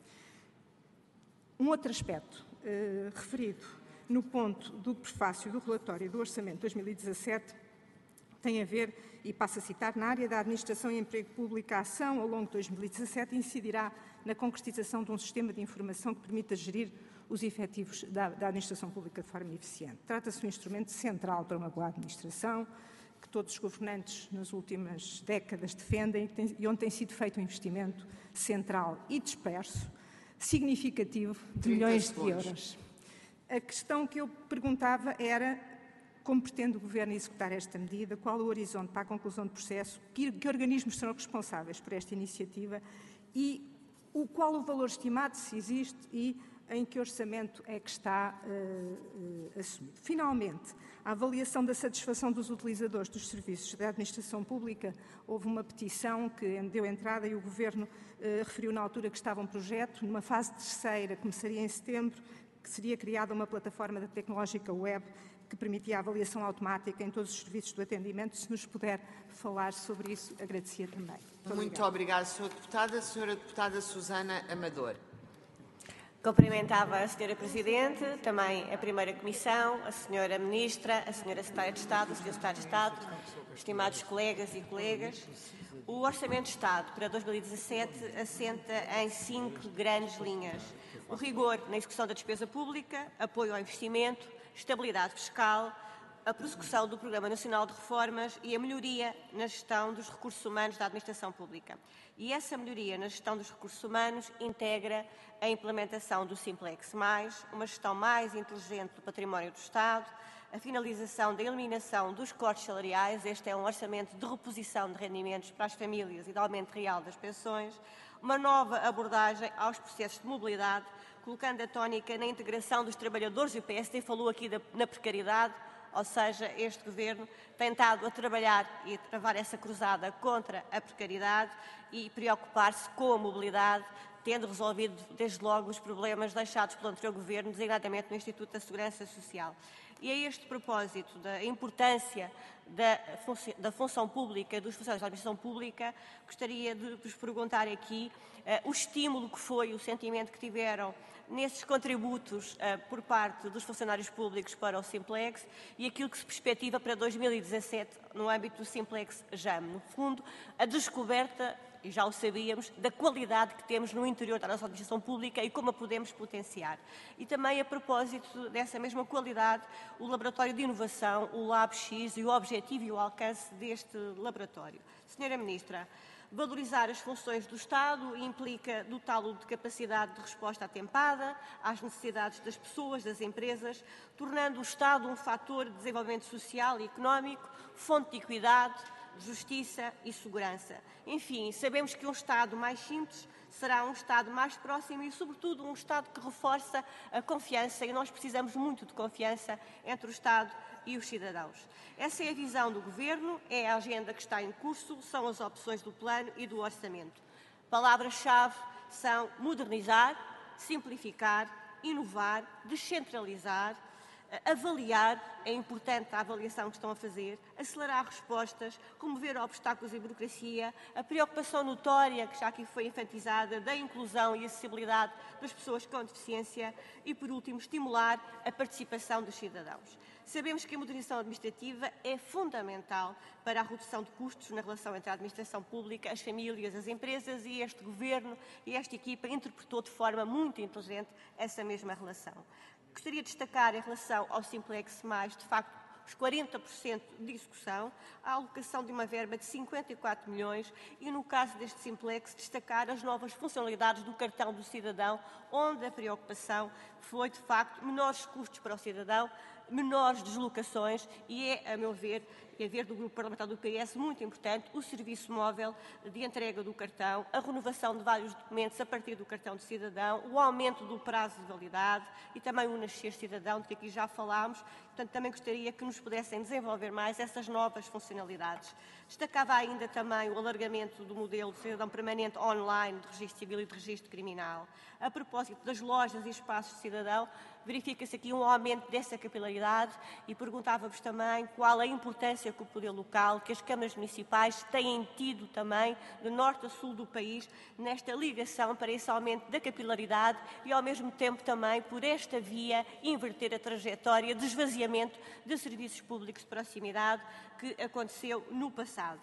Um outro aspecto uh, referido no ponto do prefácio do relatório do Orçamento de dois mil e dezassete tem a ver, e passo a citar, na área da administração e emprego público, a ação ao longo de dois mil e dezassete incidirá na concretização de um sistema de informação que permita gerir os efetivos da, da administração pública de forma eficiente. Trata-se de um instrumento central para uma boa administração, que todos os governantes nas últimas décadas defendem e onde tem sido feito um investimento central e disperso, significativo, de milhões de euros. A questão que eu perguntava era como pretende o Governo executar esta medida, qual o horizonte para a conclusão do processo, que, que organismos serão responsáveis por esta iniciativa e o, qual o valor estimado, se existe, e em que orçamento é que está uh, uh, assumido. Finalmente, a avaliação da satisfação dos utilizadores dos serviços da administração pública. Houve uma petição que deu entrada e o Governo uh, referiu na altura que estava um projeto, numa fase terceira, começaria em setembro, que seria criada uma plataforma da tecnológica web que permitia a avaliação automática em todos os serviços do atendimento. Se nos puder falar sobre isso, agradecia também. Muito, Muito obrigada, senhora Deputada. A senhora Deputada Susana Amador. Cumprimentava a senhora Presidente, também a Primeira Comissão, a senhora Ministra, a senhora Secretária de Estado, o senhor Secretário de Estado, estimados colegas e colegas. O Orçamento de Estado para dois mil e dezassete assenta em cinco grandes linhas. O rigor na execução da despesa pública, apoio ao investimento, estabilidade fiscal, a prossecução do Programa Nacional de Reformas e a melhoria na gestão dos recursos humanos da administração pública. E essa melhoria na gestão dos recursos humanos integra a implementação do Simplex mais, uma gestão mais inteligente do património do Estado, a finalização da eliminação dos cortes salariais. Este é um orçamento de reposição de rendimentos para as famílias e de aumento real das pensões, uma nova abordagem aos processos de mobilidade, colocando a tónica na integração dos trabalhadores, e o P S D falou aqui da, na precariedade, ou seja, este Governo tem estado a trabalhar e a travar essa cruzada contra a precariedade e preocupar-se com a mobilidade, tendo resolvido desde logo os problemas deixados pelo anterior Governo, designadamente no Instituto da Segurança Social. E a este propósito da importância da, funci da função pública, dos funcionários da administração pública, gostaria de vos perguntar aqui uh, o estímulo que foi, o sentimento que tiveram nesses contributos uh, por parte dos funcionários públicos para o Simplex e aquilo que se perspectiva para dois mil e dezassete no âmbito do Simplex J A M. No fundo, a descoberta e já o sabíamos, da qualidade que temos no interior da nossa administração pública e como a podemos potenciar. E também, a propósito dessa mesma qualidade, o Laboratório de Inovação, o LabX, e o objetivo e o alcance deste laboratório. Senhora Ministra, valorizar as funções do Estado implica dotá-lo de capacidade de resposta atempada às necessidades das pessoas, das empresas, tornando o Estado um fator de desenvolvimento social e económico, fonte de equidade, justiça e segurança. Enfim, sabemos que um Estado mais simples será um Estado mais próximo e, sobretudo, um Estado que reforça a confiança, e nós precisamos muito de confiança entre o Estado e os cidadãos. Essa é a visão do Governo, é a agenda que está em curso, são as opções do plano e do orçamento. Palavras-chave são modernizar, simplificar, inovar, descentralizar, avaliar, é importante a avaliação que estão a fazer, acelerar respostas, remover obstáculos e burocracia, a preocupação notória, que já aqui foi enfatizada, da inclusão e acessibilidade das pessoas com deficiência e, por último, estimular a participação dos cidadãos. Sabemos que a modernização administrativa é fundamental para a redução de custos na relação entre a administração pública, as famílias, as empresas, e este Governo e esta equipa interpretou de forma muito inteligente essa mesma relação. Gostaria de destacar, em relação ao Simplex mais, de facto, os quarenta por cento de execução, a alocação de uma verba de cinquenta e quatro milhões e, no caso deste Simplex, destacar as novas funcionalidades do cartão do cidadão, onde a preocupação foi, de facto, menores custos para o cidadão, menores deslocações e é, a meu ver, e a ver do Grupo Parlamentar do P S, muito importante o serviço móvel de entrega do cartão, a renovação de vários documentos a partir do cartão de cidadão, o aumento do prazo de validade e também o Nascer Cidadão, de que aqui já falámos. Portanto, também gostaria que nos pudessem desenvolver mais essas novas funcionalidades. Destacava ainda também o alargamento do modelo de cidadão permanente online de registro civil e de registro criminal. A propósito das lojas e espaços de cidadão, verifica-se aqui um aumento dessa capilaridade e perguntava-vos também qual a importância que o poder local, que as câmaras municipais têm tido também, de norte a sul do país, nesta ligação para esse aumento da capilaridade e, ao mesmo tempo, também por esta via inverter a trajetória de esvaziamento de serviços públicos de proximidade que aconteceu no passado.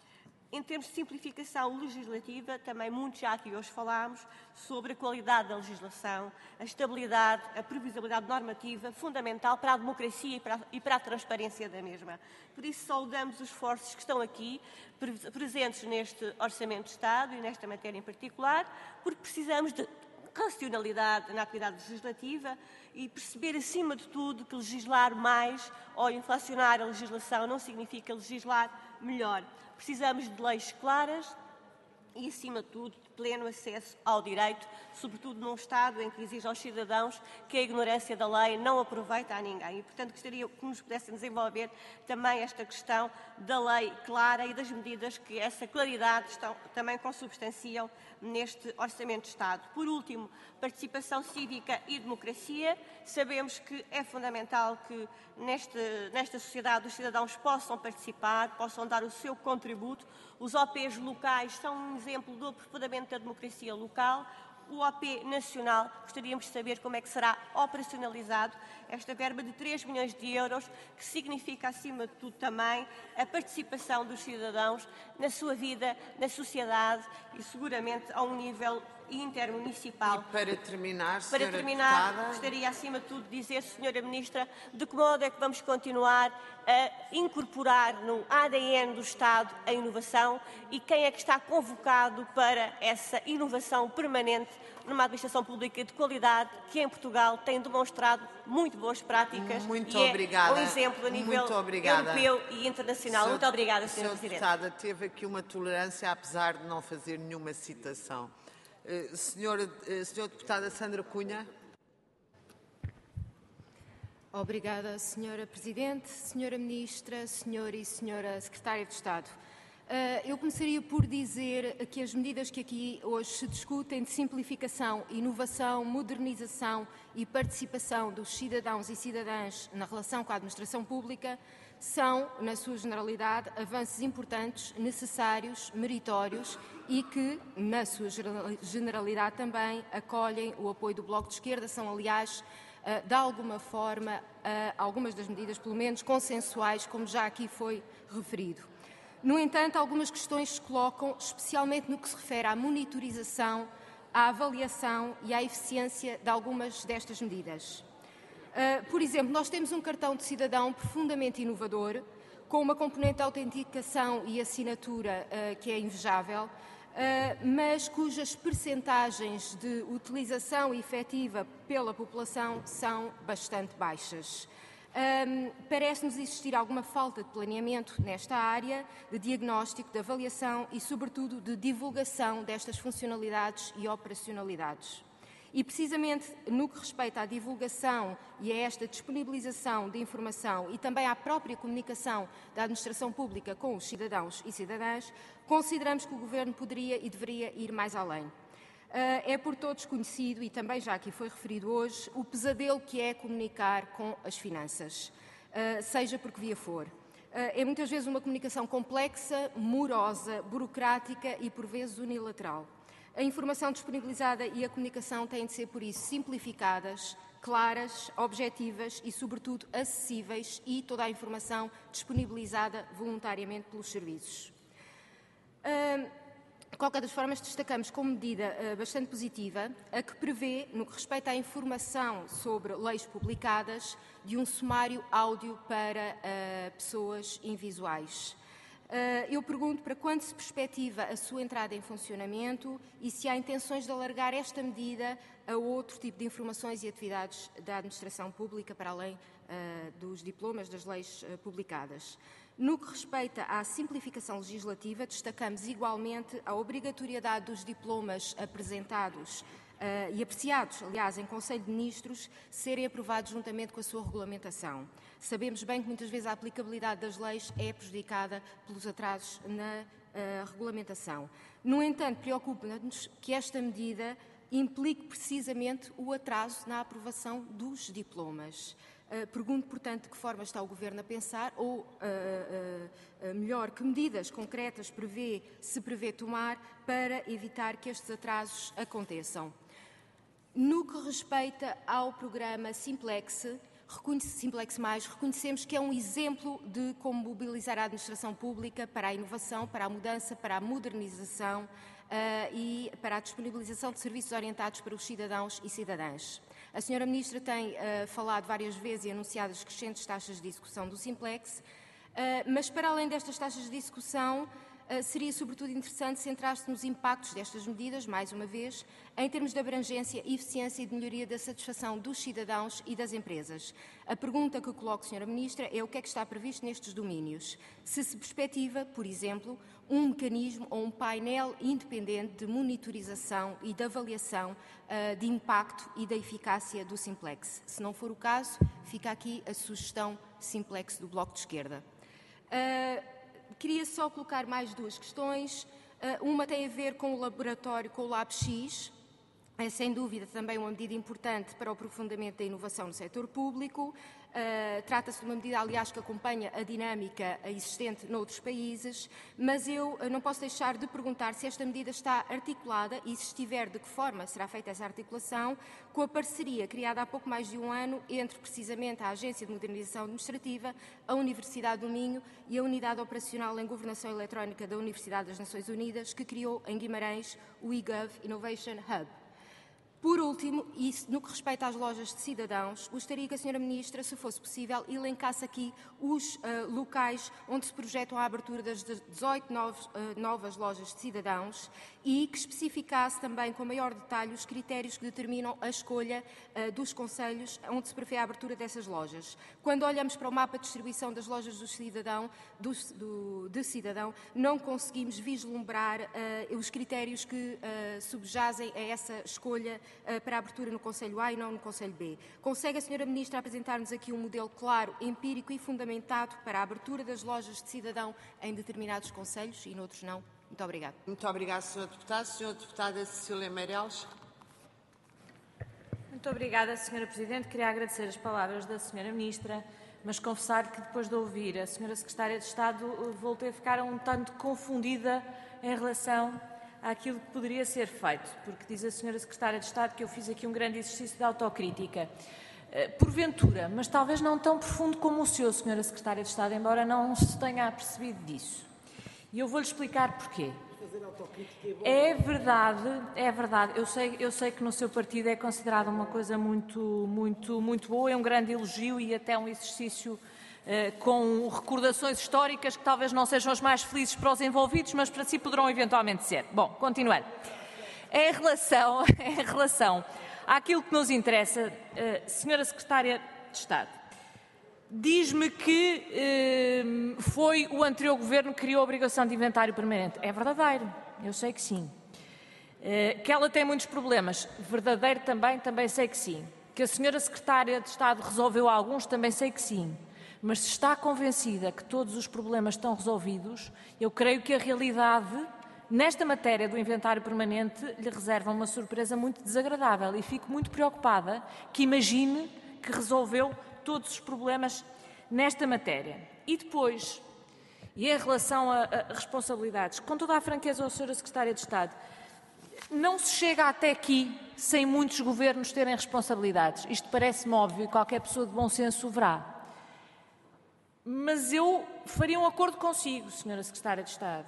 Em termos de simplificação legislativa, também muito já aqui hoje falámos sobre a qualidade da legislação, a estabilidade, a previsibilidade normativa, fundamental para a democracia e para a, e para a transparência da mesma. Por isso, saudamos os esforços que estão aqui presentes neste Orçamento de Estado e nesta matéria em particular, porque precisamos de racionalidade na atividade legislativa e perceber, acima de tudo, que legislar mais ou inflacionar a legislação não significa legislar melhor. Precisamos de leis claras e, acima de tudo, de pleno acesso ao direito, sobretudo num Estado em que exige aos cidadãos que a ignorância da lei não aproveita a ninguém. E, portanto, gostaria que nos pudessem desenvolver também esta questão da lei clara e das medidas que essa claridade estão, também consubstanciam neste Orçamento de Estado. Por último, participação cívica e democracia. Sabemos que é fundamental que neste, nesta sociedade os cidadãos possam participar, possam dar o seu contributo. Os O Pês locais são um exemplo do aprofundamento da democracia local. O O P nacional, gostaríamos de saber como é que será operacionalizado esta verba de três milhões de euros, que significa, acima de tudo, também a participação dos cidadãos na sua vida, na sociedade e, seguramente, a um nível intermunicipal. E para terminar, Para terminar, deputada... gostaria, acima de tudo, de dizer, senhora Ministra, de que modo é que vamos continuar a incorporar no A D N do Estado a inovação e quem é que está convocado para essa inovação permanente numa administração pública de qualidade que em Portugal tem demonstrado muito boas práticas muito e obrigada. é um exemplo a nível europeu e internacional. Senhor, muito obrigada, senhora Senhora Presidente. Deputada, teve aqui uma tolerância, apesar de não fazer nenhuma citação. Uh, senhora, uh, senhora Deputada Sandra Cunha. Obrigada, senhora Presidente, senhora Ministra, senhora e senhora Secretária de Estado. Eu começaria por dizer que as medidas que aqui hoje se discutem de simplificação, inovação, modernização e participação dos cidadãos e cidadãs na relação com a administração pública são, na sua generalidade, avanços importantes, necessários, meritórios e que, na sua generalidade também, acolhem o apoio do Bloco de Esquerda, são, aliás, de alguma forma, algumas das medidas, pelo menos consensuais, como já aqui foi referido. No entanto, algumas questões se colocam, especialmente no que se refere à monitorização, à avaliação e à eficiência de algumas destas medidas. Uh, por exemplo, nós temos um cartão de cidadão profundamente inovador, com uma componente de autenticação e assinatura uh, que é invejável, uh, mas cujas percentagens de utilização efetiva pela população são bastante baixas. Um, Parece-nos existir alguma falta de planeamento nesta área, de diagnóstico, de avaliação e, sobretudo, de divulgação destas funcionalidades e operacionalidades. E, precisamente, no que respeita à divulgação e a esta disponibilização de informação e também à própria comunicação da administração pública com os cidadãos e cidadãs, consideramos que o Governo poderia e deveria ir mais além. É por todos conhecido, e também já aqui foi referido hoje, o pesadelo que é comunicar com as finanças, seja por que via for. É muitas vezes uma comunicação complexa, morosa, burocrática e, por vezes, unilateral. A informação disponibilizada e a comunicação têm de ser, por isso, simplificadas, claras, objetivas e, sobretudo, acessíveis, e toda a informação disponibilizada voluntariamente pelos serviços. De qualquer das formas, destacamos como medida uh, bastante positiva a que prevê, no que respeita à informação sobre leis publicadas, de um sumário áudio para uh, pessoas invisuais. Uh, eu pergunto para quando se perspectiva a sua entrada em funcionamento e se há intenções de alargar esta medida a outro tipo de informações e atividades da administração pública, para além uh, dos diplomas das leis uh, publicadas. No que respeita à simplificação legislativa, destacamos igualmente a obrigatoriedade dos diplomas apresentados uh, e apreciados, aliás, em Conselho de Ministros, serem aprovados juntamente com a sua regulamentação. Sabemos bem que muitas vezes a aplicabilidade das leis é prejudicada pelos atrasos na uh, regulamentação. No entanto, preocupa-nos que esta medida implique precisamente o atraso na aprovação dos diplomas. Uh, pergunto, portanto, de que forma está o Governo a pensar, ou, uh, uh, uh, melhor, que medidas concretas prevê, se prevê tomar para evitar que estes atrasos aconteçam. No que respeita ao programa Simplex, Simplex mais, reconhecemos que é um exemplo de como mobilizar a administração pública para a inovação, para a mudança, para a modernização uh, e para a disponibilização de serviços orientados para os cidadãos e cidadãs. A senhora Ministra tem uh, falado várias vezes e anunciado as crescentes taxas de execução do Simplex, uh, mas para além destas taxas de execução, uh, seria sobretudo interessante centrar-se nos impactos destas medidas, mais uma vez, em termos de abrangência, eficiência e de melhoria da satisfação dos cidadãos e das empresas. A pergunta que coloco, senhora Ministra, é o que é que está previsto nestes domínios? Se se perspectiva, por exemplo, um mecanismo ou um painel independente de monitorização e de avaliação uh, de impacto e da eficácia do Simplex. Se não for o caso, fica aqui a sugestão Simplex do Bloco de Esquerda. Uh, queria só colocar mais duas questões. Uh, uma tem a ver com o laboratório, com o LabX. É, sem dúvida, também uma medida importante para o aprofundamento da inovação no setor público. Uh, Trata-se de uma medida, aliás, que acompanha a dinâmica existente noutros países, mas eu uh, não posso deixar de perguntar se esta medida está articulada e, se estiver, de que forma será feita essa articulação com a parceria criada há pouco mais de um ano entre, precisamente, a Agência de Modernização Administrativa, a Universidade do Minho e a Unidade Operacional em Governação Eletrónica da Universidade das Nações Unidas, que criou em Guimarães o eGov Innovation Hub. Por último, e no que respeita às lojas de cidadãos, gostaria que a senhora Ministra, se fosse possível, elencasse aqui os uh, locais onde se projetam a abertura das dezoito novos, uh, novas lojas de cidadãos e que especificasse também com maior detalhe os critérios que determinam a escolha uh, dos concelhos onde se prevê a abertura dessas lojas. Quando olhamos para o mapa de distribuição das lojas do cidadão, do, do, de cidadão, não conseguimos vislumbrar uh, os critérios que uh, subjazem a essa escolha para a abertura no Conselho A e não no Conselho B. Consegue a senhora Ministra apresentar-nos aqui um modelo claro, empírico e fundamentado para a abertura das lojas de cidadão em determinados concelhos e noutros não? Muito obrigada. Muito obrigada, senhora Deputada. Senhora Deputada Cecília Meireles. Muito obrigada, senhora Presidente. Queria agradecer as palavras da senhora Ministra, mas confessar que depois de ouvir a senhora Secretária de Estado voltei a ficar um tanto confundida em relação àquilo que poderia ser feito, porque diz a senhora Secretária de Estado que eu fiz aqui um grande exercício de autocrítica. Porventura, mas talvez não tão profundo como o senhor, senhora Secretária de Estado, embora não se tenha apercebido disso. E eu vou-lhe explicar porquê. É verdade, é verdade. Eu sei, eu sei que no seu partido é considerada uma coisa muito, muito, muito boa, é um grande elogio e até um exercício eh, com recordações históricas que talvez não sejam as mais felizes para os envolvidos, mas para si poderão eventualmente ser. Bom, continuando. Em relação, em relação àquilo que nos interessa, eh, senhora Secretária de Estado, diz-me que eh, foi o anterior Governo que criou a obrigação de inventário permanente. É verdadeiro, eu sei que sim. Eh, que ela tem muitos problemas, verdadeiro também, também sei que sim. Que a senhora Secretária de Estado resolveu alguns, também sei que sim. Mas se está convencida que todos os problemas estão resolvidos, eu creio que a realidade, nesta matéria do inventário permanente, lhe reserva uma surpresa muito desagradável e fico muito preocupada que imagine que resolveu todos os problemas nesta matéria. E depois, e em relação a, a responsabilidades, com toda a franqueza, senhora Secretária de Estado, não se chega até aqui sem muitos governos terem responsabilidades. Isto parece-me óbvio e qualquer pessoa de bom senso o verá. Mas eu faria um acordo consigo, senhora Secretária de Estado.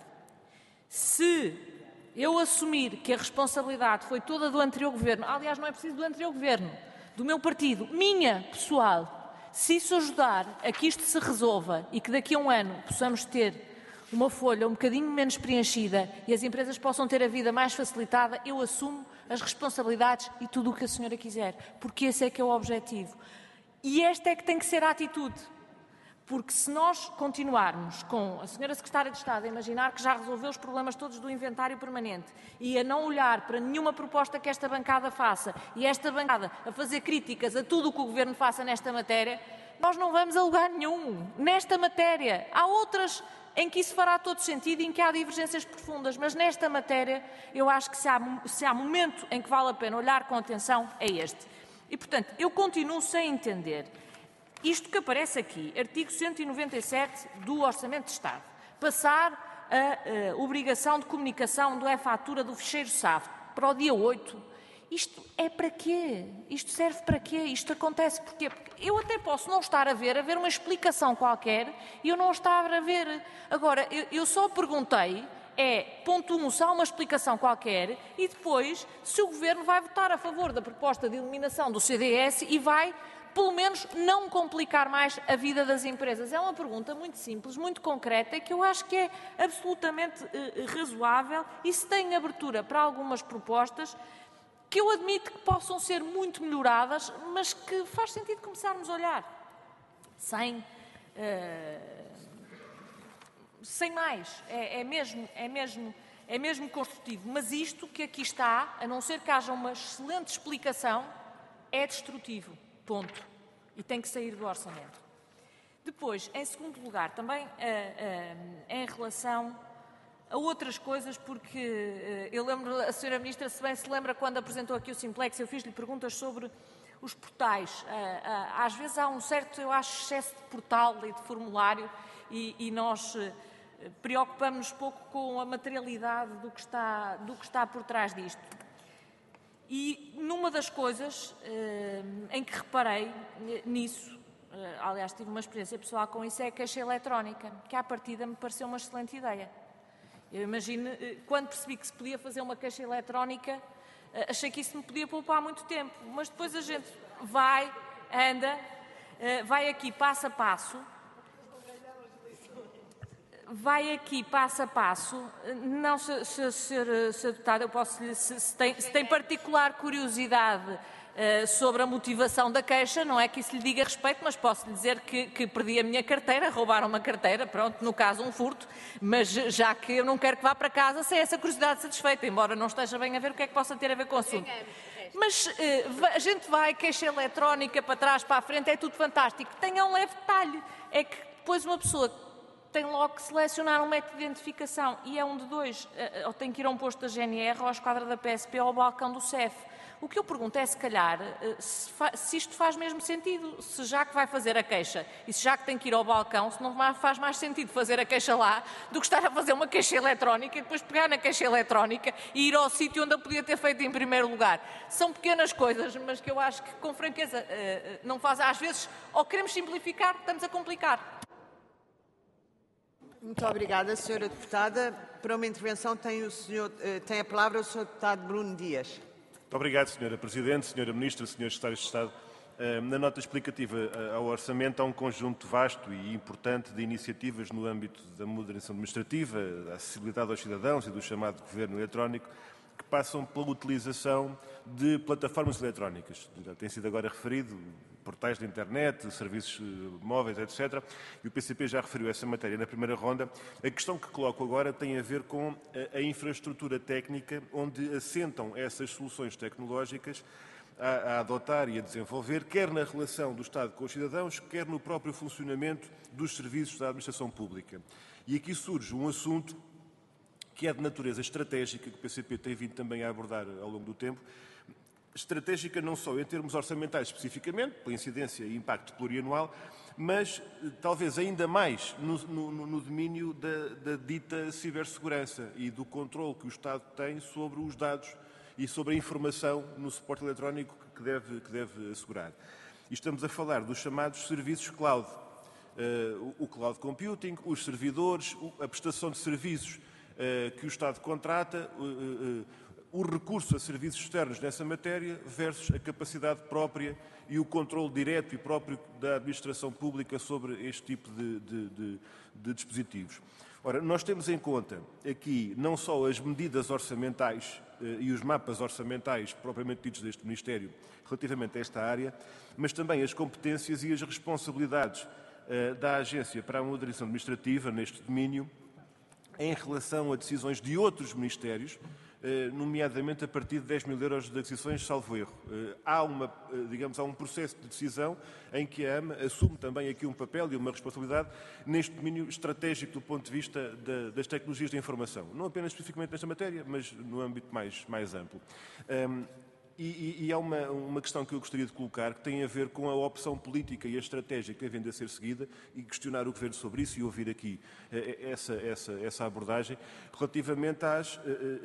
Se eu assumir que a responsabilidade foi toda do anterior Governo, aliás, não é preciso do anterior Governo, do meu partido, minha, pessoal, se isso ajudar a que isto se resolva e que daqui a um ano possamos ter uma folha um bocadinho menos preenchida e as empresas possam ter a vida mais facilitada, eu assumo as responsabilidades e tudo o que a senhora quiser, porque esse é que é o objetivo. E esta é que tem que ser a atitude. Porque se nós continuarmos com a senhora Secretária de Estado a imaginar que já resolveu os problemas todos do inventário permanente e a não olhar para nenhuma proposta que esta bancada faça e esta bancada a fazer críticas a tudo o que o Governo faça nesta matéria, nós não vamos a lugar nenhum. Nesta matéria. Há outras em que isso fará todo sentido e em que há divergências profundas, mas nesta matéria eu acho que se há, se há momento em que vale a pena olhar com atenção é este. E, portanto, eu continuo sem entender. Isto que aparece aqui, artigo cento e noventa e sete do Orçamento de Estado, passar a, a obrigação de comunicação da fatura do ficheiro S A F para o dia oito, isto é para quê? Isto serve para quê? Isto acontece porquê? Porque eu até posso não estar a ver, a ver uma explicação qualquer e eu não estar a ver. Agora, eu, eu só perguntei, é, ponto um, se há uma explicação qualquer e depois se o Governo vai votar a favor da proposta de eliminação do C D S e vai pelo menos não complicar mais a vida das empresas. É uma pergunta muito simples, muito concreta e que eu acho que é absolutamente eh, razoável e se tem abertura para algumas propostas que eu admito que possam ser muito melhoradas, mas que faz sentido começarmos a olhar. Sem, eh, sem mais. É, é, mesmo, é, mesmo, é mesmo construtivo. Mas isto que aqui está, a não ser que haja uma excelente explicação, é destrutivo. Ponto. E tem que sair do orçamento. Depois, em segundo lugar, também uh, uh, em relação a outras coisas, porque uh, eu lembro, a senhora Ministra, se bem se lembra quando apresentou aqui o Simplex, eu fiz-lhe perguntas sobre os portais. Uh, uh, às vezes há um certo, eu acho, excesso de portal e de formulário e, e nós uh, preocupamos-nos pouco com a materialidade do que está, do que está por trás disto. E numa das coisas eh, em que reparei nisso, eh, aliás tive uma experiência pessoal com isso, é a caixa eletrónica, que à partida me pareceu uma excelente ideia. Eu imagino, eh, quando percebi que se podia fazer uma caixa eletrónica, eh, achei que isso me podia poupar muito tempo, mas depois a gente vai, anda, eh, vai aqui passo a passo, vai aqui passo a passo, não se, se, se, se deputado, eu posso lhe, se, se, tem, se tem particular curiosidade uh, sobre a motivação da queixa, não é que isso lhe diga respeito, mas posso lhe dizer que, que perdi a minha carteira, roubaram uma carteira, pronto, no caso um furto, mas já que eu não quero que vá para casa sem essa curiosidade satisfeita, embora não esteja bem a ver o que é que possa ter a ver com o assunto. Mas uh, a gente vai, queixa eletrónica, para trás, para a frente, é tudo fantástico. Tenha um leve detalhe, é que depois uma pessoa tem logo que selecionar um método de identificação e é um de dois, ou tem que ir a um posto da G N R, ou à esquadra da P S P ou ao balcão do C E F. O que eu pergunto é, se calhar, se, se isto faz mesmo sentido, se já que vai fazer a queixa e se já que tem que ir ao balcão, se não faz mais sentido fazer a queixa lá do que estar a fazer uma queixa eletrónica e depois pegar na queixa eletrónica e ir ao sítio onde a podia ter feito em primeiro lugar. São pequenas coisas, mas que eu acho que, com franqueza, não faz. Às vezes, ou queremos simplificar, estamos a complicar. Muito obrigada, senhora deputada. Para uma intervenção tem, o senhor, tem a palavra o senhor deputado Bruno Dias. Muito obrigado, senhora Presidente, senhora Ministra, senhores Secretários de Estado. Na nota explicativa ao Orçamento há um conjunto vasto e importante de iniciativas no âmbito da modernização administrativa, da acessibilidade aos cidadãos e do chamado governo eletrónico, que passam pela utilização de plataformas eletrónicas. Já tem sido agora referido, portais de internet, serviços móveis, etcétera. E o P C P já referiu essa matéria na primeira ronda. A questão que coloco agora tem a ver com a, a infraestrutura técnica onde assentam essas soluções tecnológicas a, a adotar e a desenvolver, quer na relação do Estado com os cidadãos, quer no próprio funcionamento dos serviços da administração pública. E aqui surge um assunto que é de natureza estratégica, que o P C P tem vindo também a abordar ao longo do tempo, estratégica não só em termos orçamentais especificamente, pela incidência e impacto plurianual, mas talvez ainda mais no, no, no domínio da, da dita cibersegurança e do controle que o Estado tem sobre os dados e sobre a informação no suporte eletrónico que deve, que deve assegurar. E estamos a falar dos chamados serviços cloud, uh, o cloud computing, os servidores, a prestação de serviços que o Estado contrata, o recurso a serviços externos nessa matéria versus a capacidade própria e o controle direto e próprio da administração pública sobre este tipo de, de, de, de dispositivos. Ora, nós temos em conta aqui não só as medidas orçamentais e os mapas orçamentais propriamente ditos deste Ministério relativamente a esta área, mas também as competências e as responsabilidades da Agência para a Modernização Administrativa neste domínio, em relação a decisões de outros ministérios, nomeadamente a partir de dez mil euros de aquisições, salvo erro. Há, uma, digamos, há um processo de decisão em que a AMA assume também aqui um papel e uma responsabilidade neste domínio estratégico do ponto de vista da, das tecnologias de informação. Não apenas especificamente nesta matéria, mas no âmbito mais, mais amplo. Um, E, e há uma, uma questão que eu gostaria de colocar que tem a ver com a opção política e a estratégia que tem vindo a ser seguida e questionar o Governo sobre isso e ouvir aqui essa, essa, essa abordagem relativamente às,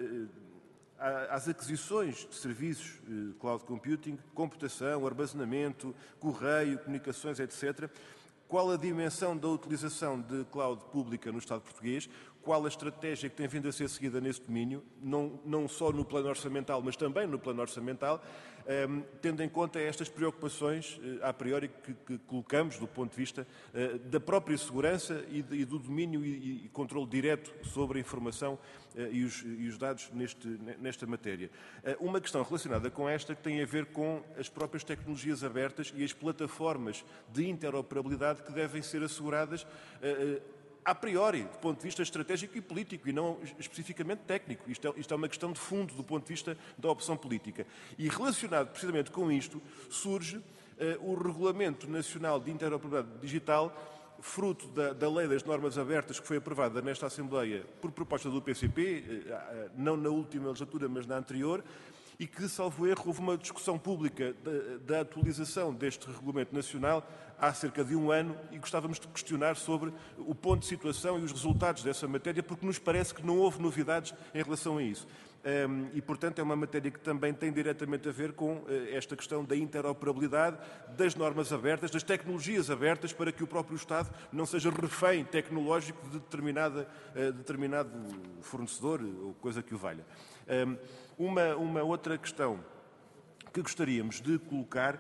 às aquisições de serviços, cloud computing, computação, armazenamento, correio, comunicações, etcétera. Qual a dimensão da utilização de cloud pública no Estado português? Qual a estratégia que tem vindo a ser seguida nesse domínio, não, não só no plano orçamental, mas também no plano orçamental, um, tendo em conta estas preocupações, uh, a priori, que, que colocamos do ponto de vista uh, da própria segurança e, de, e do domínio e, e controle direto sobre a informação uh, e, os, e os dados neste, nesta matéria. Uh, uma questão relacionada com esta que tem a ver com as próprias tecnologias abertas e as plataformas de interoperabilidade que devem ser asseguradas uh, uh, a priori, do ponto de vista estratégico e político, e não especificamente técnico. Isto é, isto é uma questão de fundo do ponto de vista da opção política. E relacionado precisamente com isto, surge uh, o Regulamento Nacional de Interoperabilidade Digital, fruto da, da Lei das Normas Abertas, que foi aprovada nesta Assembleia por proposta do P C P, uh, não na última legislatura, mas na anterior, e que, salvo erro, houve uma discussão pública da, da atualização deste Regulamento Nacional há cerca de um ano e gostávamos de questionar sobre o ponto de situação e os resultados dessa matéria, porque nos parece que não houve novidades em relação a isso. Um, e, portanto, é uma matéria que também tem diretamente a ver com uh, esta questão da interoperabilidade, das normas abertas, das tecnologias abertas, para que o próprio Estado não seja refém tecnológico de determinada, uh, determinado fornecedor ou coisa que o valha. Um, uma, uma outra questão que gostaríamos de colocar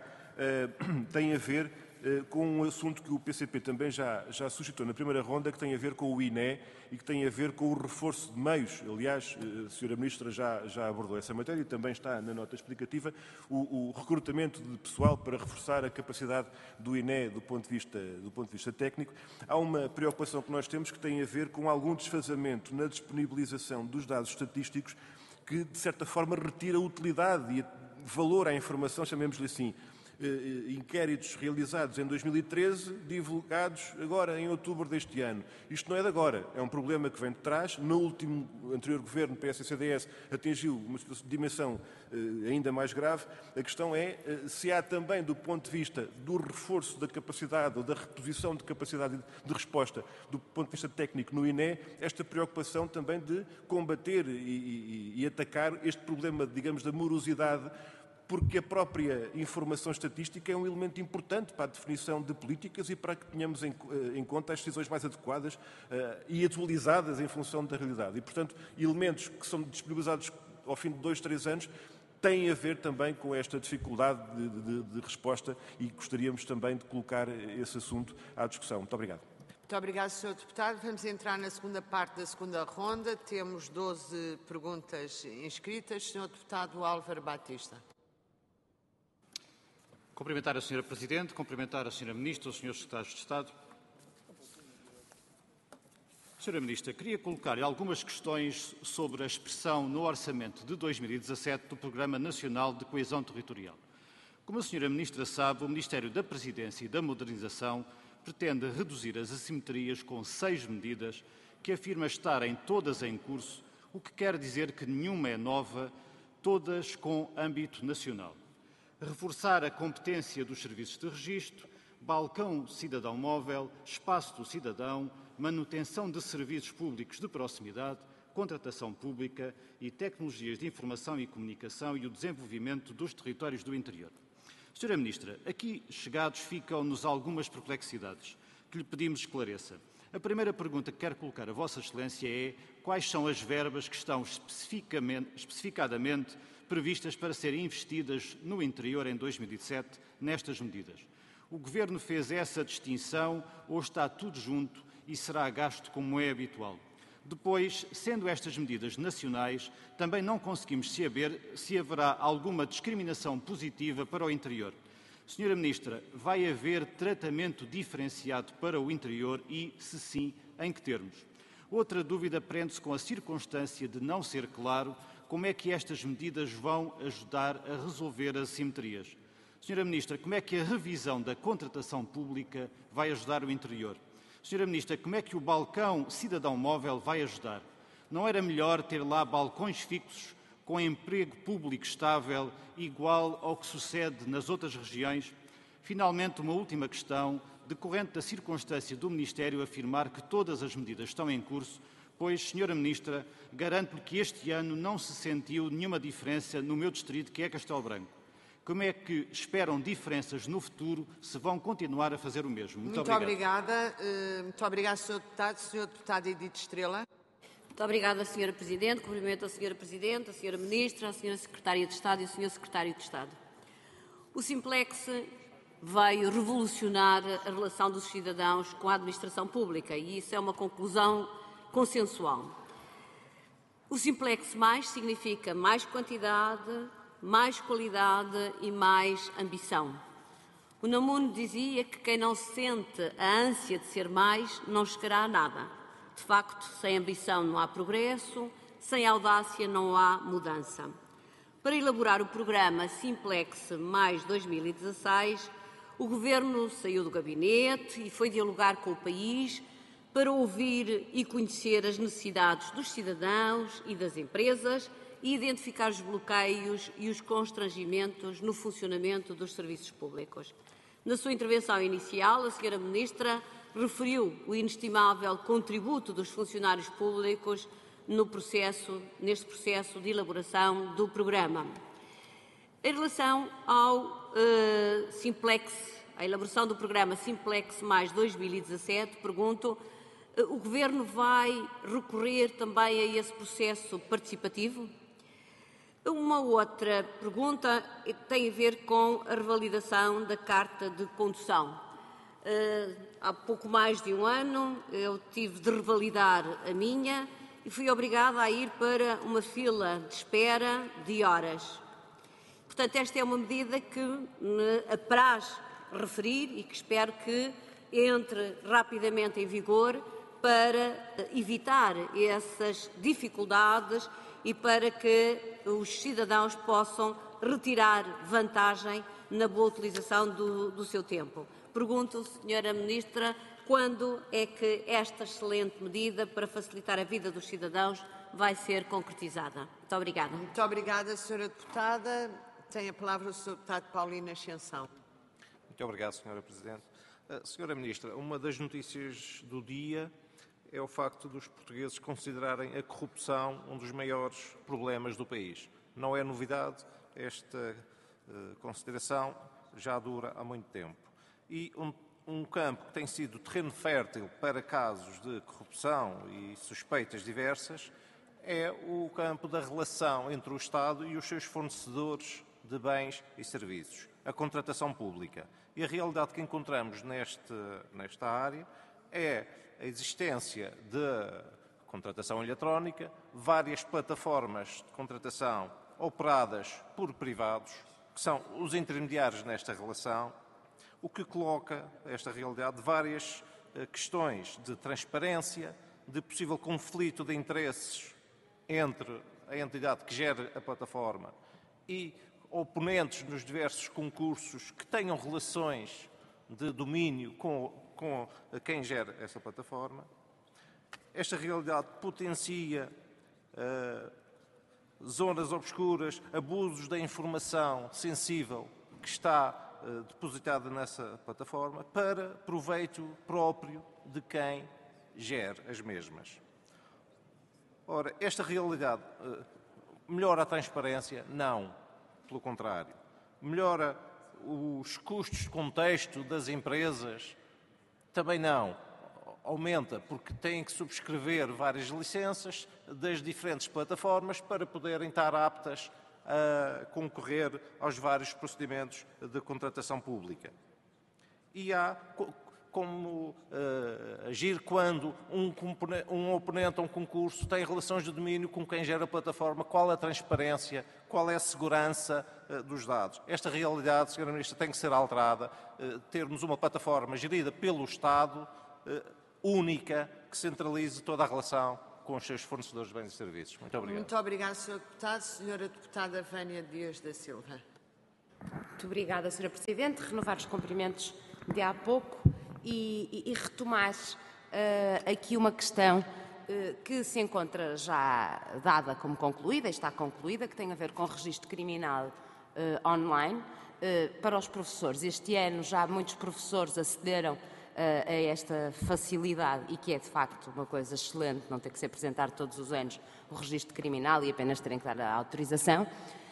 uh, tem a ver uh, com um assunto que o P C P também já, já suscitou na primeira ronda, que tem a ver com o I N E e que tem a ver com o reforço de meios. Aliás, a senhora Ministra já, já abordou essa matéria e também está na nota explicativa o, o recrutamento de pessoal para reforçar a capacidade do I N E do ponto de vista, do ponto de vista técnico. Há uma preocupação que nós temos que tem a ver com algum desfazamento na disponibilização dos dados estatísticos que, de certa forma, retira utilidade e valor à informação, chamemos-lhe assim. Inquéritos realizados em dois mil e treze, divulgados agora em outubro deste ano. Isto não é de agora, é um problema que vem de trás. No último, anterior governo, P S e C D S, atingiu uma dimensão ainda mais grave. A questão é se há também, do ponto de vista do reforço da capacidade ou da reposição de capacidade de resposta do ponto de vista técnico no I N E, esta preocupação também de combater e, e, e atacar este problema, digamos, da morosidade porque a própria informação estatística é um elemento importante para a definição de políticas e para que tenhamos em, em conta as decisões mais adequadas uh, e atualizadas em função da realidade. E, portanto, elementos que são disponibilizados ao fim de dois, três anos têm a ver também com esta dificuldade de, de, de resposta e gostaríamos também de colocar esse assunto à discussão. Muito obrigado. Muito obrigado, senhor Deputado. Vamos entrar na segunda parte da segunda ronda. Temos doze perguntas inscritas. senhor Deputado Álvaro Batista. Cumprimentar a senhora Presidente, cumprimentar a senhora Ministra, os senhores Secretários de Estado. senhora Ministra, queria colocar-lhe algumas questões sobre a expressão no orçamento de dois mil e dezassete do Programa Nacional de Coesão Territorial. Como a senhora Ministra sabe, o Ministério da Presidência e da Modernização pretende reduzir as assimetrias com seis medidas que afirma estarem todas em curso, o que quer dizer que nenhuma é nova, todas com âmbito nacional. Reforçar a competência dos serviços de registro, balcão cidadão móvel, espaço do cidadão, manutenção de serviços públicos de proximidade, contratação pública e tecnologias de informação e comunicação e o desenvolvimento dos territórios do interior. senhora Ministra, aqui chegados ficam-nos algumas perplexidades que lhe pedimos esclareça. A primeira pergunta que quero colocar a Vossa Excelência é quais são as verbas que estão especificamente, especificadamente previstas para serem investidas no interior em dois mil e dezassete nestas medidas. O Governo fez essa distinção ou está tudo junto e será gasto como é habitual? Depois, sendo estas medidas nacionais, também não conseguimos saber se haverá alguma discriminação positiva para o interior. senhora Ministra, vai haver tratamento diferenciado para o interior e, se sim, em que termos? Outra dúvida prende-se com a circunstância de não ser claro como é que estas medidas vão ajudar a resolver as assimetrias. senhora Ministra, como é que a revisão da contratação pública vai ajudar o interior? senhora Ministra, como é que o balcão cidadão móvel vai ajudar? Não era melhor ter lá balcões fixos com emprego público estável igual ao que sucede nas outras regiões? Finalmente, uma última questão, decorrente da circunstância do Ministério afirmar que todas as medidas estão em curso, pois, senhora Ministra, garanto-lhe que este ano não se sentiu nenhuma diferença no meu distrito, que é Castelo Branco. Como é que esperam diferenças no futuro se vão continuar a fazer o mesmo? Muito, Muito obrigado. obrigada. Uh, muito obrigada, senhor Deputado. senhor Deputado Edith Estrela. Muito obrigada, senhora Presidente. Cumprimento a senhora Presidente, a senhora Ministra, a senhora Secretária de Estado e o senhor Secretário de Estado. O Simplex veio revolucionar a relação dos cidadãos com a administração pública e isso é uma conclusão consensual. O Simplex mais significa mais quantidade, mais qualidade e mais ambição. O Namuno dizia que quem não sente a ânsia de ser mais não chegará a nada. De facto, sem ambição não há progresso, sem audácia não há mudança. Para elaborar o programa Simplex mais dois mil e dezasseis, o Governo saiu do gabinete e foi dialogar com o país para ouvir e conhecer as necessidades dos cidadãos e das empresas e identificar os bloqueios e os constrangimentos no funcionamento dos serviços públicos. Na sua intervenção inicial, a senhora Ministra referiu o inestimável contributo dos funcionários públicos no processo, neste processo de elaboração do programa. Em relação ao uh, Simplex, a elaboração do programa Simplex mais dois mil e dezassete, pergunto, uh, o Governo vai recorrer também a esse processo participativo? Uma outra pergunta tem a ver com a revalidação da carta de condução. Uh, há pouco mais de um ano eu tive de revalidar a minha e fui obrigada a ir para uma fila de espera de horas. Portanto, esta é uma medida que me apraz referir e que espero que entre rapidamente em vigor para evitar essas dificuldades e para que os cidadãos possam retirar vantagem na boa utilização do, do seu tempo. Pergunto, senhora Ministra, quando é que esta excelente medida para facilitar a vida dos cidadãos vai ser concretizada? Muito obrigada. Muito obrigada, senhora Deputada. Tem a palavra o senhor Deputado Paulino Ascensão. Muito obrigado, senhora Presidente. Uh, senhora Ministra, uma das notícias do dia é o facto dos portugueses considerarem a corrupção um dos maiores problemas do país. Não é novidade esta consideração já dura há muito tempo. E um, um campo que tem sido terreno fértil para casos de corrupção e suspeitas diversas é o campo da relação entre o Estado e os seus fornecedores de bens e serviços, a contratação pública. E a realidade que encontramos neste, nesta área é a existência de contratação eletrónica, várias plataformas de contratação operadas por privados, que são os intermediários nesta relação, o que coloca esta realidade várias questões de transparência, de possível conflito de interesses entre a entidade que gera a plataforma e oponentes nos diversos concursos que tenham relações de domínio com, com quem gera essa plataforma. Esta realidade potencia uh, zonas obscuras, abusos da informação sensível que está uh, depositada nessa plataforma para proveito próprio de quem gera as mesmas. Ora, esta realidade uh, melhora a transparência? Não. Pelo contrário. Melhora os custos de contexto das empresas? Também não. Aumenta, porque têm que subscrever várias licenças das diferentes plataformas para poderem estar aptas a concorrer aos vários procedimentos de contratação pública. E há como uh, agir quando um, um oponente a um concurso tem relações de domínio com quem gera a plataforma, qual é a transparência, qual é a segurança uh, dos dados. Esta realidade, senhora Ministra, tem que ser alterada, uh, termos uma plataforma gerida pelo Estado, uh, única, que centralize toda a relação com os seus fornecedores de bens e serviços. Muito obrigado. Muito obrigado, senhor Deputado. Senhora Deputada Vânia Dias da Silva. Muito obrigada, senhora Presidente. Renovar os cumprimentos de há pouco e, e, e retomar uh, aqui uma questão uh, que se encontra já dada como concluída, está concluída, que tem a ver com o registro criminal uh, online uh, para os professores. Este ano já muitos professores acederam a esta facilidade e que é de facto uma coisa excelente, não ter que se apresentar todos os anos o registro criminal e apenas terem que dar a autorização.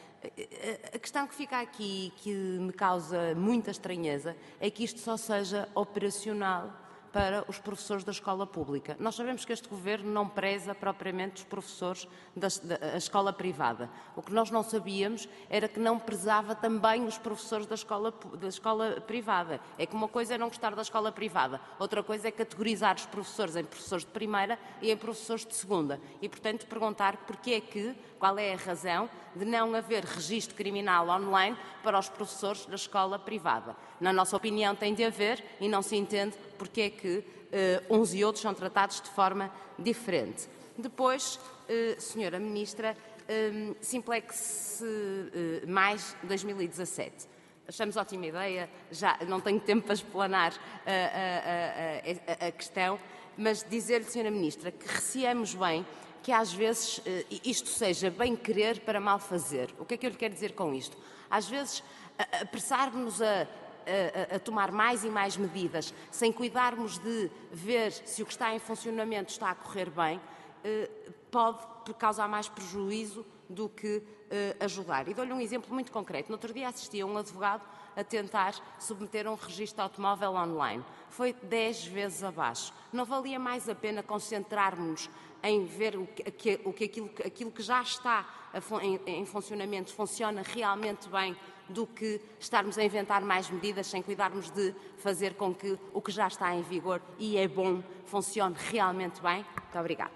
A questão que fica aqui, que me causa muita estranheza, é que isto só seja operacional para os professores da escola pública. Nós sabemos que este Governo não preza propriamente os professores da, da escola privada. O que nós não sabíamos era que não prezava também os professores da escola, da escola privada. É que uma coisa é não gostar da escola privada, outra coisa é categorizar os professores em professores de primeira e em professores de segunda. E, portanto, perguntar porque é que, qual é a razão de não haver registro criminal online para os professores da escola privada. Na nossa opinião tem de haver e não se entende porque é que uh, uns e outros são tratados de forma diferente. Depois, uh, senhora Ministra, um, Simplex uh, mais dois mil e dezassete. Achamos ótima ideia, já não tenho tempo para explanar uh, a, a, a, a questão, mas dizer-lhe, senhora Ministra, que receamos bem que às vezes isto seja bem querer para mal fazer. O que é que eu lhe quero dizer com isto? Às vezes apressarmos-nos a, a, a tomar mais e mais medidas sem cuidarmos de ver se o que está em funcionamento está a correr bem, pode causar mais prejuízo do que ajudar. E dou-lhe um exemplo muito concreto. No outro dia assisti a um advogado a tentar submeter um registro automóvel online. Foi dez vezes abaixo. Não valia mais a pena concentrarmos em ver o que, o que aquilo, aquilo que já está em, em funcionamento funciona realmente bem do que estarmos a inventar mais medidas sem cuidarmos de fazer com que o que já está em vigor e é bom funcione realmente bem. Muito obrigada.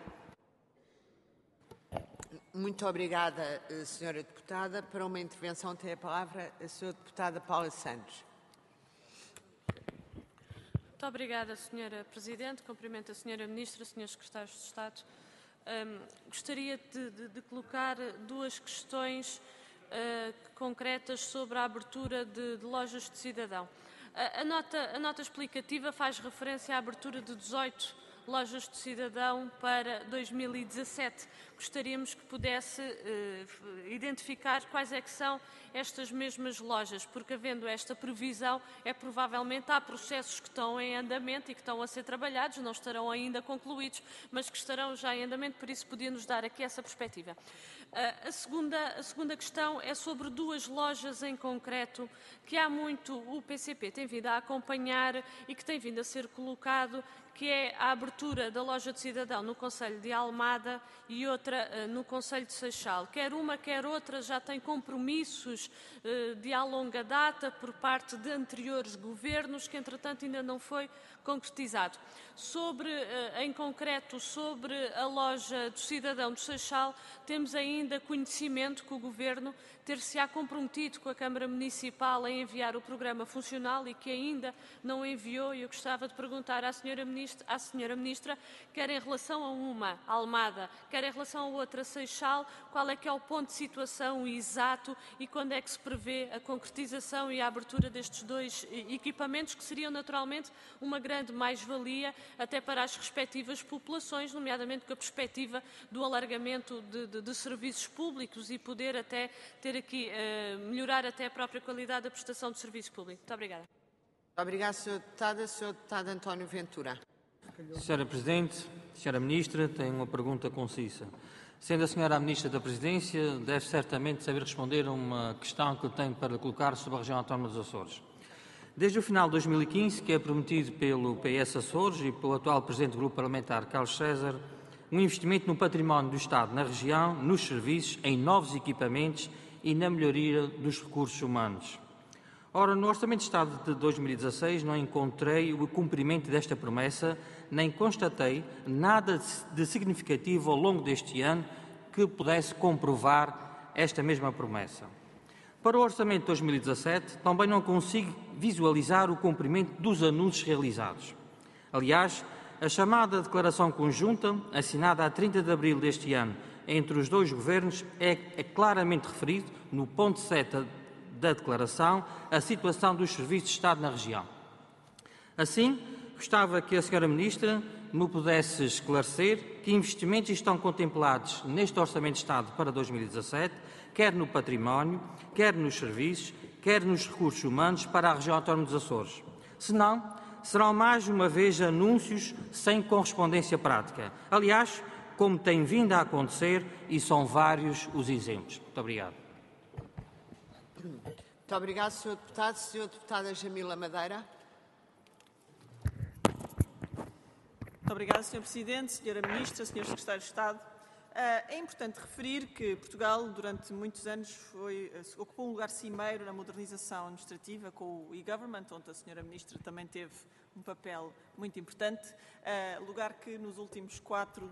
Muito obrigada, senhora Deputada. Para uma intervenção tem a palavra a senhora Deputada Paula Santos. Muito obrigada, senhora Presidente. Cumprimento a senhora Ministra, senhores Secretários de Estado. Um, gostaria de, de, de colocar duas questões uh, concretas sobre a abertura de, de lojas de cidadão. A, a, nota, a nota explicativa faz referência à abertura de dezoito lojas de cidadão para dois mil e dezassete. gostaríamos que pudesse eh, identificar quais é que são estas mesmas lojas, porque havendo esta previsão, é provavelmente há processos que estão em andamento e que estão a ser trabalhados, não estarão ainda concluídos, mas que estarão já em andamento, por isso podia-nos dar aqui essa perspectiva. Uh, a, segunda, a segunda questão é sobre duas lojas em concreto que há muito o P C P tem vindo a acompanhar e que tem vindo a ser colocado, que é a abertura da loja de cidadão no Concelho de Almada e outra uh, no Concelho de Seixal. Quer uma, quer outra já tem compromissos uh, de há longa data por parte de anteriores governos, que entretanto ainda não foi concretizado. Sobre, uh, em concreto, sobre a loja do cidadão de Seixal, temos ainda conhecimento que o Governo ter-se-á comprometido com a Câmara Municipal em enviar o programa funcional e que ainda não enviou, e eu gostava de perguntar à Senhora Ministra, à Senhora Ministra, quer em relação a uma, Almada, quer em relação a outra, Seixal, qual é que é o ponto de situação exato e quando é que se prevê a concretização e a abertura destes dois equipamentos, que seriam naturalmente uma grande mais-valia até para as respectivas populações, nomeadamente com a perspectiva do alargamento de, de, de serviços públicos e poder até ter aqui, uh, melhorar até a própria qualidade da prestação de serviço público. Muito obrigada. Muito obrigada, senhora Deputada. senhor Deputado António Ventura. senhora Presidente, senhora Ministra, tenho uma pergunta concisa. Sendo a senhora a Ministra da Presidência, deve certamente saber responder a uma questão que tenho para colocar sobre a região autónoma dos Açores. Desde o final de dois mil e quinze, que é prometido pelo P S Açores e pelo atual Presidente do Grupo Parlamentar, Carlos César, um investimento no património do Estado na região, nos serviços, em novos equipamentos e na melhoria dos recursos humanos. Ora, no Orçamento de Estado de dois mil e dezasseis não encontrei o cumprimento desta promessa, nem constatei nada de significativo ao longo deste ano que pudesse comprovar esta mesma promessa. Para o Orçamento de dois mil e dezassete, também não consigo visualizar o cumprimento dos anúncios realizados. Aliás, a chamada Declaração Conjunta, assinada a trinta de abril deste ano entre os dois governos, é, é claramente referido, no ponto sete da Declaração, a situação dos serviços de Estado na região. Assim, gostava que a senhora Ministra me pudesse esclarecer que investimentos estão contemplados neste Orçamento de Estado para dois mil e dezassete, quer no património, quer nos serviços, quer nos recursos humanos para a região autónoma dos Açores. Se não, serão mais uma vez anúncios sem correspondência prática. Aliás, como tem vindo a acontecer, e são vários os exemplos. Muito obrigado. Muito obrigado, senhor Deputado. senhora Deputada Jamila Madeira. Muito obrigada, senhor Presidente, senhora Ministra, senhor Secretário de Estado. É importante referir que Portugal, durante muitos anos, foi, ocupou um lugar cimeiro na modernização administrativa com o e-government, onde a senhora Ministra também teve um papel muito importante, lugar que nos últimos quatro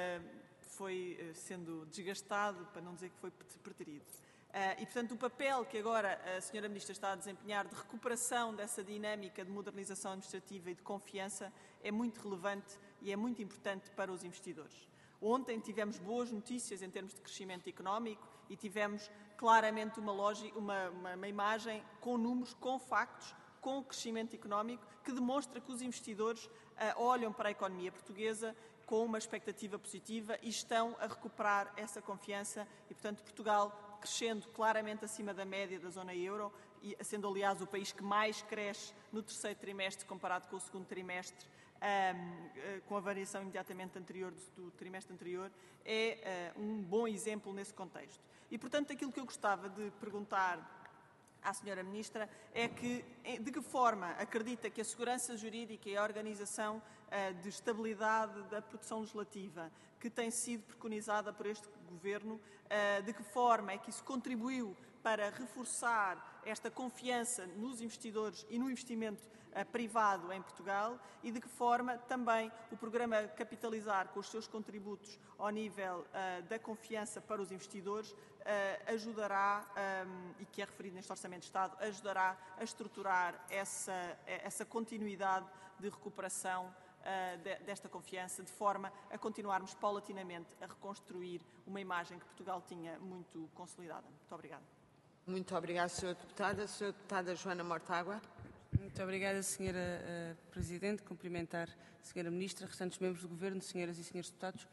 foi sendo desgastado, para não dizer que foi preterido. E, portanto, o papel que agora a senhora Ministra está a desempenhar de recuperação dessa dinâmica de modernização administrativa e de confiança é muito relevante e é muito importante para os investidores. Ontem tivemos boas notícias em termos de crescimento económico e tivemos claramente uma, lógica, uma, uma, uma imagem com números, com factos, com crescimento económico que demonstra que os investidores uh, olham para a economia portuguesa com uma expectativa positiva e estão a recuperar essa confiança e, portanto, Portugal crescendo claramente acima da média da zona euro e sendo, aliás, o país que mais cresce no terceiro trimestre comparado com o segundo trimestre, Um, com a variação imediatamente anterior do, do trimestre anterior, é uh, um bom exemplo nesse contexto. E, portanto, aquilo que eu gostava de perguntar à senhora Ministra é que, de que forma acredita que a segurança jurídica e a organização uh, de estabilidade da produção legislativa que tem sido preconizada por este Governo, uh, de que forma é que isso contribuiu para reforçar esta confiança nos investidores e no investimento uh, privado em Portugal e de que forma também o programa Capitalizar, com os seus contributos ao nível uh, da confiança para os investidores, uh, ajudará, um, e que é referido neste Orçamento de Estado, ajudará a estruturar essa, essa continuidade de recuperação uh, de, desta confiança, de forma a continuarmos paulatinamente a reconstruir uma imagem que Portugal tinha muito consolidada. Muito obrigada. Muito obrigada, senhora Deputada. senhora Deputada Joana Mortágua. Muito obrigada, senhora uh, Presidente. Cumprimentar a senhora Ministra, restantes membros do Governo, senhoras e senhores deputados.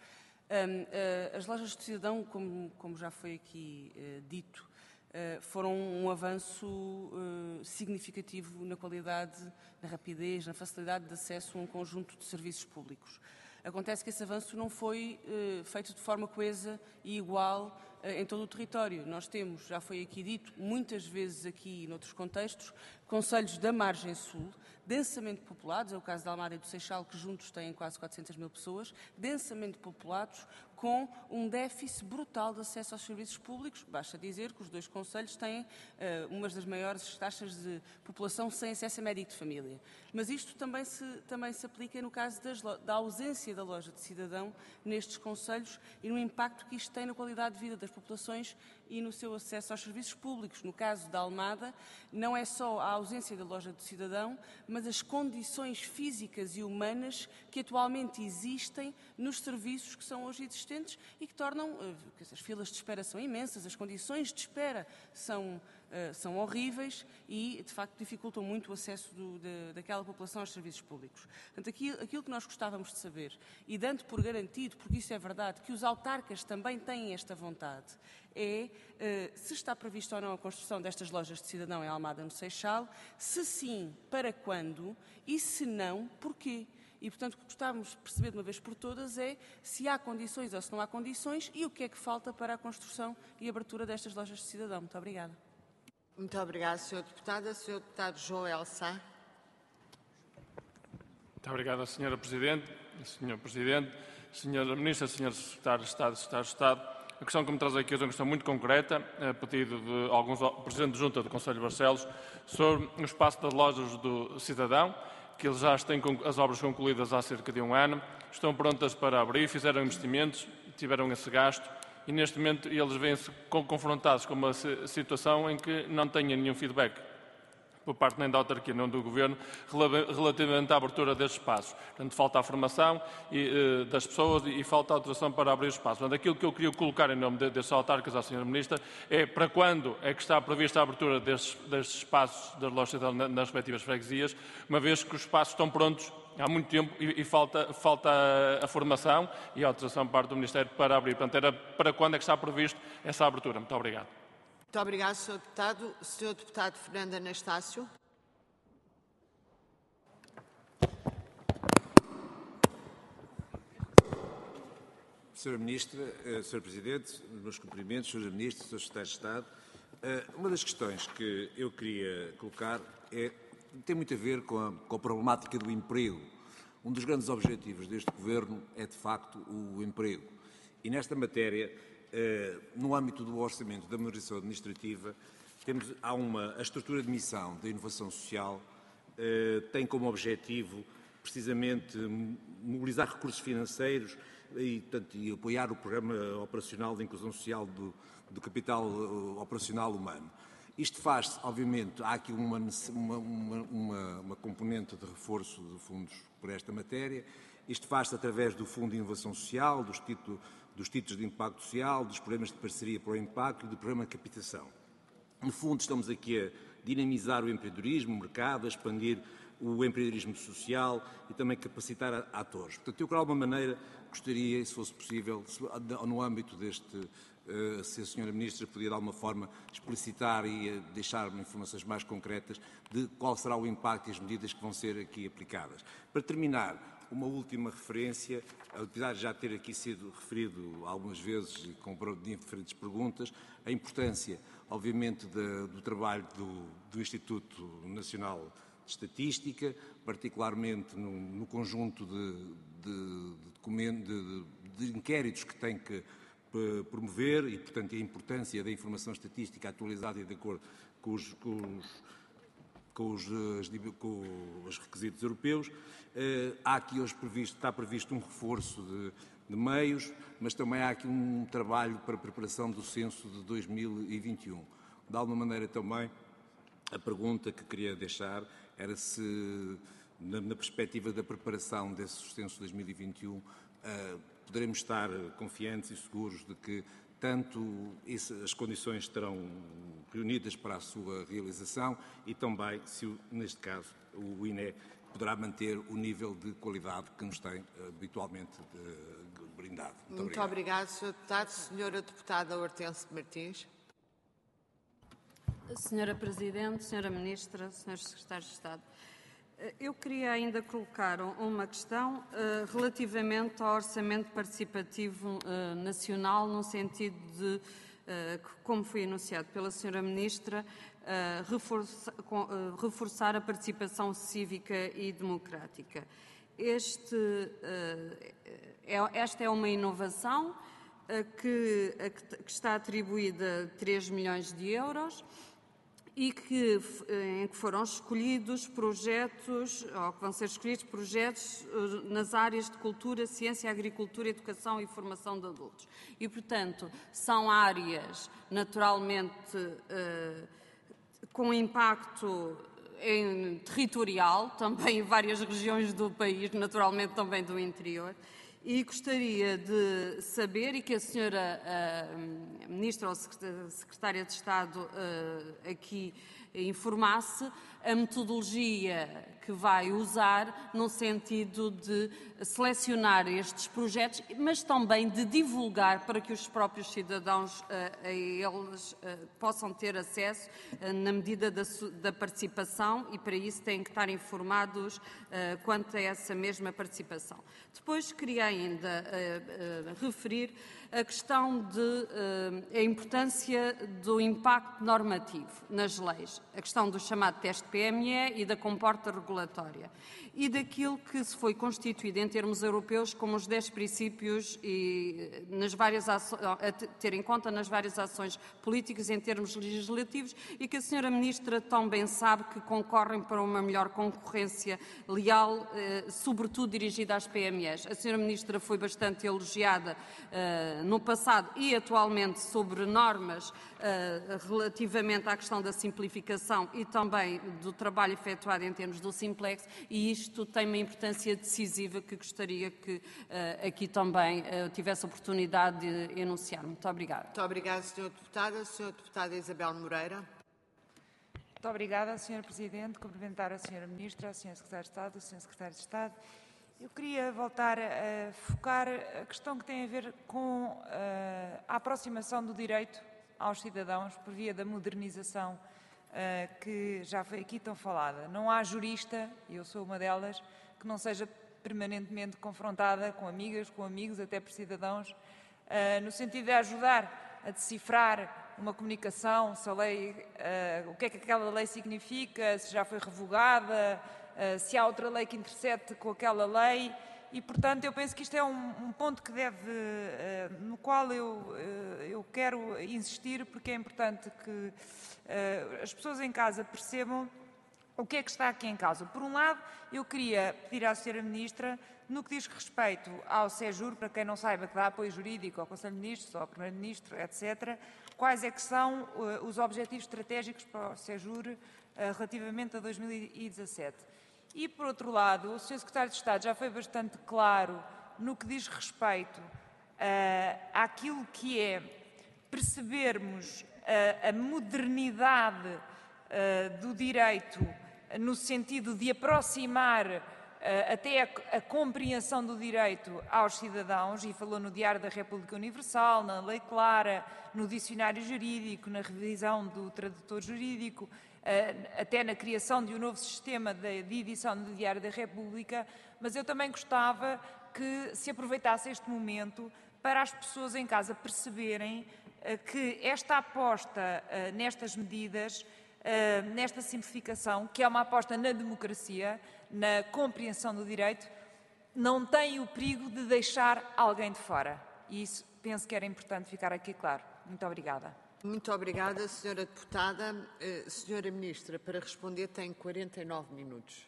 Um, uh, as lojas de cidadão, como, como já foi aqui uh, dito, uh, foram um avanço uh, significativo na qualidade, na rapidez, na facilidade de acesso a um conjunto de serviços públicos. Acontece que esse avanço não foi uh, feito de forma coesa e igual uh, em todo o território. Nós temos, já foi aqui dito, muitas vezes aqui e noutros contextos, concelhos da margem sul, densamente populados, é o caso da Almada e do Seixal, que juntos têm quase quatrocentas mil pessoas, densamente populados, com um déficit brutal de acesso aos serviços públicos. Basta dizer que os dois concelhos têm uh, umas das maiores taxas de população sem acesso a médico de família. Mas isto também se, também se aplica no caso das, da ausência da loja de cidadão nestes concelhos e no impacto que isto tem na qualidade de vida das populações e no seu acesso aos serviços públicos. No caso da Almada, não é só a ausência da loja de cidadão, mas as condições físicas e humanas que atualmente existem nos serviços que são hoje existentes e que tornam, as filas de espera são imensas, as condições de espera são, são horríveis e, de facto, dificultam muito o acesso do, de, daquela população aos serviços públicos. Portanto, aquilo, aquilo que nós gostávamos de saber, e dando por garantido, porque isso é verdade, que os autarcas também têm esta vontade, é uh, se está prevista ou não a construção destas lojas de cidadão em Almada no Seixal, se sim, para quando e se não, porquê? E, portanto, o que gostávamos de perceber de uma vez por todas é se há condições ou se não há condições e o que é que falta para a construção e abertura destas lojas de cidadão. Muito obrigada. Muito obrigada, senhor Deputado. senhor Deputado João Sá. Muito obrigada, senhora Presidente, senhor Presidente, senhora Ministra, senhor Secretário de Estado e Secretário de Estado. A questão que me traz aqui hoje é uma questão muito concreta, a pedido de alguns Presidente de Junta do Conselho de Barcelos, sobre o espaço das lojas do cidadão, que eles já têm as obras concluídas há cerca de um ano, estão prontas para abrir, fizeram investimentos, tiveram esse gasto e neste momento eles vêm-se confrontados com uma situação em que não têm nenhum feedback por parte nem da autarquia nem do Governo relativamente à abertura destes espaços. Portanto, falta a formação e, uh, das pessoas e, e falta a autorização para abrir os espaços. Portanto, aquilo que eu queria colocar em nome de, destes autarcas à senhora Ministra é para quando é que está prevista a abertura destes, destes espaços das lojas nas, nas respectivas freguesias, uma vez que os espaços estão prontos há muito tempo e, e falta, falta a, a formação e a autorização por parte do Ministério para abrir. Portanto, era para quando é que está previsto essa abertura. Muito obrigado. Muito obrigado, senhor Deputado. senhor Deputado Fernando Anastácio. senhora Ministra, senhor Presidente, meus cumprimentos, senhora Ministra, senhor Secretário de Estado. Uma das questões que eu queria colocar é, tem muito a ver com a, com a problemática do emprego. Um dos grandes objetivos deste Governo é, de facto, o emprego. E nesta matéria, no âmbito do orçamento da modernização administrativa, temos, há uma, a estrutura de missão da inovação social tem como objetivo, precisamente, mobilizar recursos financeiros e, portanto, e apoiar o Programa Operacional de Inclusão Social do, do Capital Operacional Humano. Isto faz, obviamente, há aqui uma, uma, uma, uma componente de reforço de fundos por esta matéria. Isto faz-se através do Fundo de Inovação Social, dos títulos, dos títulos de impacto social, dos programas de parceria para o impacto e do programa de captação. No fundo, estamos aqui a dinamizar o empreendedorismo, o mercado, a expandir o empreendedorismo social e também capacitar atores. Portanto, eu, de alguma maneira, gostaria, se fosse possível, se, no âmbito deste, uh, se a senhora Ministra podia, de alguma forma, explicitar e uh, deixar-me informações mais concretas de qual será o impacto e as medidas que vão ser aqui aplicadas. Para terminar, uma última referência, apesar de já ter aqui sido referido algumas vezes e com diferentes perguntas, a importância, obviamente, de, do trabalho do, do Instituto Nacional de Estatística, particularmente no, no conjunto de, de, de, de, de inquéritos que tem que promover e, portanto, a importância da informação estatística atualizada e de acordo com os, com os, com os, com os requisitos europeus. Há aqui hoje previsto, está previsto um reforço de, de meios, mas também há aqui um trabalho para a preparação do censo de dois mil e vinte e um. De alguma maneira também, a pergunta que queria deixar era se, na, na perspectiva da preparação desse censo de dois mil e vinte e um, uh, poderemos estar confiantes e seguros de que tanto esse, as condições estarão reunidas para a sua realização e também, se neste caso o I N E poderá manter o nível de qualidade que nos tem habitualmente brindado. Muito, Muito obrigado, senhor Deputado. Senhora Deputada Hortênsia Martins. Senhora Presidente, Senhora Ministra, Senhores Secretários de Estado, eu queria ainda colocar uma questão uh, relativamente ao Orçamento Participativo uh, Nacional, no sentido de, uh, como foi anunciado pela Senhora Ministra, uh, reforça, uh, reforçar a participação cívica e democrática. Este, uh, é, esta é uma inovação uh, que, a que, que está atribuída a três milhões de euros, e que, em que foram escolhidos projetos, ou que vão ser escolhidos projetos nas áreas de cultura, ciência, agricultura, educação e formação de adultos. E, portanto, são áreas naturalmente eh, com impacto em, territorial, também em várias regiões do país, naturalmente também do interior. E gostaria de saber, e que a senhora uh, Ministra ou Secretária de Estado uh, aqui informasse, a metodologia que vai usar no sentido de selecionar estes projetos, mas também de divulgar para que os próprios cidadãos uh, a eles uh, possam ter acesso uh, na medida da, da participação, e para isso têm que estar informados uh, quanto a essa mesma participação. Depois queria ainda uh, uh, referir a questão de uh, a importância do impacto normativo nas leis, a questão do chamado teste P M E e da comporta regulatória, e daquilo que se foi constituído em termos europeus como os dez princípios e nas várias ações, a ter em conta nas várias ações políticas em termos legislativos, e que a senhora Ministra tão bem sabe que concorrem para uma melhor concorrência leal, eh, sobretudo dirigida às P M Es. A senhora Ministra foi bastante elogiada eh, no passado e atualmente sobre normas uh, relativamente à questão da simplificação e também do trabalho efetuado em termos do Simplex, e isto tem uma importância decisiva que gostaria que uh, aqui também uh, tivesse a oportunidade de enunciar. Muito obrigada. Muito obrigada, senhora Deputada. Senhora Deputada Isabel Moreira. Muito obrigada, senhora Presidente. Cumprimentar a senhora Ministra, a senhora Secretária de Estado, o senhor Secretário de Estado. Eu queria voltar a focar a questão que tem a ver com uh, a aproximação do direito aos cidadãos por via da modernização uh, que já foi aqui tão falada. Não há jurista, e eu sou uma delas, que não seja permanentemente confrontada com amigas, com amigos, até por cidadãos, uh, no sentido de ajudar a decifrar uma comunicação, se a lei, uh, o que é que aquela lei significa, se já foi revogada, Uh, se há outra lei que intercede com aquela lei, e, portanto, eu penso que isto é um, um ponto que deve, uh, no qual eu, uh, eu quero insistir, porque é importante que uh, as pessoas em casa percebam o que é que está aqui em causa. Por um lado, eu queria pedir à senhora Ministra, no que diz respeito ao SEJUR, para quem não saiba, que dá apoio jurídico ao Conselho de Ministros, ao Primeiro-Ministro, etcétera, quais é que são uh, os objetivos estratégicos para o SEJUR uh, relativamente a dois mil e dezassete. E, por outro lado, o senhor Secretário de Estado já foi bastante claro no que diz respeito uh, àquilo que é percebermos uh, a modernidade uh, do direito no sentido de aproximar uh, até a, a compreensão do direito aos cidadãos, e falou no Diário da República Universal, na Lei Clara, no Dicionário Jurídico, na revisão do Tradutor Jurídico, até na criação de um novo sistema de edição do Diário da República, mas eu também gostava que se aproveitasse este momento para as pessoas em casa perceberem que esta aposta nestas medidas, nesta simplificação, que é uma aposta na democracia, na compreensão do direito, não tem o perigo de deixar alguém de fora. E isso penso que era importante ficar aqui claro. Muito obrigada. Muito obrigada, senhora Deputada. Uh, senhora Ministra, para responder tem quarenta e nove minutos.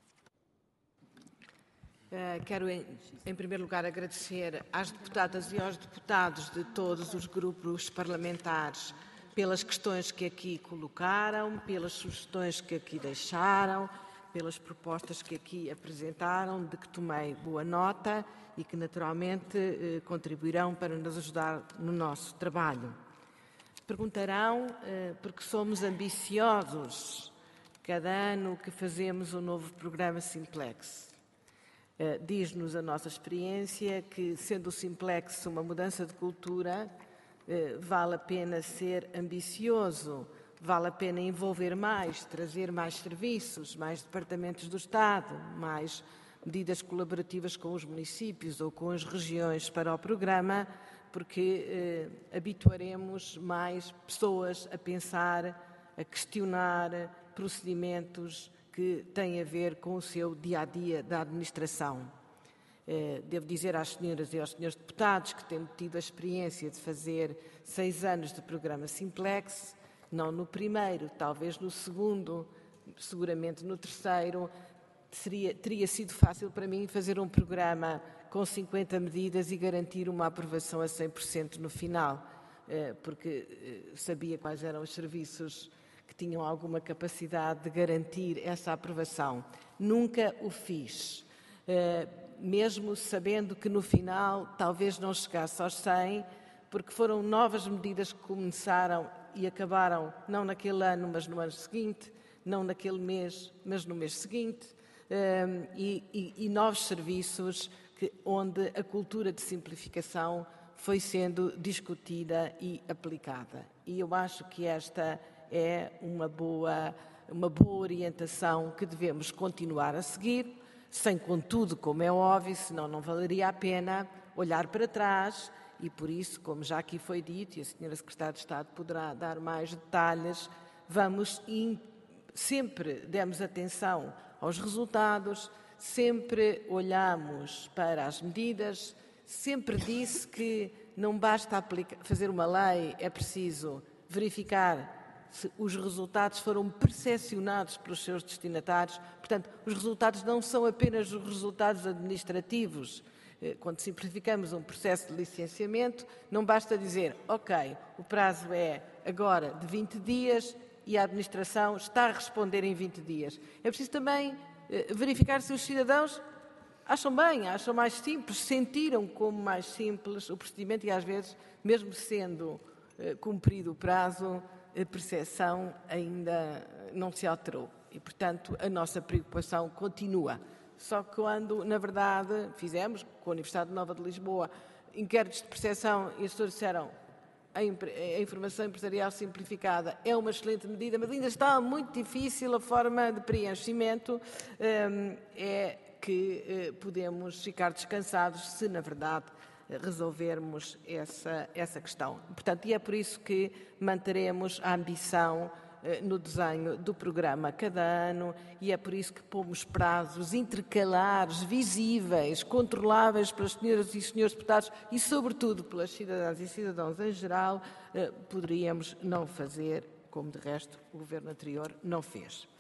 Uh, quero, em, em primeiro lugar, agradecer às deputadas e aos deputados de todos os grupos parlamentares pelas questões que aqui colocaram, pelas sugestões que aqui deixaram, pelas propostas que aqui apresentaram, de que tomei boa nota e que, naturalmente, uh, contribuirão para nos ajudar no nosso trabalho. Perguntarão, porque somos ambiciosos, cada ano que fazemos um novo programa Simplex. Uh, diz-nos a nossa experiência que, sendo o Simplex uma mudança de cultura, uh, vale a pena ser ambicioso, vale a pena envolver mais, trazer mais serviços, mais departamentos do Estado, mais medidas colaborativas com os municípios ou com as regiões para o programa, porque eh, habituaremos mais pessoas a pensar, a questionar procedimentos que têm a ver com o seu dia-a-dia da administração. Eh, devo dizer às senhoras e aos senhores deputados que temos tido a experiência de fazer seis anos de programa Simplex, não no primeiro, talvez no segundo, seguramente no terceiro, seria, teria sido fácil para mim fazer um programa com cinquenta medidas e garantir uma aprovação a cem por cento no final, eh, porque eh, sabia quais eram os serviços que tinham alguma capacidade de garantir essa aprovação. Nunca o fiz, uh, mesmo sabendo que no final talvez não chegasse aos cem, porque foram novas medidas que começaram e acabaram não naquele ano, mas no ano seguinte, não naquele mês, mas no mês seguinte, uh, e, e, e novos serviços que, onde a cultura de simplificação foi sendo discutida e aplicada. E eu acho que esta é uma boa, uma boa orientação que devemos continuar a seguir, sem, contudo, como é óbvio, senão não valeria a pena olhar para trás e, por isso, como já aqui foi dito, e a senhora Secretária de Estado poderá dar mais detalhes, vamos in, sempre demos atenção aos resultados, sempre olhamos para as medidas, sempre disse que não basta aplicar, fazer uma lei, é preciso verificar se os resultados foram percepcionados pelos seus destinatários. Portanto, os resultados não são apenas os resultados administrativos. Quando simplificamos um processo de licenciamento, não basta dizer, ok, o prazo é agora de vinte dias e a administração está a responder em vinte dias. É preciso também verificar se os cidadãos acham bem, acham mais simples, sentiram como mais simples o procedimento e, às vezes, mesmo sendo cumprido o prazo, a percepção ainda não se alterou e, portanto, a nossa preocupação continua. Só que quando, na verdade, fizemos, com a Universidade Nova de Lisboa, inquéritos de percepção e as pessoas disseram a, a informação empresarial simplificada é uma excelente medida, mas ainda está muito difícil a forma de preenchimento, um, é que uh, podemos ficar descansados se, na verdade, resolvermos essa, essa questão. Portanto, e é por isso que manteremos a ambição eh, no desenho do programa cada ano e é por isso que pomos prazos intercalares, visíveis, controláveis pelas senhoras e senhores deputados e, sobretudo, pelas cidadãs e cidadãos em geral, eh, poderíamos não fazer, como de resto o governo anterior não fez.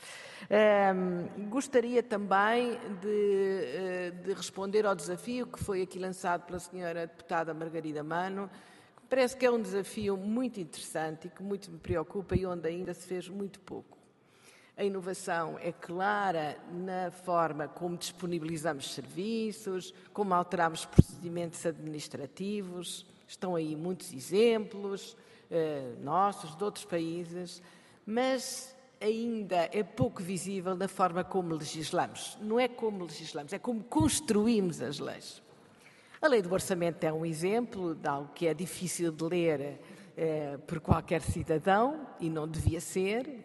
Um, gostaria também de, de responder ao desafio que foi aqui lançado pela senhora deputada Margarida Mano, que parece que é um desafio muito interessante e que muito me preocupa e onde ainda se fez muito pouco. A inovação é clara na forma como disponibilizamos serviços, como alteramos procedimentos administrativos, estão aí muitos exemplos, eh, nossos, de outros países, mas ainda é pouco visível na forma como legislamos. Não é como legislamos, é como construímos as leis. A lei do orçamento é um exemplo de algo que é difícil de ler eh, por qualquer cidadão e não devia ser.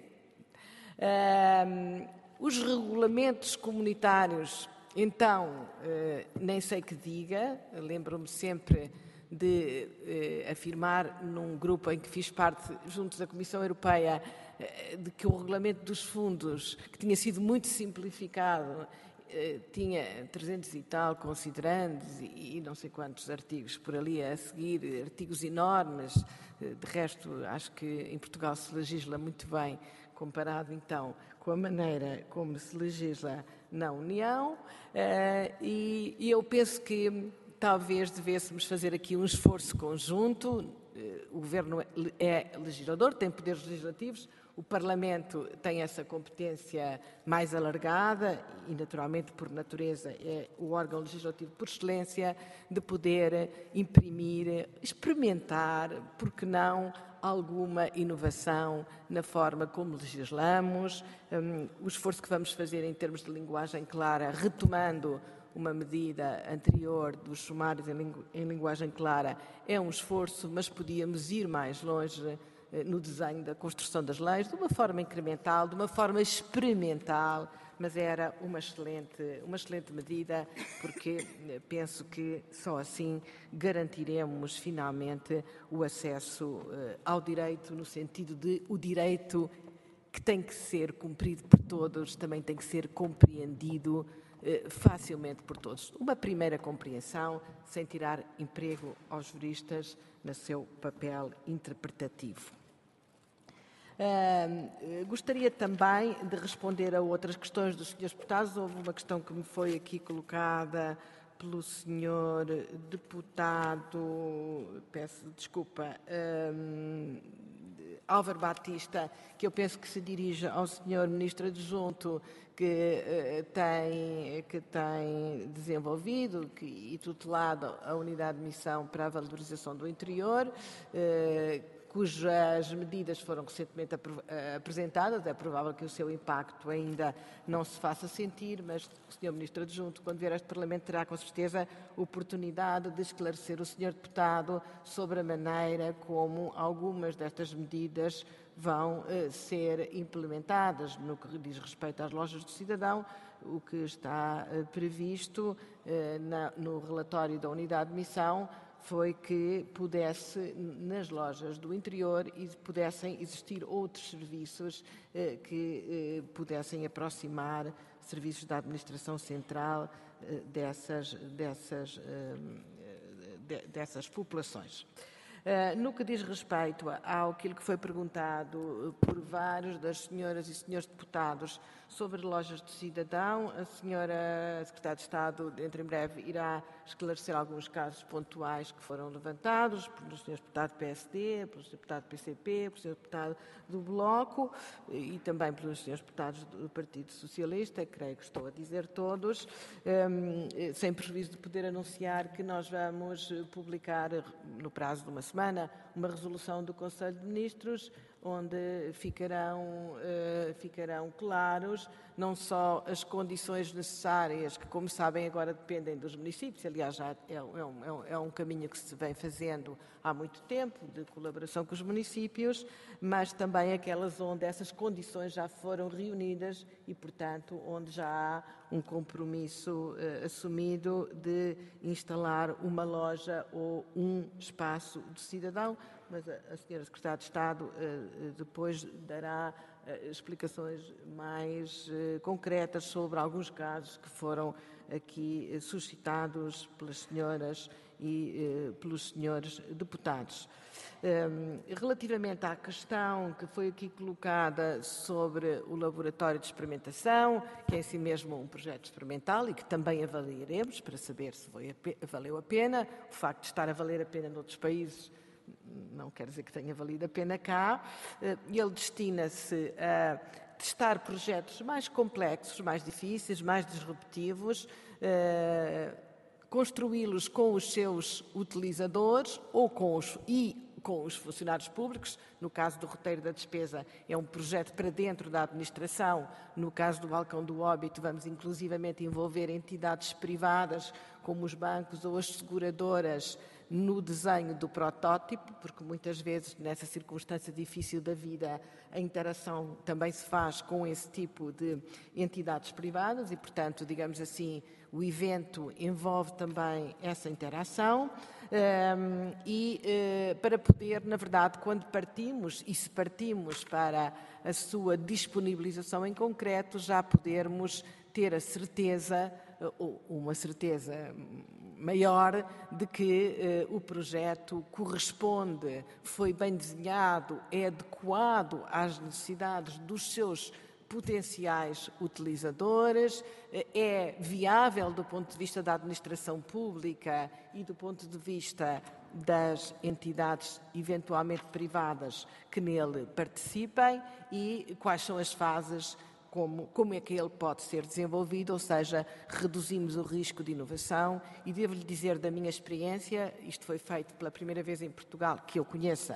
Um, os regulamentos comunitários, então, eh, nem sei que diga, lembro-me sempre de eh, afirmar num grupo em que fiz parte junto da Comissão Europeia de que o regulamento dos fundos, que tinha sido muito simplificado, tinha trezentos e tal considerandos e não sei quantos artigos por ali a seguir, artigos enormes. De resto, acho que em Portugal se legisla muito bem, comparado então com a maneira como se legisla na União, e eu penso que talvez devêssemos fazer aqui um esforço conjunto. O Governo é legislador, tem poderes legislativos, o Parlamento tem essa competência mais alargada e, naturalmente, por natureza, é o órgão legislativo por excelência de poder imprimir, experimentar, por que não, alguma inovação na forma como legislamos, um, o esforço que vamos fazer em termos de linguagem clara, retomando uma medida anterior dos sumários em, lingu em linguagem clara, é um esforço, mas podíamos ir mais longe eh, no desenho da construção das leis, de uma forma incremental, de uma forma experimental, mas era uma excelente, uma excelente medida, porque penso que só assim garantiremos finalmente o acesso eh, ao direito, no sentido de o direito que tem que ser cumprido por todos, também tem que ser compreendido eh, facilmente por todos. Uma primeira compreensão, sem tirar emprego aos juristas no seu papel interpretativo. Uh, gostaria também de responder a outras questões dos senhores deputados. Houve uma questão que me foi aqui colocada pelo senhor deputado, peço desculpa, uh, Álvaro Batista, que eu penso que se dirige ao senhor Ministro Adjunto, que, uh, tem, que tem desenvolvido que, e tutelado a Unidade de Missão para a Valorização do Interior, uh, cujas medidas foram recentemente ap apresentadas. É provável que o seu impacto ainda não se faça sentir, mas o senhor Ministro Adjunto, quando vier a este Parlamento, terá com certeza oportunidade de esclarecer o senhor Deputado sobre a maneira como algumas destas medidas vão eh, ser implementadas. No que diz respeito às lojas do cidadão, o que está eh, previsto eh, na, no relatório da Unidade de Missão foi que pudesse, nas lojas do interior, e pudessem existir outros serviços eh, que eh, pudessem aproximar serviços da administração central eh, dessas, dessas, eh, de, dessas populações. Uh, no que diz respeito ao que foi perguntado por vários das senhoras e senhores deputados sobre lojas de cidadão, a senhora Secretária de Estado, dentro em breve, irá esclarecer alguns casos pontuais que foram levantados pelo senhor deputado do P S D, pelo senhor deputado do P C P, pelo senhor deputado do Bloco e também pelos senhores deputados do Partido Socialista, creio que estou a dizer todos, um, sem prejuízo de poder anunciar que nós vamos publicar no prazo de uma semana uma resolução do Conselho de Ministros onde ficarão, uh, ficarão claros não só as condições necessárias, que, como sabem, agora dependem dos municípios, aliás, já é, é, um, é um caminho que se vem fazendo há muito tempo, de colaboração com os municípios, mas também aquelas onde essas condições já foram reunidas e, portanto, onde já há um compromisso uh, assumido de instalar uma loja ou um espaço de cidadão, mas a, a senhora Secretária de Estado uh, depois dará uh, explicações mais uh, concretas sobre alguns casos que foram aqui uh, suscitados pelas senhoras e uh, pelos senhores deputados. Um, relativamente à questão que foi aqui colocada sobre o laboratório de experimentação, que é em si mesmo um projeto experimental e que também avaliaremos para saber se foi a valeu a pena, o facto de estar a valer a pena noutros países não quer dizer que tenha valido a pena cá. Ele destina-se a testar projetos mais complexos, mais difíceis, mais disruptivos, construí-los com os seus utilizadores ou com os, e com os funcionários públicos. No caso do roteiro da despesa, é um projeto para dentro da administração. No caso do balcão do óbito, vamos inclusivamente envolver entidades privadas, como os bancos ou as seguradoras, no desenho do protótipo, porque muitas vezes, nessa circunstância difícil da vida, a interação também se faz com esse tipo de entidades privadas e, portanto, digamos assim, o evento envolve também essa interação um, e uh, para poder, na verdade, quando partimos, e se partimos para a sua disponibilização em concreto, já podermos ter a certeza, ou uma certeza maior, de que uh, o projeto corresponde, foi bem desenhado, é adequado às necessidades dos seus potenciais utilizadores, é viável do ponto de vista da administração pública e do ponto de vista das entidades eventualmente privadas que nele participem e quais são as fases, como, como é que ele pode ser desenvolvido, ou seja, reduzimos o risco de inovação. E devo-lhe dizer da minha experiência, isto foi feito pela primeira vez em Portugal, que eu conheça,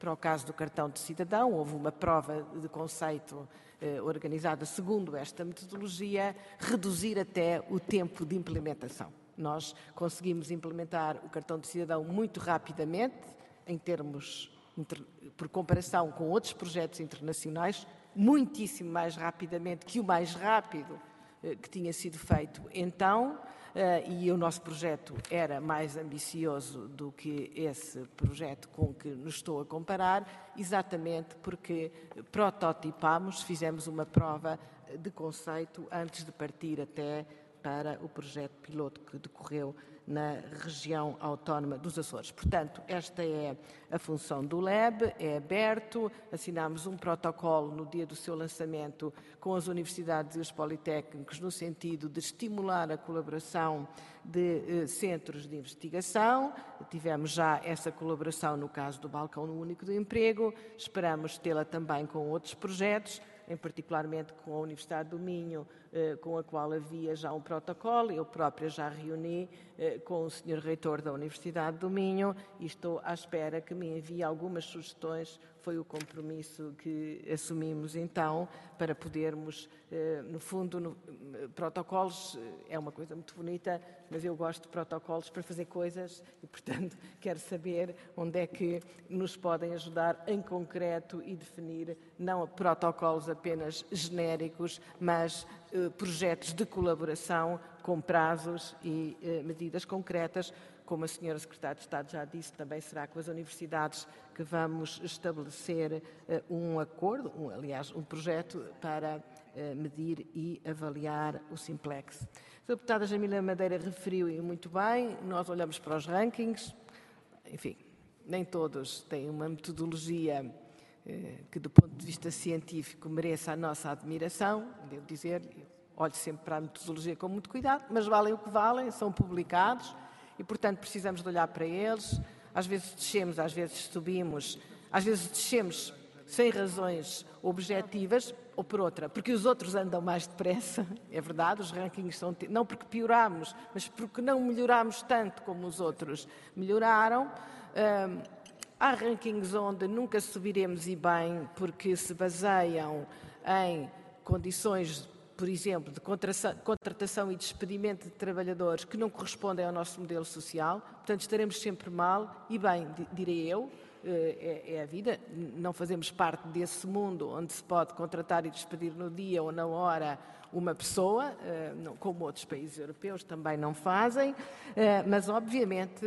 para o caso do cartão de cidadão, houve uma prova de conceito eh, organizada segundo esta metodologia, reduzir até o tempo de implementação. Nós conseguimos implementar o cartão de cidadão muito rapidamente, em termos, por comparação com outros projetos internacionais, muitíssimo mais rapidamente que o mais rápido eh, que tinha sido feito então, eh, e o nosso projeto era mais ambicioso do que esse projeto com que nos estou a comparar, exatamente porque prototipámos, fizemos uma prova de conceito antes de partir até para o projeto piloto que decorreu na região autónoma dos Açores. Portanto, esta é a função do L E B, é aberto, assinámos um protocolo no dia do seu lançamento com as universidades e os politécnicos no sentido de estimular a colaboração de eh, centros de investigação. Tivemos já essa colaboração no caso do Balcão Único do Emprego, esperamos tê-la também com outros projetos, em particularmente com a Universidade do Minho, eh, com a qual havia já um protocolo. Eu própria já reuni eh, com o senhor Reitor da Universidade do Minho e estou à espera que me envie algumas sugestões. Foi o compromisso que assumimos então para podermos, eh, no fundo, no, protocolos é uma coisa muito bonita, mas eu gosto de protocolos para fazer coisas e, portanto, quero saber onde é que nos podem ajudar em concreto e definir não protocolos apenas genéricos, mas eh, projetos de colaboração com prazos e eh, medidas concretas. Como a senhora Secretária de Estado já disse, também será com as universidades que vamos estabelecer uh, um acordo, um, aliás, um projeto para uh, medir e avaliar o Simplex. A deputada Jamila Madeira referiu e muito bem, nós olhamos para os rankings, enfim, nem todos têm uma metodologia uh, que, do ponto de vista científico, mereça a nossa admiração, devo dizer, eu olho sempre para a metodologia com muito cuidado, mas valem o que valem, são publicados, e, portanto, precisamos de olhar para eles. Às vezes descemos, às vezes subimos, às vezes descemos sem razões objetivas ou por outra, porque os outros andam mais depressa, é verdade, os rankings são... Não porque pioramos, mas porque não melhoramos tanto como os outros melhoraram. Hum, há rankings onde nunca subiremos e bem, porque se baseiam em condições, por exemplo, de contratação e despedimento de trabalhadores que não correspondem ao nosso modelo social. Portanto, estaremos sempre mal e bem, direi eu, é, é a vida. Não fazemos parte desse mundo onde se pode contratar e despedir no dia ou na hora uma pessoa, como outros países europeus também não fazem, mas obviamente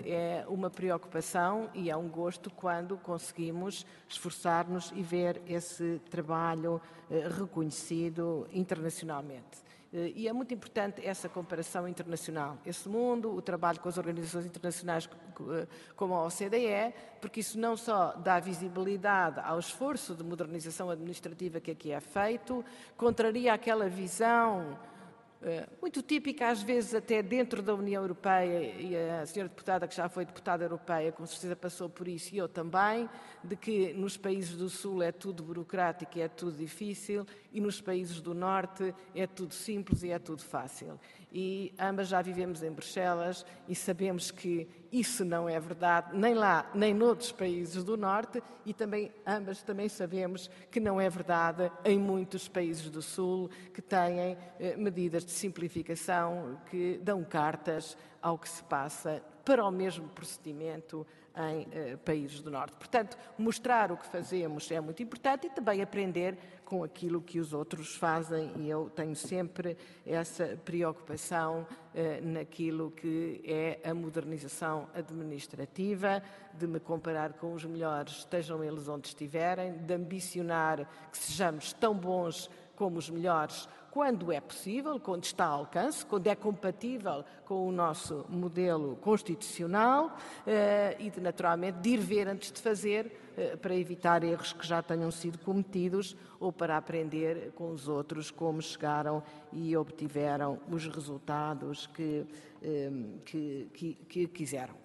é uma preocupação e é um gosto quando conseguimos esforçar-nos e ver esse trabalho reconhecido internacionalmente. E é muito importante essa comparação internacional, esse mundo, o trabalho com as organizações internacionais como a O C D E, porque isso não só dá visibilidade ao esforço de modernização administrativa que aqui é feito, contraria aquela visão muito típica, às vezes até dentro da União Europeia, e a senhora deputada que já foi deputada europeia com certeza passou por isso, e eu também, de que nos países do Sul é tudo burocrático e é tudo difícil, e nos países do Norte é tudo simples e é tudo fácil. E ambas já vivemos em Bruxelas e sabemos que isso não é verdade, nem lá, nem noutros países do Norte, e também ambas também sabemos que não é verdade em muitos países do Sul que têm eh, medidas de simplificação que dão cartas ao que se passa para o mesmo procedimento em eh, países do Norte. Portanto, mostrar o que fazemos é muito importante e também aprender com aquilo que os outros fazem, e eu tenho sempre essa preocupação eh, naquilo que é a modernização administrativa, de me comparar com os melhores, estejam eles onde estiverem, de ambicionar que sejamos tão bons como os melhores quando é possível, quando está ao alcance, quando é compatível com o nosso modelo constitucional eh, e, de, naturalmente, de ir ver antes de fazer eh, para evitar erros que já tenham sido cometidos ou para aprender com os outros como chegaram e obtiveram os resultados que, eh, que, que, que quiseram.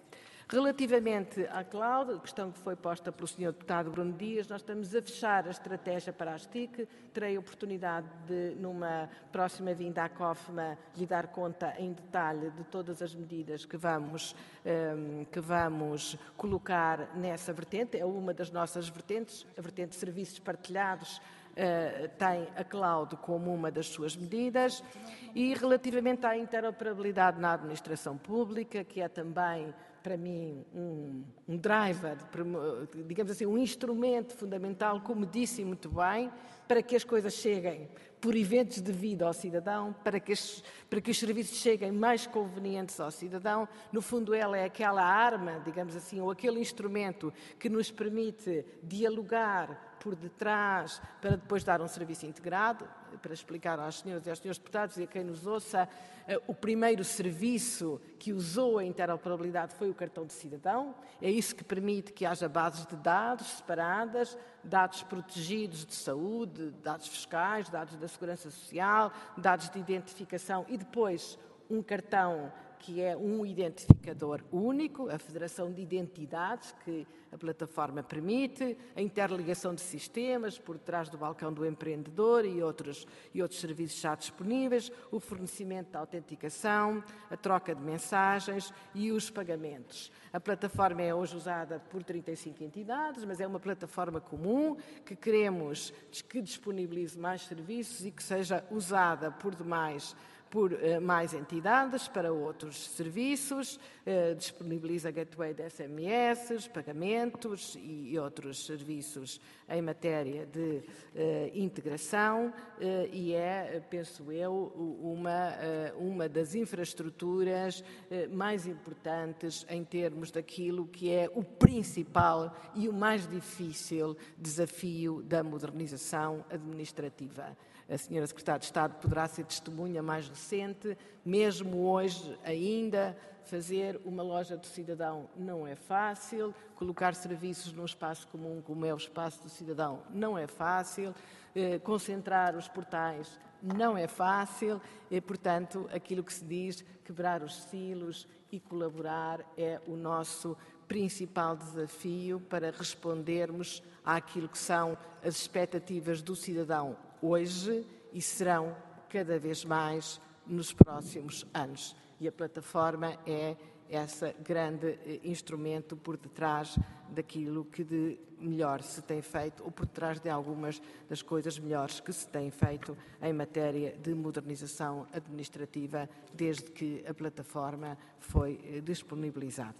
Relativamente à cloud, questão que foi posta pelo senhor deputado Bruno Dias, nós estamos a fechar a estratégia para as T I C. Terei a oportunidade de, numa próxima vinda à COFMA, lhe dar conta em detalhe de todas as medidas que vamos, um, que vamos colocar nessa vertente. É uma das nossas vertentes, a vertente de serviços partilhados. Uh, tem a cloud como uma das suas medidas. E relativamente à interoperabilidade na administração pública, que é também, para mim, um, um driver, digamos assim, um instrumento fundamental, como disse muito bem, para que as coisas cheguem por eventos de vida ao cidadão, para que, as, para que os serviços cheguem mais convenientes ao cidadão. No fundo, ela é aquela arma, digamos assim, ou aquele instrumento que nos permite dialogar por detrás para depois dar um serviço integrado. Para explicar às senhoras e aos senhores deputados e a quem nos ouça, o primeiro serviço que usou a interoperabilidade foi o cartão de cidadão. É isso que permite que haja bases de dados separadas, dados protegidos de saúde, dados fiscais, dados da segurança social, dados de identificação e depois um cartão que é um identificador único, a federação de identidades que a plataforma permite, a interligação de sistemas por trás do balcão do empreendedor e outros, e outros serviços já disponíveis, o fornecimento de autenticação, a troca de mensagens e os pagamentos. A plataforma é hoje usada por trinta e cinco entidades, mas é uma plataforma comum que queremos que disponibilize mais serviços e que seja usada por demais por uh, mais entidades para outros serviços, uh, disponibiliza gateway de S M S, pagamentos e, e outros serviços em matéria de uh, integração uh, e é, penso eu, uma, uh, uma das infraestruturas uh, mais importantes em termos daquilo que é o principal e o mais difícil desafio da modernização administrativa. A senhora Secretária de Estado poderá ser testemunha mais recente, mesmo hoje ainda, fazer uma loja do cidadão não é fácil, colocar serviços num espaço comum como é o espaço do cidadão não é fácil, eh, concentrar os portais não é fácil e, portanto, aquilo que se diz, quebrar os silos e colaborar é o nosso principal desafio para respondermos àquilo que são as expectativas do cidadão hoje e serão cada vez mais nos próximos anos. E a plataforma é esse grande instrumento por detrás daquilo que de melhor se tem feito ou por detrás de algumas das coisas melhores que se têm feito em matéria de modernização administrativa desde que a plataforma foi disponibilizada.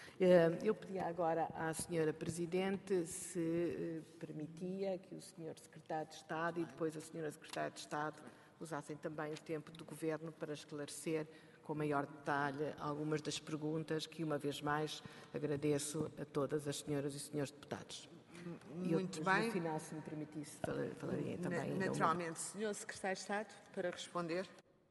Eu pedia agora à senhora Presidente se permitia que o senhor Secretário de Estado e depois a senhora Secretária de Estado usassem também o tempo do Governo para esclarecer com maior detalhe algumas das perguntas que, uma vez mais, agradeço a todas as senhoras e senhores deputados. Muito eu, bem. No final, se me permitisse, falaria também. Naturalmente. senhor Secretário de Estado, para responder.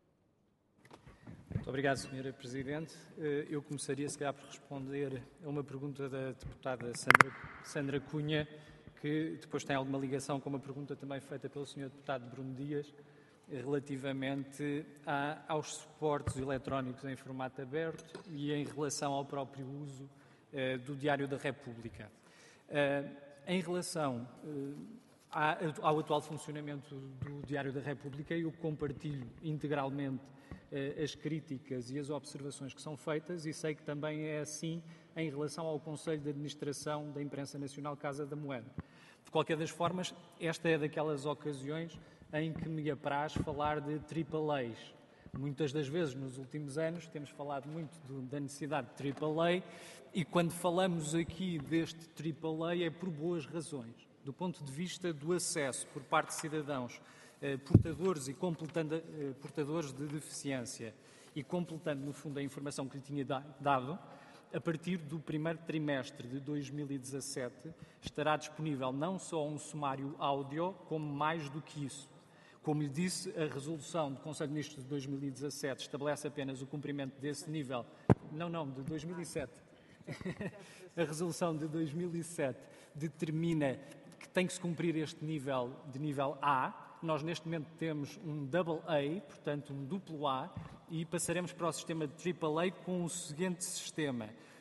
Muito obrigado, senhora Presidente. Eu começaria, se calhar, por responder a uma pergunta da deputada Sandra, Sandra Cunha, que depois tem alguma ligação com uma pergunta também feita pelo senhor deputado Bruno Dias, relativamente a, aos suportes eletrónicos em formato aberto e em relação ao próprio uso uh, do Diário da República. Uh, em relação uh, à, ao atual funcionamento do Diário da República, eu compartilho integralmente uh, as críticas e as observações que são feitas e sei que também é assim em relação ao Conselho de Administração da Imprensa Nacional Casa da Moeda. De qualquer das formas, esta é daquelas ocasiões em que me apraz falar de triple A's. Muitas das vezes, nos últimos anos, temos falado muito do, da necessidade de triple A e quando falamos aqui deste triple A é por boas razões. Do ponto de vista do acesso por parte de cidadãos eh, portadores e completando, eh, portadores de deficiência e completando, no fundo, a informação que lhe tinha da, dado, a partir do primeiro trimestre de dois mil e dezassete estará disponível não só um sumário áudio, como mais do que isso. Como lhe disse, a resolução do Conselho de Ministros de dois mil e dezassete estabelece apenas o cumprimento desse nível. Não, não, de dois mil e sete. A resolução de dois mil e sete determina que tem que se cumprir este nível de nível A. Nós, neste momento, temos um double A, portanto, um duplo A, e passaremos para o sistema de triple A com o seguinte sistema.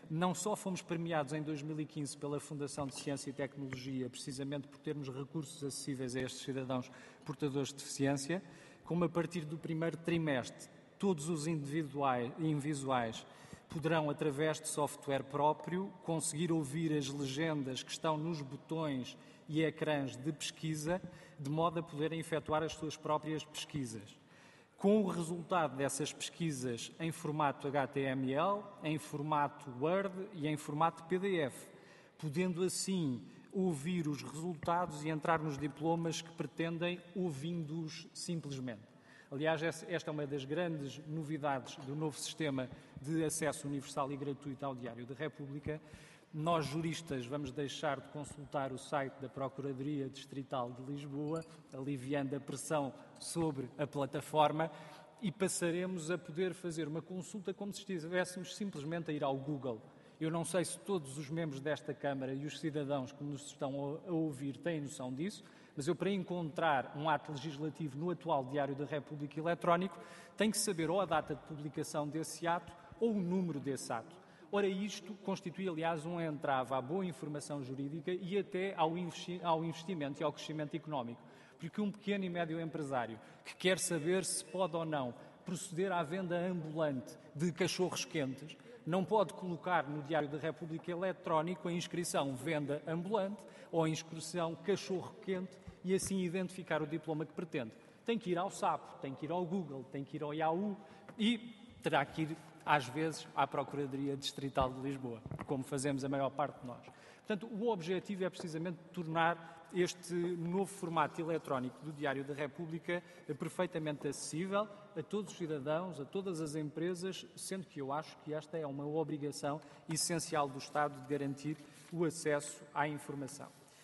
Não só fomos premiados em dois mil e quinze pela Fundação de Ciência e Tecnologia, precisamente por termos recursos acessíveis a estes cidadãos portadores de deficiência, como a partir do primeiro trimestre, todos os individuais, invisuais poderão, através de software próprio, conseguir ouvir as legendas que estão nos botões e ecrãs de pesquisa, de modo a poderem efetuar as suas próprias pesquisas. Com o resultado dessas pesquisas em formato H T M L, em formato Word e em formato P D F, podendo assim ouvir os resultados e entrar nos diplomas que pretendem, ouvindo-os simplesmente. Aliás, esta é uma das grandes novidades do novo sistema de acesso universal e gratuito ao Diário da República. Nós, juristas, vamos deixar de consultar o site da Procuradoria Distrital de Lisboa, aliviando a pressão sobre a plataforma, e passaremos a poder fazer uma consulta como se estivéssemos simplesmente a ir ao Google. Eu não sei se todos os membros desta Câmara e os cidadãos que nos estão a ouvir têm noção disso, mas eu, para encontrar um ato legislativo no atual Diário da República eletrónico, tenho que saber ou a data de publicação desse ato ou o número desse ato. Ora, isto constitui, aliás, um entrave à boa informação jurídica e até ao investimento e ao crescimento económico. Porque um pequeno e médio empresário que quer saber se pode ou não proceder à venda ambulante de cachorros quentes, não pode colocar no Diário da República eletrónico a inscrição venda ambulante ou a inscrição cachorro quente e assim identificar o diploma que pretende. Tem que ir ao SAPO, tem que ir ao Google, tem que ir ao Yahoo e terá que ir, às vezes, à Procuradoria Distrital de Lisboa, como fazemos a maior parte de nós. Portanto, o objetivo é precisamente tornar este novo formato eletrónico do Diário da República perfeitamente acessível a todos os cidadãos, a todas as empresas, sendo que eu acho que esta é uma obrigação essencial do Estado de garantir o acesso à informação.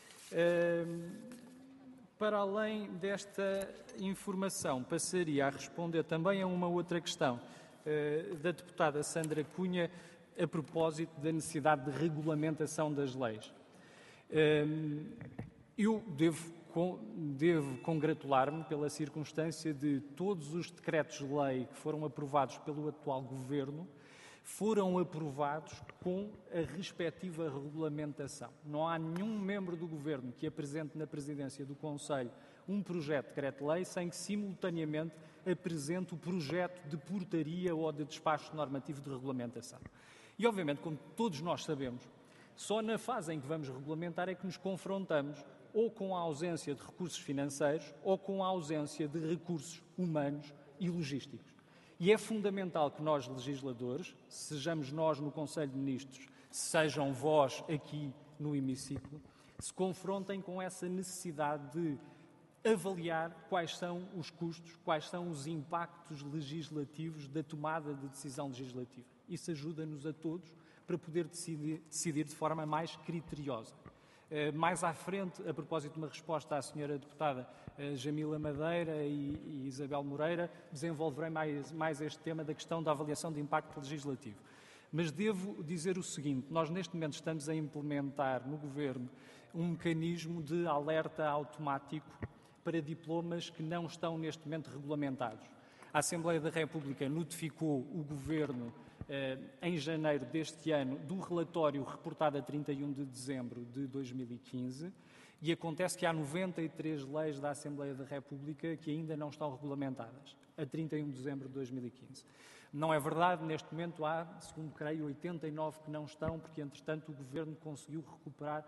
Para além desta informação, passaria a responder também a uma outra questão da deputada Sandra Cunha a propósito da necessidade de regulamentação das leis. Eu devo, devo congratular-me pela circunstância de todos os decretos-lei que foram aprovados pelo atual Governo foram aprovados com a respectiva regulamentação. Não há nenhum membro do Governo que apresente na presidência do Conselho um projeto de decreto-lei sem que, simultaneamente, apresente o projeto de portaria ou de despacho normativo de regulamentação. E, obviamente, como todos nós sabemos, só na fase em que vamos regulamentar é que nos confrontamos ou com a ausência de recursos financeiros ou com a ausência de recursos humanos e logísticos. E é fundamental que nós, legisladores, sejamos nós no Conselho de Ministros, sejam vós aqui no hemiciclo, se confrontem com essa necessidade de avaliar quais são os custos, quais são os impactos legislativos da tomada de decisão legislativa. Isso ajuda-nos a todos para poder decidir, decidir de forma mais criteriosa. Uh, mais à frente, a propósito de uma resposta à senhora deputada uh, Jamila Madeira e, e Isabel Moreira, desenvolverei mais, mais este tema da questão da avaliação de impacto legislativo. Mas devo dizer o seguinte, nós neste momento estamos a implementar no Governo um mecanismo de alerta automático para diplomas que não estão neste momento regulamentados. A Assembleia da República notificou o Governo em janeiro deste ano do relatório reportado a trinta e um de dezembro de dois mil e quinze e acontece que há noventa e três leis da Assembleia da República que ainda não estão regulamentadas, a trinta e um de dezembro de dois mil e quinze. Não é verdade, neste momento há, segundo creio, oitenta e nove que não estão, porque entretanto o Governo conseguiu recuperar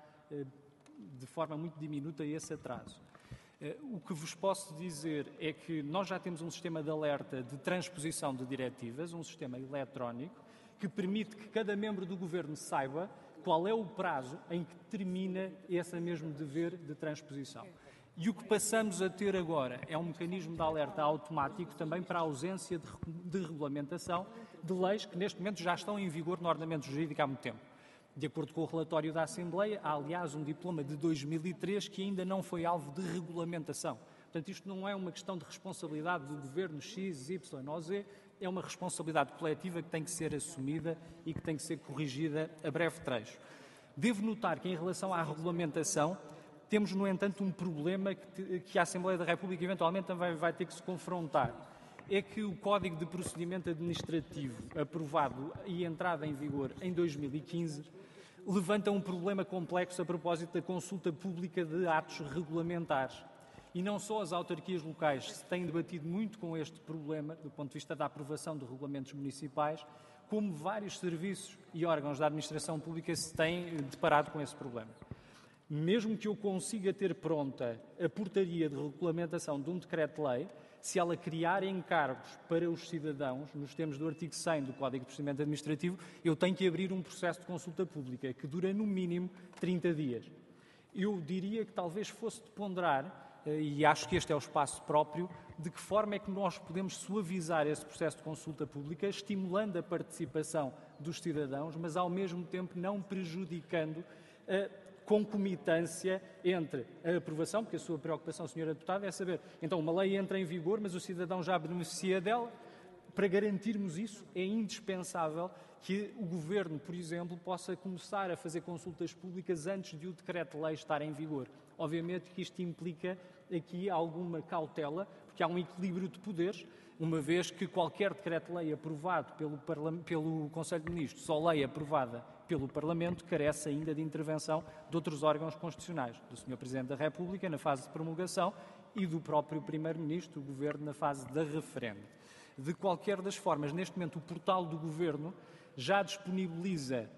de forma muito diminuta esse atraso. O que vos posso dizer é que nós já temos um sistema de alerta de transposição de diretivas, um sistema eletrónico, que permite que cada membro do Governo saiba qual é o prazo em que termina esse mesmo dever de transposição. E o que passamos a ter agora é um mecanismo de alerta automático também para a ausência de, de regulamentação de leis que neste momento já estão em vigor no ordenamento jurídico há muito tempo. De acordo com o relatório da Assembleia, há, aliás, um diploma de dois mil e três que ainda não foi alvo de regulamentação. Portanto, isto não é uma questão de responsabilidade do Governo X, Y ou Z, é uma responsabilidade coletiva que tem que ser assumida e que tem que ser corrigida a breve trecho. Devo notar que, em relação à regulamentação, temos, no entanto, um problema que, que a Assembleia da República eventualmente também vai ter que se confrontar. é que o Código de Procedimento Administrativo, aprovado e entrado em vigor em dois mil e quinze, levanta um problema complexo a propósito da consulta pública de atos regulamentares. E não só as autarquias locais se têm debatido muito com este problema, do ponto de vista da aprovação de regulamentos municipais, como vários serviços e órgãos da administração pública se têm deparado com esse problema. Mesmo que eu consiga ter pronta a portaria de regulamentação de um decreto-lei, se ela criar encargos para os cidadãos, nos termos do artigo cem do Código de Procedimento Administrativo, eu tenho que abrir um processo de consulta pública, que dura no mínimo trinta dias. Eu diria que talvez fosse de ponderar, e acho que este é o espaço próprio, de que forma é que nós podemos suavizar esse processo de consulta pública, estimulando a participação dos cidadãos, mas ao mesmo tempo não prejudicando a concomitância entre a aprovação, porque a sua preocupação, senhora Deputada, é saber, então uma lei entra em vigor, mas o cidadão já beneficia dela. Para garantirmos isso, é indispensável que o Governo, por exemplo, possa começar a fazer consultas públicas antes de o decreto-lei estar em vigor. Obviamente que isto implica aqui alguma cautela, porque há um equilíbrio de poderes, uma vez que qualquer decreto-lei aprovado pelo, pelo Conselho de Ministros ou lei aprovada pelo Parlamento carece ainda de intervenção de outros órgãos constitucionais, do senhor Presidente da República na fase de promulgação e do próprio Primeiro-Ministro, do Governo na fase da referendo. De qualquer das formas, neste momento o portal do Governo já disponibiliza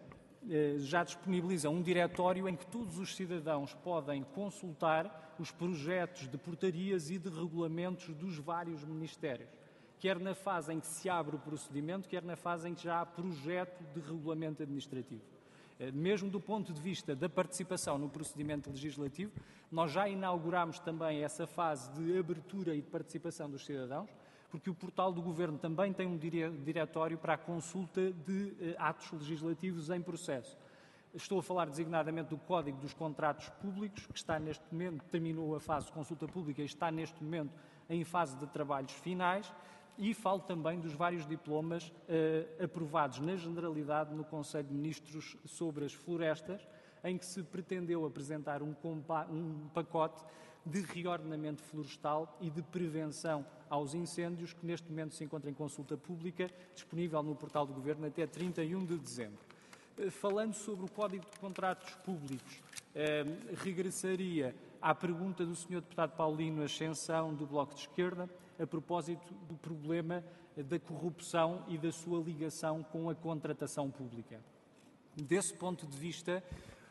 já disponibiliza um diretório em que todos os cidadãos podem consultar os projetos de portarias e de regulamentos dos vários ministérios, quer na fase em que se abre o procedimento, quer na fase em que já há projeto de regulamento administrativo. Mesmo do ponto de vista da participação no procedimento legislativo, nós já inauguramos também essa fase de abertura e de participação dos cidadãos, porque o portal do Governo também tem um diretório para a consulta de eh, atos legislativos em processo. Estou a falar designadamente do Código dos Contratos Públicos, que está neste momento, terminou a fase de consulta pública e está neste momento em fase de trabalhos finais, e falo também dos vários diplomas eh, aprovados na generalidade no Conselho de Ministros sobre as florestas, em que se pretendeu apresentar um, um pacote de reordenamento florestal e de prevenção aos incêndios, que neste momento se encontra em consulta pública, disponível no portal do Governo até trinta e um de dezembro. Falando sobre o Código de Contratos Públicos, eh, regressaria à pergunta do senhor Deputado Paulino Ascensão, do Bloco de Esquerda, a propósito do problema da corrupção e da sua ligação com a contratação pública. Desse ponto de vista,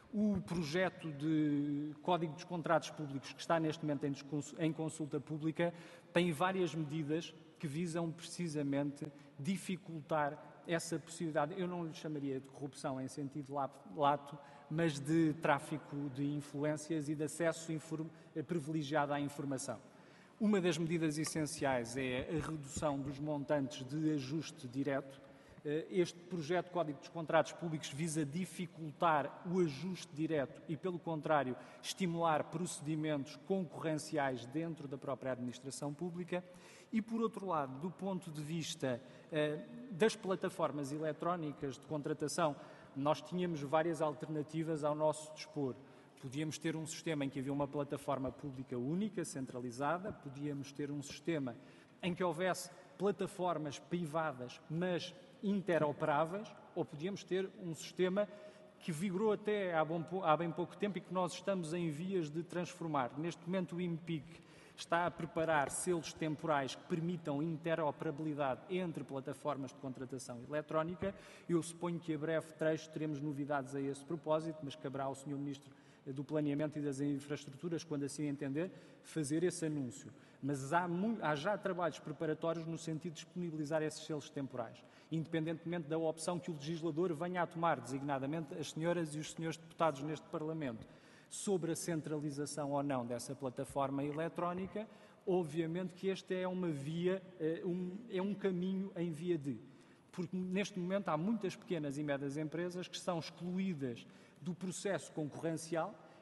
o projeto de Código dos Contratos Públicos, que está neste momento em consulta pública, tem várias medidas que visam precisamente dificultar essa possibilidade. Eu não lhe chamaria de corrupção em sentido lato, mas de tráfico de influências e de acesso privilegiado à informação. Uma das medidas essenciais é a redução dos montantes de ajuste direto. Este projeto de Código dos Contratos Públicos visa dificultar o ajuste direto e, pelo contrário, estimular procedimentos concorrenciais dentro da própria administração pública. E, por outro lado, do ponto de vista eh, das plataformas eletrónicas de contratação, nós tínhamos várias alternativas ao nosso dispor. Podíamos ter um sistema em que havia uma plataforma pública única, centralizada, podíamos ter um sistema em que houvesse plataformas privadas, mas interoperáveis, ou podíamos ter um sistema que vigorou até há, bom, há bem pouco tempo e que nós estamos em vias de transformar. Neste momento o IMPIC está a preparar selos temporais que permitam interoperabilidade entre plataformas de contratação eletrónica. Eu suponho que a breve trecho teremos novidades a esse propósito, mas caberá ao senhor Ministro do Planeamento e das Infraestruturas, quando assim entender, fazer esse anúncio. Mas há, há já trabalhos preparatórios no sentido de disponibilizar esses selos temporais, independentemente da opção que o legislador venha a tomar, designadamente as senhoras e os senhores deputados neste Parlamento, sobre a centralização ou não dessa plataforma eletrónica. Obviamente que este é uma via, um, é um caminho em via de, porque neste momento há muitas pequenas e médias empresas que são excluídas do processo concorrencial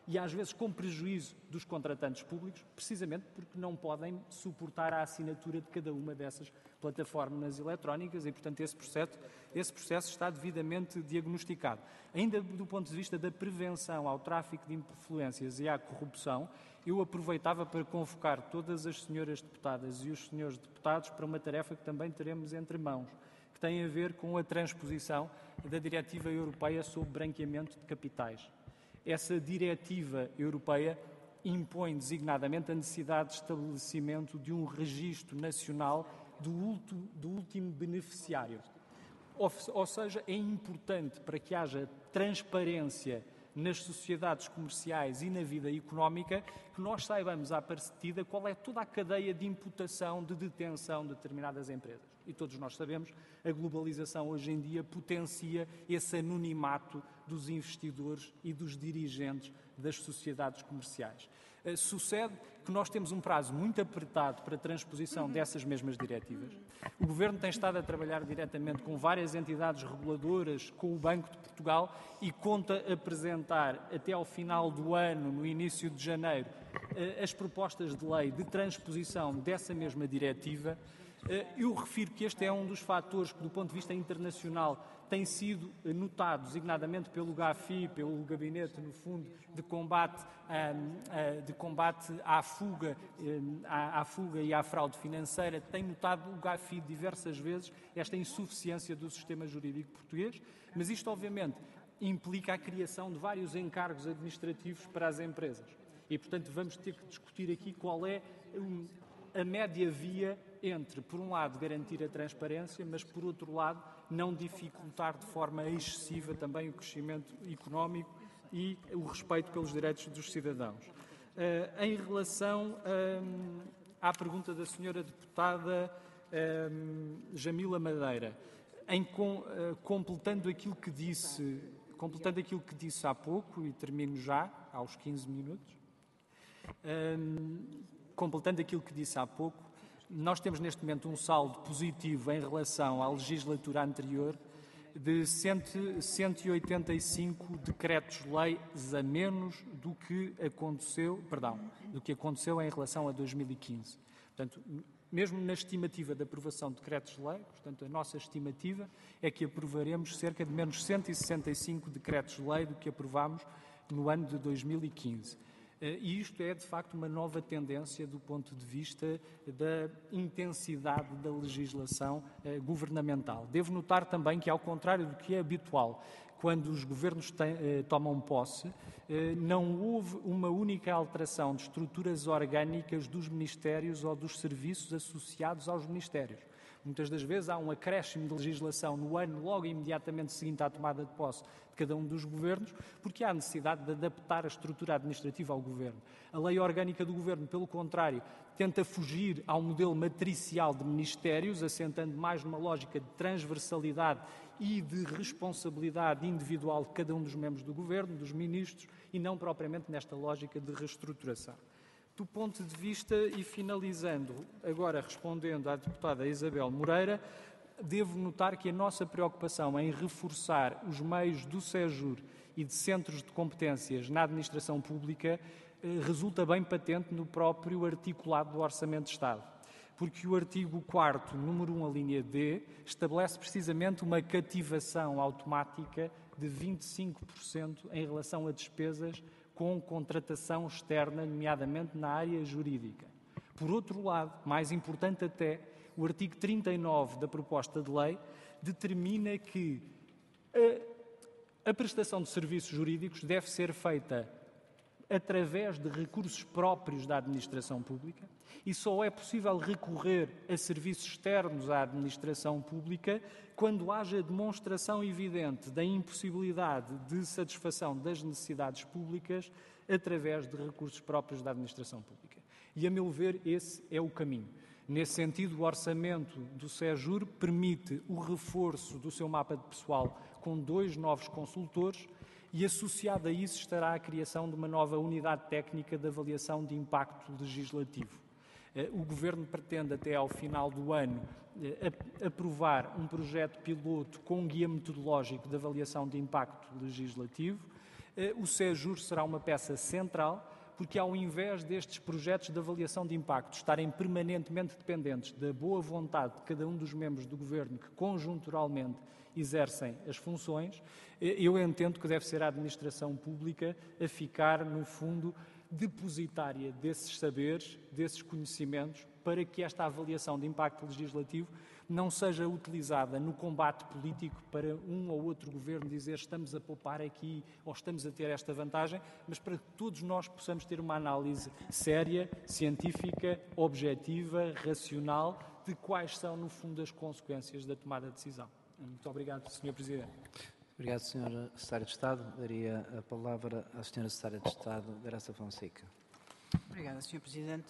e às vezes com prejuízo dos contratantes públicos, precisamente porque não podem suportar a assinatura de cada uma dessas plataformas eletrónicas e, portanto, esse processo, esse processo está devidamente diagnosticado. Ainda do ponto de vista da prevenção ao tráfico de influências e à corrupção, eu aproveitava para convocar todas as senhoras deputadas e os senhores deputados para uma tarefa que também teremos entre mãos, que tem a ver com a transposição da Diretiva Europeia sobre branqueamento de capitais. Essa diretiva europeia impõe designadamente a necessidade de estabelecimento de um registro nacional do, ulto, do último beneficiário. Ou, ou seja, é importante para que haja transparência nas sociedades comerciais e na vida económica que nós saibamos à partida qual é toda a cadeia de imputação, de detenção de determinadas empresas. E todos nós sabemos, a globalização hoje em dia potencia esse anonimato dos investidores e dos dirigentes das sociedades comerciais. Uh, sucede que nós temos um prazo muito apertado para a transposição dessas mesmas diretivas. O Governo tem estado a trabalhar diretamente com várias entidades reguladoras, com o Banco de Portugal, e conta apresentar até ao final do ano, no início de janeiro, uh, as propostas de lei de transposição dessa mesma diretiva. Eu refiro que este é um dos fatores que, do ponto de vista internacional, tem sido notado, designadamente pelo GAFI, pelo Gabinete, no fundo, de combate, de combate à, fuga, à, à fuga e à fraude financeira. Tem notado o GAFI diversas vezes esta insuficiência do sistema jurídico português, mas isto, obviamente, implica a criação de vários encargos administrativos para as empresas. E, portanto, vamos ter que discutir aqui qual é um, a média via entre, por um lado, garantir a transparência, mas, por outro lado, não dificultar de forma excessiva também o crescimento económico e o respeito pelos direitos dos cidadãos. Uh, em relação um, à pergunta da senhora deputada um, Jamila Madeira, em com, uh, completando aquilo que disse, completando aquilo que disse há pouco, e termino já, aos quinze minutos, um, completando aquilo que disse há pouco, nós temos neste momento um saldo positivo em relação à legislatura anterior de cento e oitenta e cinco decretos-leis a menos do que aconteceu, perdão, do que aconteceu em relação a dois mil e quinze. Portanto, mesmo na estimativa de aprovação de decretos-lei, portanto, a nossa estimativa é que aprovaremos cerca de menos cento e sessenta e cinco decretos-lei do que aprovámos no ano de dois mil e quinze. E isto é, de facto, uma nova tendência do ponto de vista da intensidade da legislação eh, governamental. Devo notar também que, ao contrário do que é habitual, quando os governos têm, eh, tomam posse, eh, não houve uma única alteração de estruturas orgânicas dos ministérios ou dos serviços associados aos ministérios. Muitas das vezes há um acréscimo de legislação no ano logo imediatamente seguinte à tomada de posse de cada um dos governos, porque há necessidade de adaptar a estrutura administrativa ao governo. A lei orgânica do governo, pelo contrário, tenta fugir ao modelo matricial de ministérios, assentando mais numa lógica de transversalidade e de responsabilidade individual de cada um dos membros do governo, dos ministros, e não propriamente nesta lógica de reestruturação. Do ponto de vista, e finalizando, agora respondendo à deputada Isabel Moreira, devo notar que a nossa preocupação em reforçar os meios do SEJUR e de centros de competências na administração pública resulta bem patente no próprio articulado do Orçamento de Estado. Porque o artigo quarto, número um, a linha D, estabelece precisamente uma cativação automática de vinte e cinco por cento em relação a despesas com contratação externa, nomeadamente na área jurídica. Por outro lado, mais importante até, o artigo trinta e nove da proposta de lei determina que a, a prestação de serviços jurídicos deve ser feita através de recursos próprios da administração pública e só é possível recorrer a serviços externos à administração pública quando haja demonstração evidente da impossibilidade de satisfação das necessidades públicas através de recursos próprios da administração pública. E, a meu ver, esse é o caminho. Nesse sentido, o orçamento do SEJUR permite o reforço do seu mapa de pessoal com dois novos consultores e, associado a isso, estará a criação de uma nova unidade técnica de avaliação de impacto legislativo. O Governo pretende, até ao final do ano, aprovar um projeto piloto com um guia metodológico de avaliação de impacto legislativo. O SEJUR será uma peça central, porque ao invés destes projetos de avaliação de impacto estarem permanentemente dependentes da boa vontade de cada um dos membros do Governo que conjunturalmente exercem as funções, eu entendo que deve ser a administração pública a ficar, no fundo, depositária desses saberes, desses conhecimentos, para que esta avaliação de impacto legislativo não seja utilizada no combate político para um ou outro governo dizer estamos a poupar aqui ou estamos a ter esta vantagem, mas para que todos nós possamos ter uma análise séria, científica, objetiva, racional, de quais são, no fundo, as consequências da tomada de decisão. Muito obrigado, senhor Presidente. Obrigado, senhor Secretário de Estado. Daria a palavra à senhora Secretária de Estado, Graça Fonseca. Obrigada, senhor Presidente.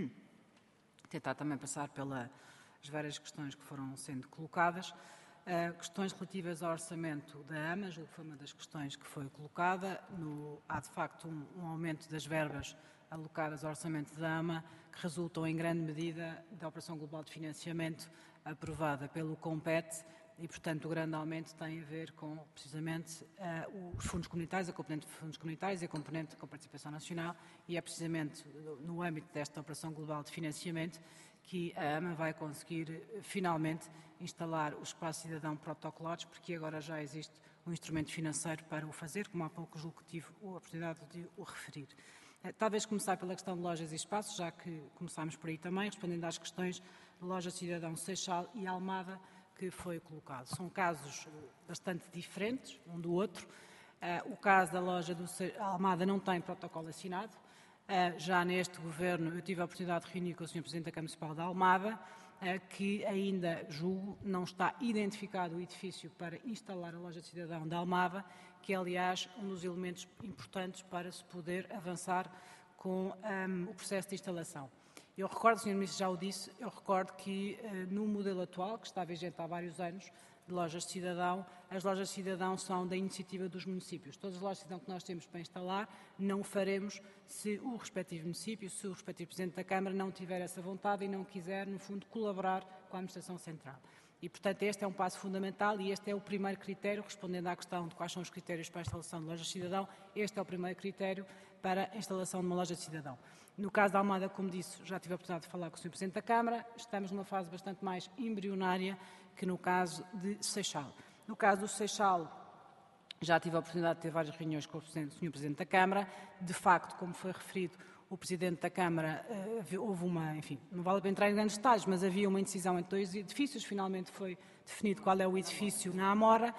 Tentar também passar pelas várias questões que foram sendo colocadas. Uh, questões relativas ao orçamento da AMA, julgo que foi uma das questões que foi colocada. No, há, de facto, um, um aumento das verbas alocadas ao orçamento da AMA, que resultam em grande medida da Operação Global de Financiamento aprovada pelo COMPET, e, portanto, o grande aumento tem a ver com, precisamente, uh, os fundos comunitários, a componente de fundos comunitários e a componente com participação nacional, e é precisamente no âmbito desta Operação Global de Financiamento que a AMA vai conseguir, finalmente, instalar o Espaço Cidadão Protocolados, porque agora já existe um instrumento financeiro para o fazer, como há pouco julgo que tive a oportunidade de o referir. Uh, talvez começar pela questão de lojas e espaços, já que começámos por aí também, respondendo às questões de Loja Cidadão Seixal e Almada, que foi colocado. São casos bastante diferentes um do outro. Uh, o caso da loja do Almada não tem protocolo assinado. Uh, já neste governo eu tive a oportunidade de reunir com o senhor Presidente da Câmara Municipal de Almada, uh, que ainda, julgo, não está identificado o edifício para instalar a loja de cidadão de Almada, que é, aliás, um dos elementos importantes para se poder avançar com um, o processo de instalação. Eu recordo, o senhor Ministro já o disse, eu recordo que uh, no modelo atual, que está vigente há vários anos, de lojas de cidadão, as lojas de cidadão são da iniciativa dos municípios. Todas as lojas de cidadão que nós temos para instalar, não o faremos se o respectivo município, se o respectivo Presidente da Câmara não tiver essa vontade e não quiser, no fundo, colaborar com a Administração Central. E, portanto, este é um passo fundamental e este é o primeiro critério, respondendo à questão de quais são os critérios para a instalação de lojas de cidadão, este é o primeiro critério para a instalação de uma loja de cidadão. No caso da Almada, como disse, já tive a oportunidade de falar com o senhor Presidente da Câmara, estamos numa fase bastante mais embrionária que no caso de Seixal. No caso do Seixal, já tive a oportunidade de ter várias reuniões com o senhor Presidente da Câmara. De facto, como foi referido, o Presidente da Câmara, houve uma, enfim, não vale a pena entrar em grandes detalhes, mas havia uma indecisão entre dois edifícios, finalmente foi definido qual é o edifício na Amora,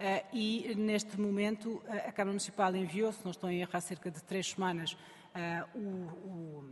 e neste momento a Câmara Municipal enviou, se não estou em erro, há cerca de três semanas, o, o,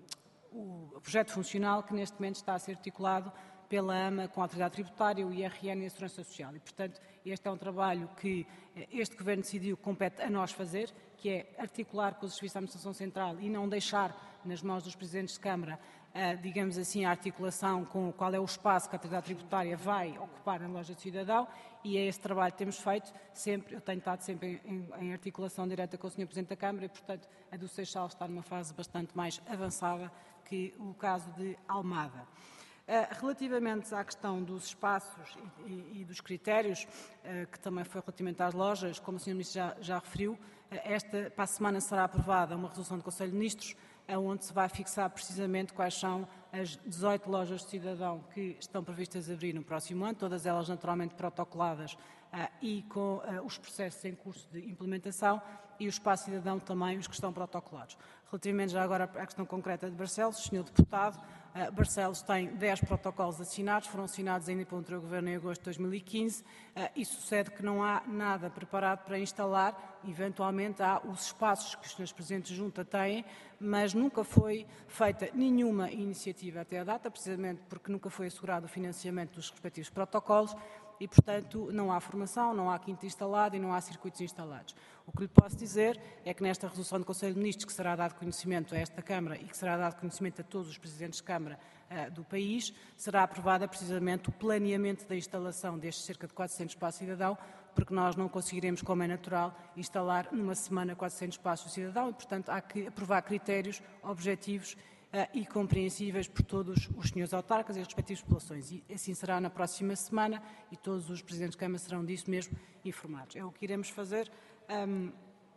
o projeto funcional que neste momento está a ser articulado pela AMA com a Autoridade Tributária, o I R N e a Segurança Social. E, portanto, este é um trabalho que este Governo decidiu que compete a nós fazer, que é articular com os serviços da Administração Central e não deixar nas mãos dos Presidentes de Câmara, uh, digamos assim, a articulação com qual é o espaço que a Autoridade Tributária vai ocupar na loja de cidadão, e é esse trabalho que temos feito sempre. Eu tenho estado sempre em, em articulação direta com o senhor Presidente da Câmara e, portanto, a do Seixal está numa fase bastante mais avançada que o caso de Almada. Uh, relativamente à questão dos espaços e, e, e dos critérios, uh, que também foi relativamente às lojas, como o senhor Ministro já, já referiu, uh, esta, para a semana será aprovada uma resolução do Conselho de Ministros, uh, onde se vai fixar precisamente quais são as dezoito lojas de cidadão que estão previstas a abrir no próximo ano, todas elas naturalmente protocoladas uh, e com uh, os processos em curso de implementação, e o espaço cidadão também, os que estão protocolados. Relativamente já agora à questão concreta de Barcelos, senhor Deputado, uh, Barcelos tem dez protocolos assinados, foram assinados ainda pelo anterior Governo em agosto de dois mil e quinze, uh, e sucede que não há nada preparado para instalar, eventualmente há os espaços que os senhores Presidentes de Junta têm, mas nunca foi feita nenhuma iniciativa até a data, precisamente porque nunca foi assegurado o financiamento dos respectivos protocolos, e, portanto, não há formação, não há quinta instalada e não há circuitos instalados. O que lhe posso dizer é que nesta resolução do Conselho de Ministros, que será dado conhecimento a esta Câmara e que será dado conhecimento a todos os Presidentes de Câmara uh, do país, será aprovada precisamente o planeamento da instalação destes cerca de quatrocentos espaços cidadão, porque nós não conseguiremos, como é natural, instalar numa semana quatrocentos espaços de cidadão e, portanto, há que aprovar critérios objetivos Uh, e compreensíveis por todos os senhores autarcas e as respectivas populações. E assim será na próxima semana e todos os Presidentes de Câmara serão disso mesmo informados. É o que iremos fazer. Um,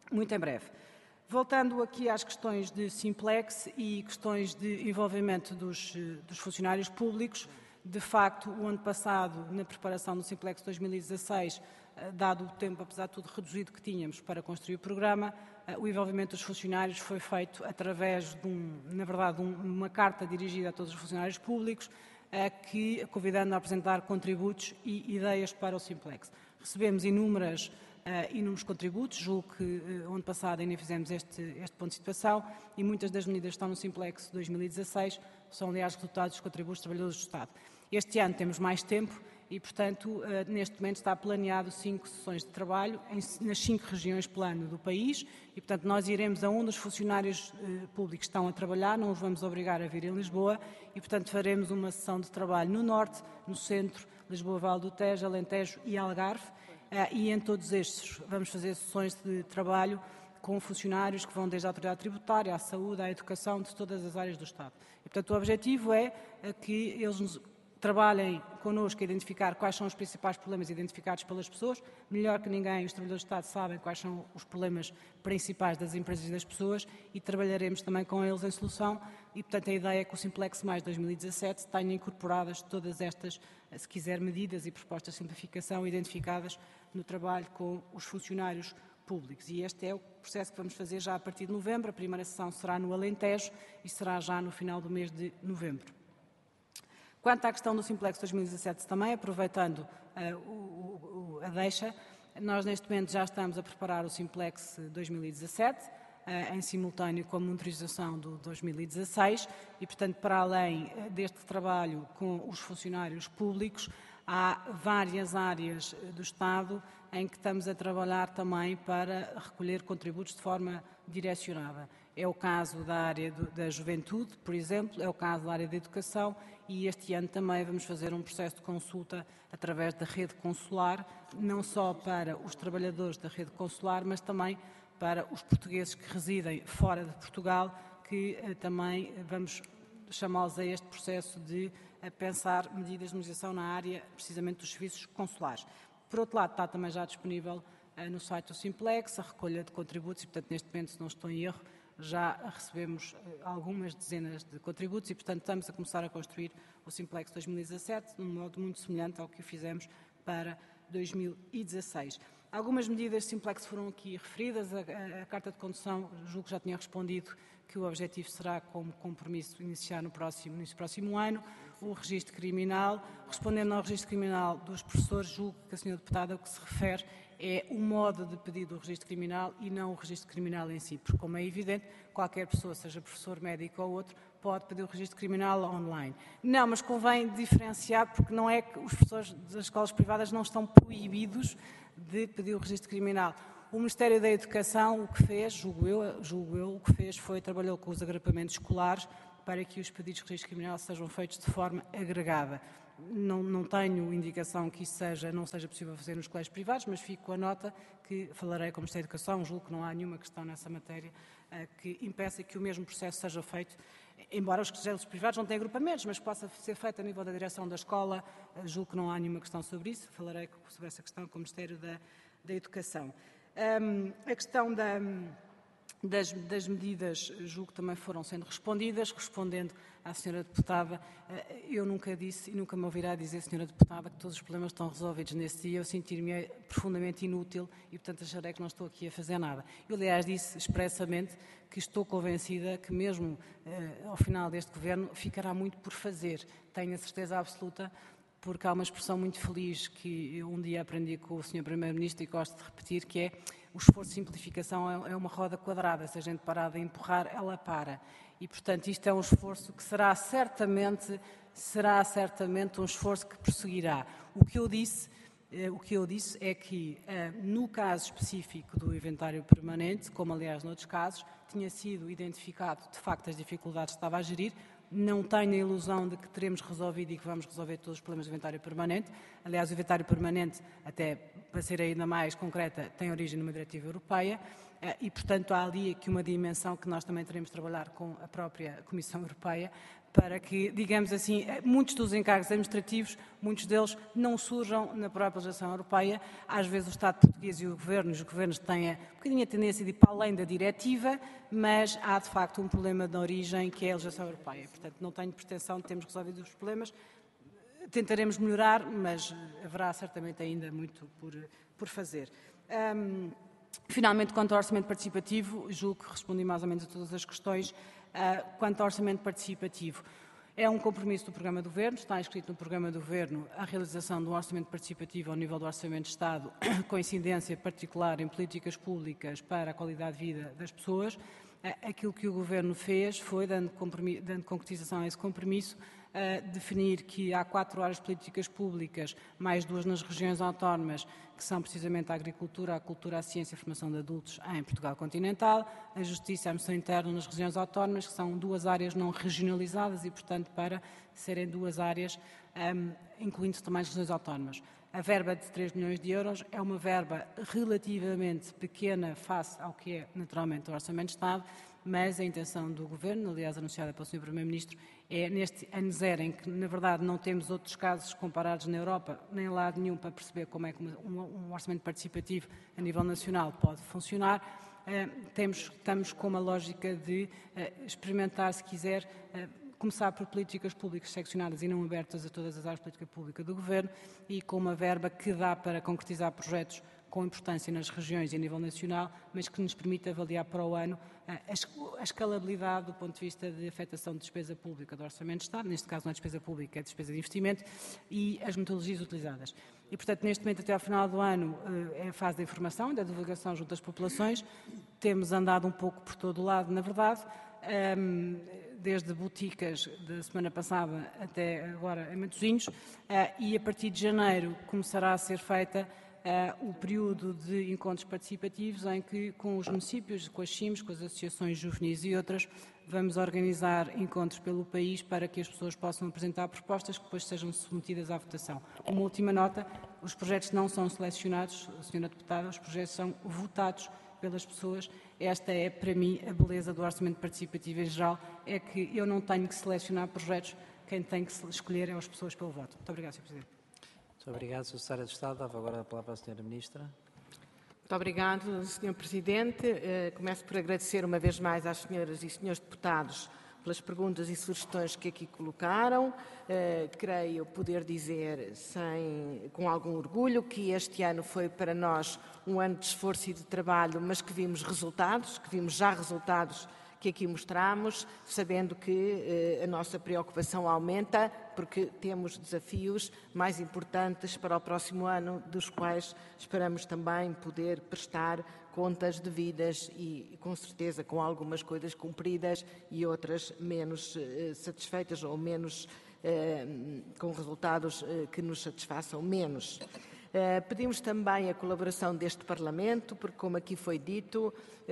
muito em breve. Voltando aqui às questões de Simplex e questões de envolvimento dos, dos funcionários públicos, de facto, o ano passado, na preparação do Simplex dois mil e dezasseis, dado o tempo, apesar de tudo, reduzido que tínhamos para construir o programa, o envolvimento dos funcionários foi feito através de, um, na verdade, um, uma carta dirigida a todos os funcionários públicos, que, convidando a apresentar contributos e ideias para o Simplex. Recebemos inúmeras Uh, inúmeros contributos, julgo que uh, ano passado ainda fizemos este, este ponto de situação e muitas das medidas que estão no Simplex dois mil e dezasseis são, aliás, resultados dos contributos dos trabalhadores do Estado. Este ano temos mais tempo e, portanto, uh, neste momento está planeado cinco sessões de trabalho em, nas cinco regiões plano do país e, portanto, nós iremos aonde os funcionários uh, públicos estão a trabalhar, não os vamos obrigar a vir em Lisboa e, portanto, faremos uma sessão de trabalho no Norte, no Centro, Lisboa, Vale do Tejo, Alentejo e Algarve. Uh, e em todos estes vamos fazer sessões de trabalho com funcionários que vão desde a autoridade tributária, à saúde, à educação, de todas as áreas do Estado. E, portanto, o objetivo é uh, que eles nos trabalhem connosco a identificar quais são os principais problemas identificados pelas pessoas. Melhor que ninguém, os trabalhadores do Estado sabem quais são os problemas principais das empresas e das pessoas e trabalharemos também com eles em solução. E, portanto, a ideia é que o Simplex Mais dois mil e dezassete tenha incorporadas todas estas, se quiser, medidas e propostas de simplificação identificadas no trabalho com os funcionários públicos. E este é o processo que vamos fazer já a partir de novembro. A primeira sessão será no Alentejo e será já no final do mês de novembro. Quanto à questão do Simplex dois mil e dezassete também, aproveitando uh, o, o, a deixa, nós neste momento já estamos a preparar o Simplex dois mil e dezassete, uh, em simultâneo com a monitorização do dois mil e dezasseis e, portanto, para além deste trabalho com os funcionários públicos, há várias áreas do Estado em que estamos a trabalhar também para recolher contributos de forma direcionada. É o caso da área do, da juventude, por exemplo, é o caso da área da educação e este ano também vamos fazer um processo de consulta através da rede consular, não só para os trabalhadores da rede consular, mas também para os portugueses que residem fora de Portugal, que eh, também vamos chamá-los a este processo de a pensar medidas de modernização na área, precisamente dos serviços consulares. Por outro lado, está também já disponível uh, no site do Simplex a recolha de contributos e, portanto, neste momento, se não estou em erro, já recebemos uh, algumas dezenas de contributos e, portanto, estamos a começar a construir o Simplex dois mil e dezassete num modo muito semelhante ao que o fizemos para dois mil e dezasseis. Algumas medidas de Simplex foram aqui referidas. A, a, a Carta de Condução, julgo que já tinha respondido que o objetivo será, como compromisso, iniciar no próximo, no próximo ano o registro criminal. Respondendo ao registro criminal dos professores, julgo que a senhora deputada o que se refere é o modo de pedido do registro criminal e não o registro criminal em si, porque, como é evidente, qualquer pessoa, seja professor, médico ou outro, pode pedir o registro criminal online. Não, mas convém diferenciar, porque não é que os professores das escolas privadas não estão proibidos de pedir o registro criminal. O Ministério da Educação o que fez, julgo eu, julgo eu, o que fez foi trabalhou com os agrupamentos escolares para que os pedidos de registro criminal sejam feitos de forma agregada. Não, não tenho indicação que isso seja, não seja possível fazer nos colégios privados, mas fico com a nota que falarei com o Ministério da Educação, julgo que não há nenhuma questão nessa matéria uh, que impeça que o mesmo processo seja feito, embora os colégios privados não tenham agrupamentos, mas possa ser feito a nível da direção da escola, uh, julgo que não há nenhuma questão sobre isso, falarei sobre essa questão com o Ministério da, da Educação. Um, a questão da... Das, das medidas, julgo que também foram sendo respondidas. Respondendo à senhora deputada, eu nunca disse e nunca me ouvirá dizer, senhora deputada, que todos os problemas estão resolvidos nesse dia. Eu sentir-me profundamente inútil e, portanto, acharei que não estou aqui a fazer nada. Eu, aliás, disse expressamente que estou convencida que, mesmo eh, ao final deste governo, ficará muito por fazer. Tenho a certeza absoluta, porque há uma expressão muito feliz que eu um dia aprendi com o senhor Primeiro-Ministro e gosto de repetir, que é: o esforço de simplificação é uma roda quadrada, se a gente parar de empurrar, ela para. E, portanto, isto é um esforço que será certamente, será certamente um esforço que prosseguirá. O que eu disse, eh, o que eu disse é que, eh, no caso específico do inventário permanente, como aliás noutros casos, tinha sido identificado de facto as dificuldades que estava a gerir. Não tenho a ilusão de que teremos resolvido e que vamos resolver todos os problemas do inventário permanente. Aliás, o inventário permanente, até para ser ainda mais concreta, tem origem numa diretiva europeia e, portanto, há ali aqui uma dimensão que nós também teremos de trabalhar com a própria Comissão Europeia para que, digamos assim, muitos dos encargos administrativos, muitos deles não surjam na própria legislação europeia. Às vezes o Estado português e o Governo, os governos têm um bocadinho a tendência de ir para além da diretiva, mas há de facto um problema de origem que é a legislação europeia. Portanto, não tenho pretensão de termos resolvido os problemas. Tentaremos melhorar, mas haverá certamente ainda muito por, por fazer. Um, finalmente, quanto ao orçamento participativo, julgo que respondi mais ou menos a todas as questões. Uh, quanto ao orçamento participativo, é um compromisso do Programa do Governo, está inscrito no Programa do Governo a realização de um orçamento participativo ao nível do Orçamento de Estado, com incidência particular em políticas públicas para a qualidade de vida das pessoas. Uh, aquilo que o Governo fez foi, dando, dando concretização a esse compromisso, uh, definir que há quatro áreas de políticas públicas, mais duas nas regiões autónomas, que são precisamente a agricultura, a cultura, a ciência e a formação de adultos em Portugal continental, a justiça e a administração interna nas regiões autónomas, que são duas áreas não regionalizadas e, portanto, para serem duas áreas, um, incluindo também as regiões autónomas. A verba de três milhões de euros é uma verba relativamente pequena face ao que é, naturalmente, o Orçamento de Estado, mas a intenção do Governo, aliás anunciada pelo senhor Primeiro-Ministro, é neste ano zero, em que, na verdade, não temos outros casos comparados na Europa, nem lado nenhum, para perceber como é que um, um orçamento participativo a nível nacional pode funcionar. Uh, temos, estamos com uma lógica de uh, experimentar, se quiser, uh, começar por políticas públicas seccionadas e não abertas a todas as áreas de política pública do Governo e com uma verba que dá para concretizar projetos com importância nas regiões e a nível nacional, mas que nos permite avaliar para o ano a escalabilidade do ponto de vista de afetação de despesa pública do Orçamento de Estado, neste caso não é despesa pública, é despesa de investimento, e as metodologias utilizadas. E, portanto, neste momento, até ao final do ano, é a fase da informação, da divulgação junto às populações. Temos andado um pouco por todo o lado, na verdade, desde boticas da semana passada até agora em Matosinhos, e a partir de janeiro começará a ser feita Uh, o período de encontros participativos em que, com os municípios, com as C I Ms, com as associações juvenis e outras, vamos organizar encontros pelo país para que as pessoas possam apresentar propostas que depois sejam submetidas à votação. Uma última nota, os projetos não são selecionados, senhora Deputada, os projetos são votados pelas pessoas. Esta é, para mim, a beleza do orçamento participativo em geral, é que eu não tenho que selecionar projetos, quem tem que escolher é as pessoas pelo voto. Muito obrigada, senhor Presidente. Muito obrigado, senhor Secretário de Estado. Dava agora a palavra à senhora Ministra. Muito obrigado, senhor Presidente. Começo por agradecer uma vez mais às senhoras e senhores deputados pelas perguntas e sugestões que aqui colocaram. Creio poder dizer, sem, com algum orgulho, que este ano foi para nós um ano de esforço e de trabalho, mas que vimos resultados, que vimos já resultados que aqui mostramos, sabendo que eh, a nossa preocupação aumenta, porque temos desafios mais importantes para o próximo ano, dos quais esperamos também poder prestar contas devidas e, com certeza, com algumas coisas cumpridas e outras menos eh, satisfeitas ou menos eh, com resultados eh, que nos satisfaçam menos. Uh, pedimos também a colaboração deste Parlamento, porque, como aqui foi dito,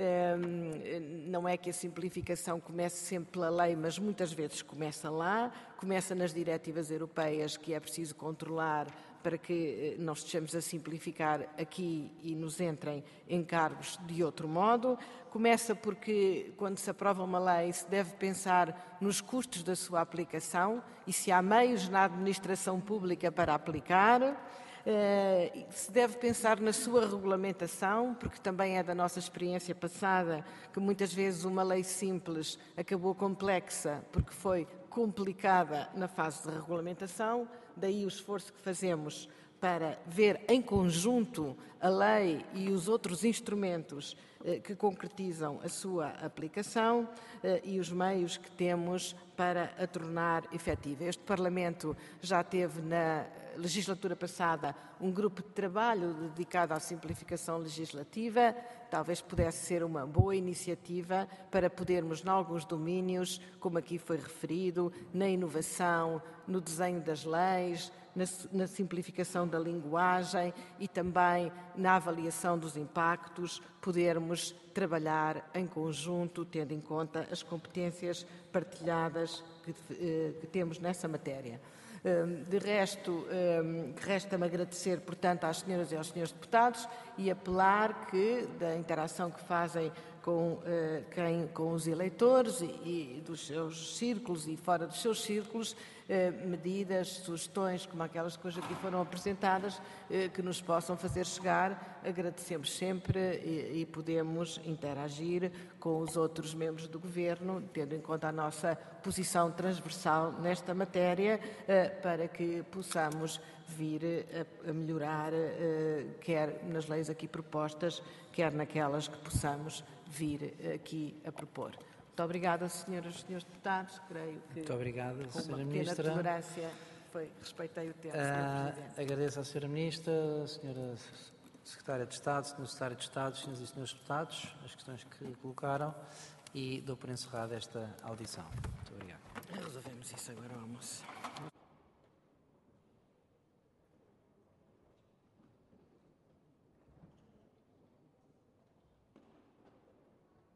uh, não é que a simplificação comece sempre pela lei, mas muitas vezes começa lá, começa nas diretivas europeias, que é preciso controlar para que não estejamos a simplificar aqui e nos entrem encargos de outro modo. Começa porque, quando se aprova uma lei, se deve pensar nos custos da sua aplicação e se há meios na administração pública para aplicar. Uh, se deve pensar na sua regulamentação, porque também é da nossa experiência passada que muitas vezes uma lei simples acabou complexa porque foi complicada na fase de regulamentação, daí o esforço que fazemos para ver em conjunto a lei e os outros instrumentos uh, que concretizam a sua aplicação uh, e os meios que temos para a tornar efetiva. Este Parlamento já teve na legislatura passada um grupo de trabalho dedicado à simplificação legislativa, talvez pudesse ser uma boa iniciativa para podermos, em alguns domínios, como aqui foi referido, na inovação, no desenho das leis, na, na simplificação da linguagem e também na avaliação dos impactos, podermos trabalhar em conjunto, tendo em conta as competências partilhadas que, que temos nessa matéria. De resto, resta-me agradecer, portanto, às senhoras e aos senhores deputados e apelar que, da interação que fazem com, eh, quem, com os eleitores e, e dos seus círculos e fora dos seus círculos, eh, medidas, sugestões como aquelas que hoje aqui foram apresentadas, eh, que nos possam fazer chegar. Agradecemos sempre e, e podemos interagir com os outros membros do Governo, tendo em conta a nossa posição transversal nesta matéria, eh, para que possamos vir a, a melhorar, eh, quer nas leis aqui propostas, quer naquelas que possamos vir aqui a propor. Muito obrigada, senhoras e senhores deputados. Creio que, Muito obrigada, com uma senhora pequena Ministra. tolerância, foi, respeitei o tempo, senhor Ah, Presidente. agradeço à senhora Ministra, à senhora Secretária de Estado, senhor Secretário de Estado, senhoras e senhores deputados, as questões que colocaram, e dou por encerrada esta audição. Muito obrigado. Resolvemos isso agora ao almoço.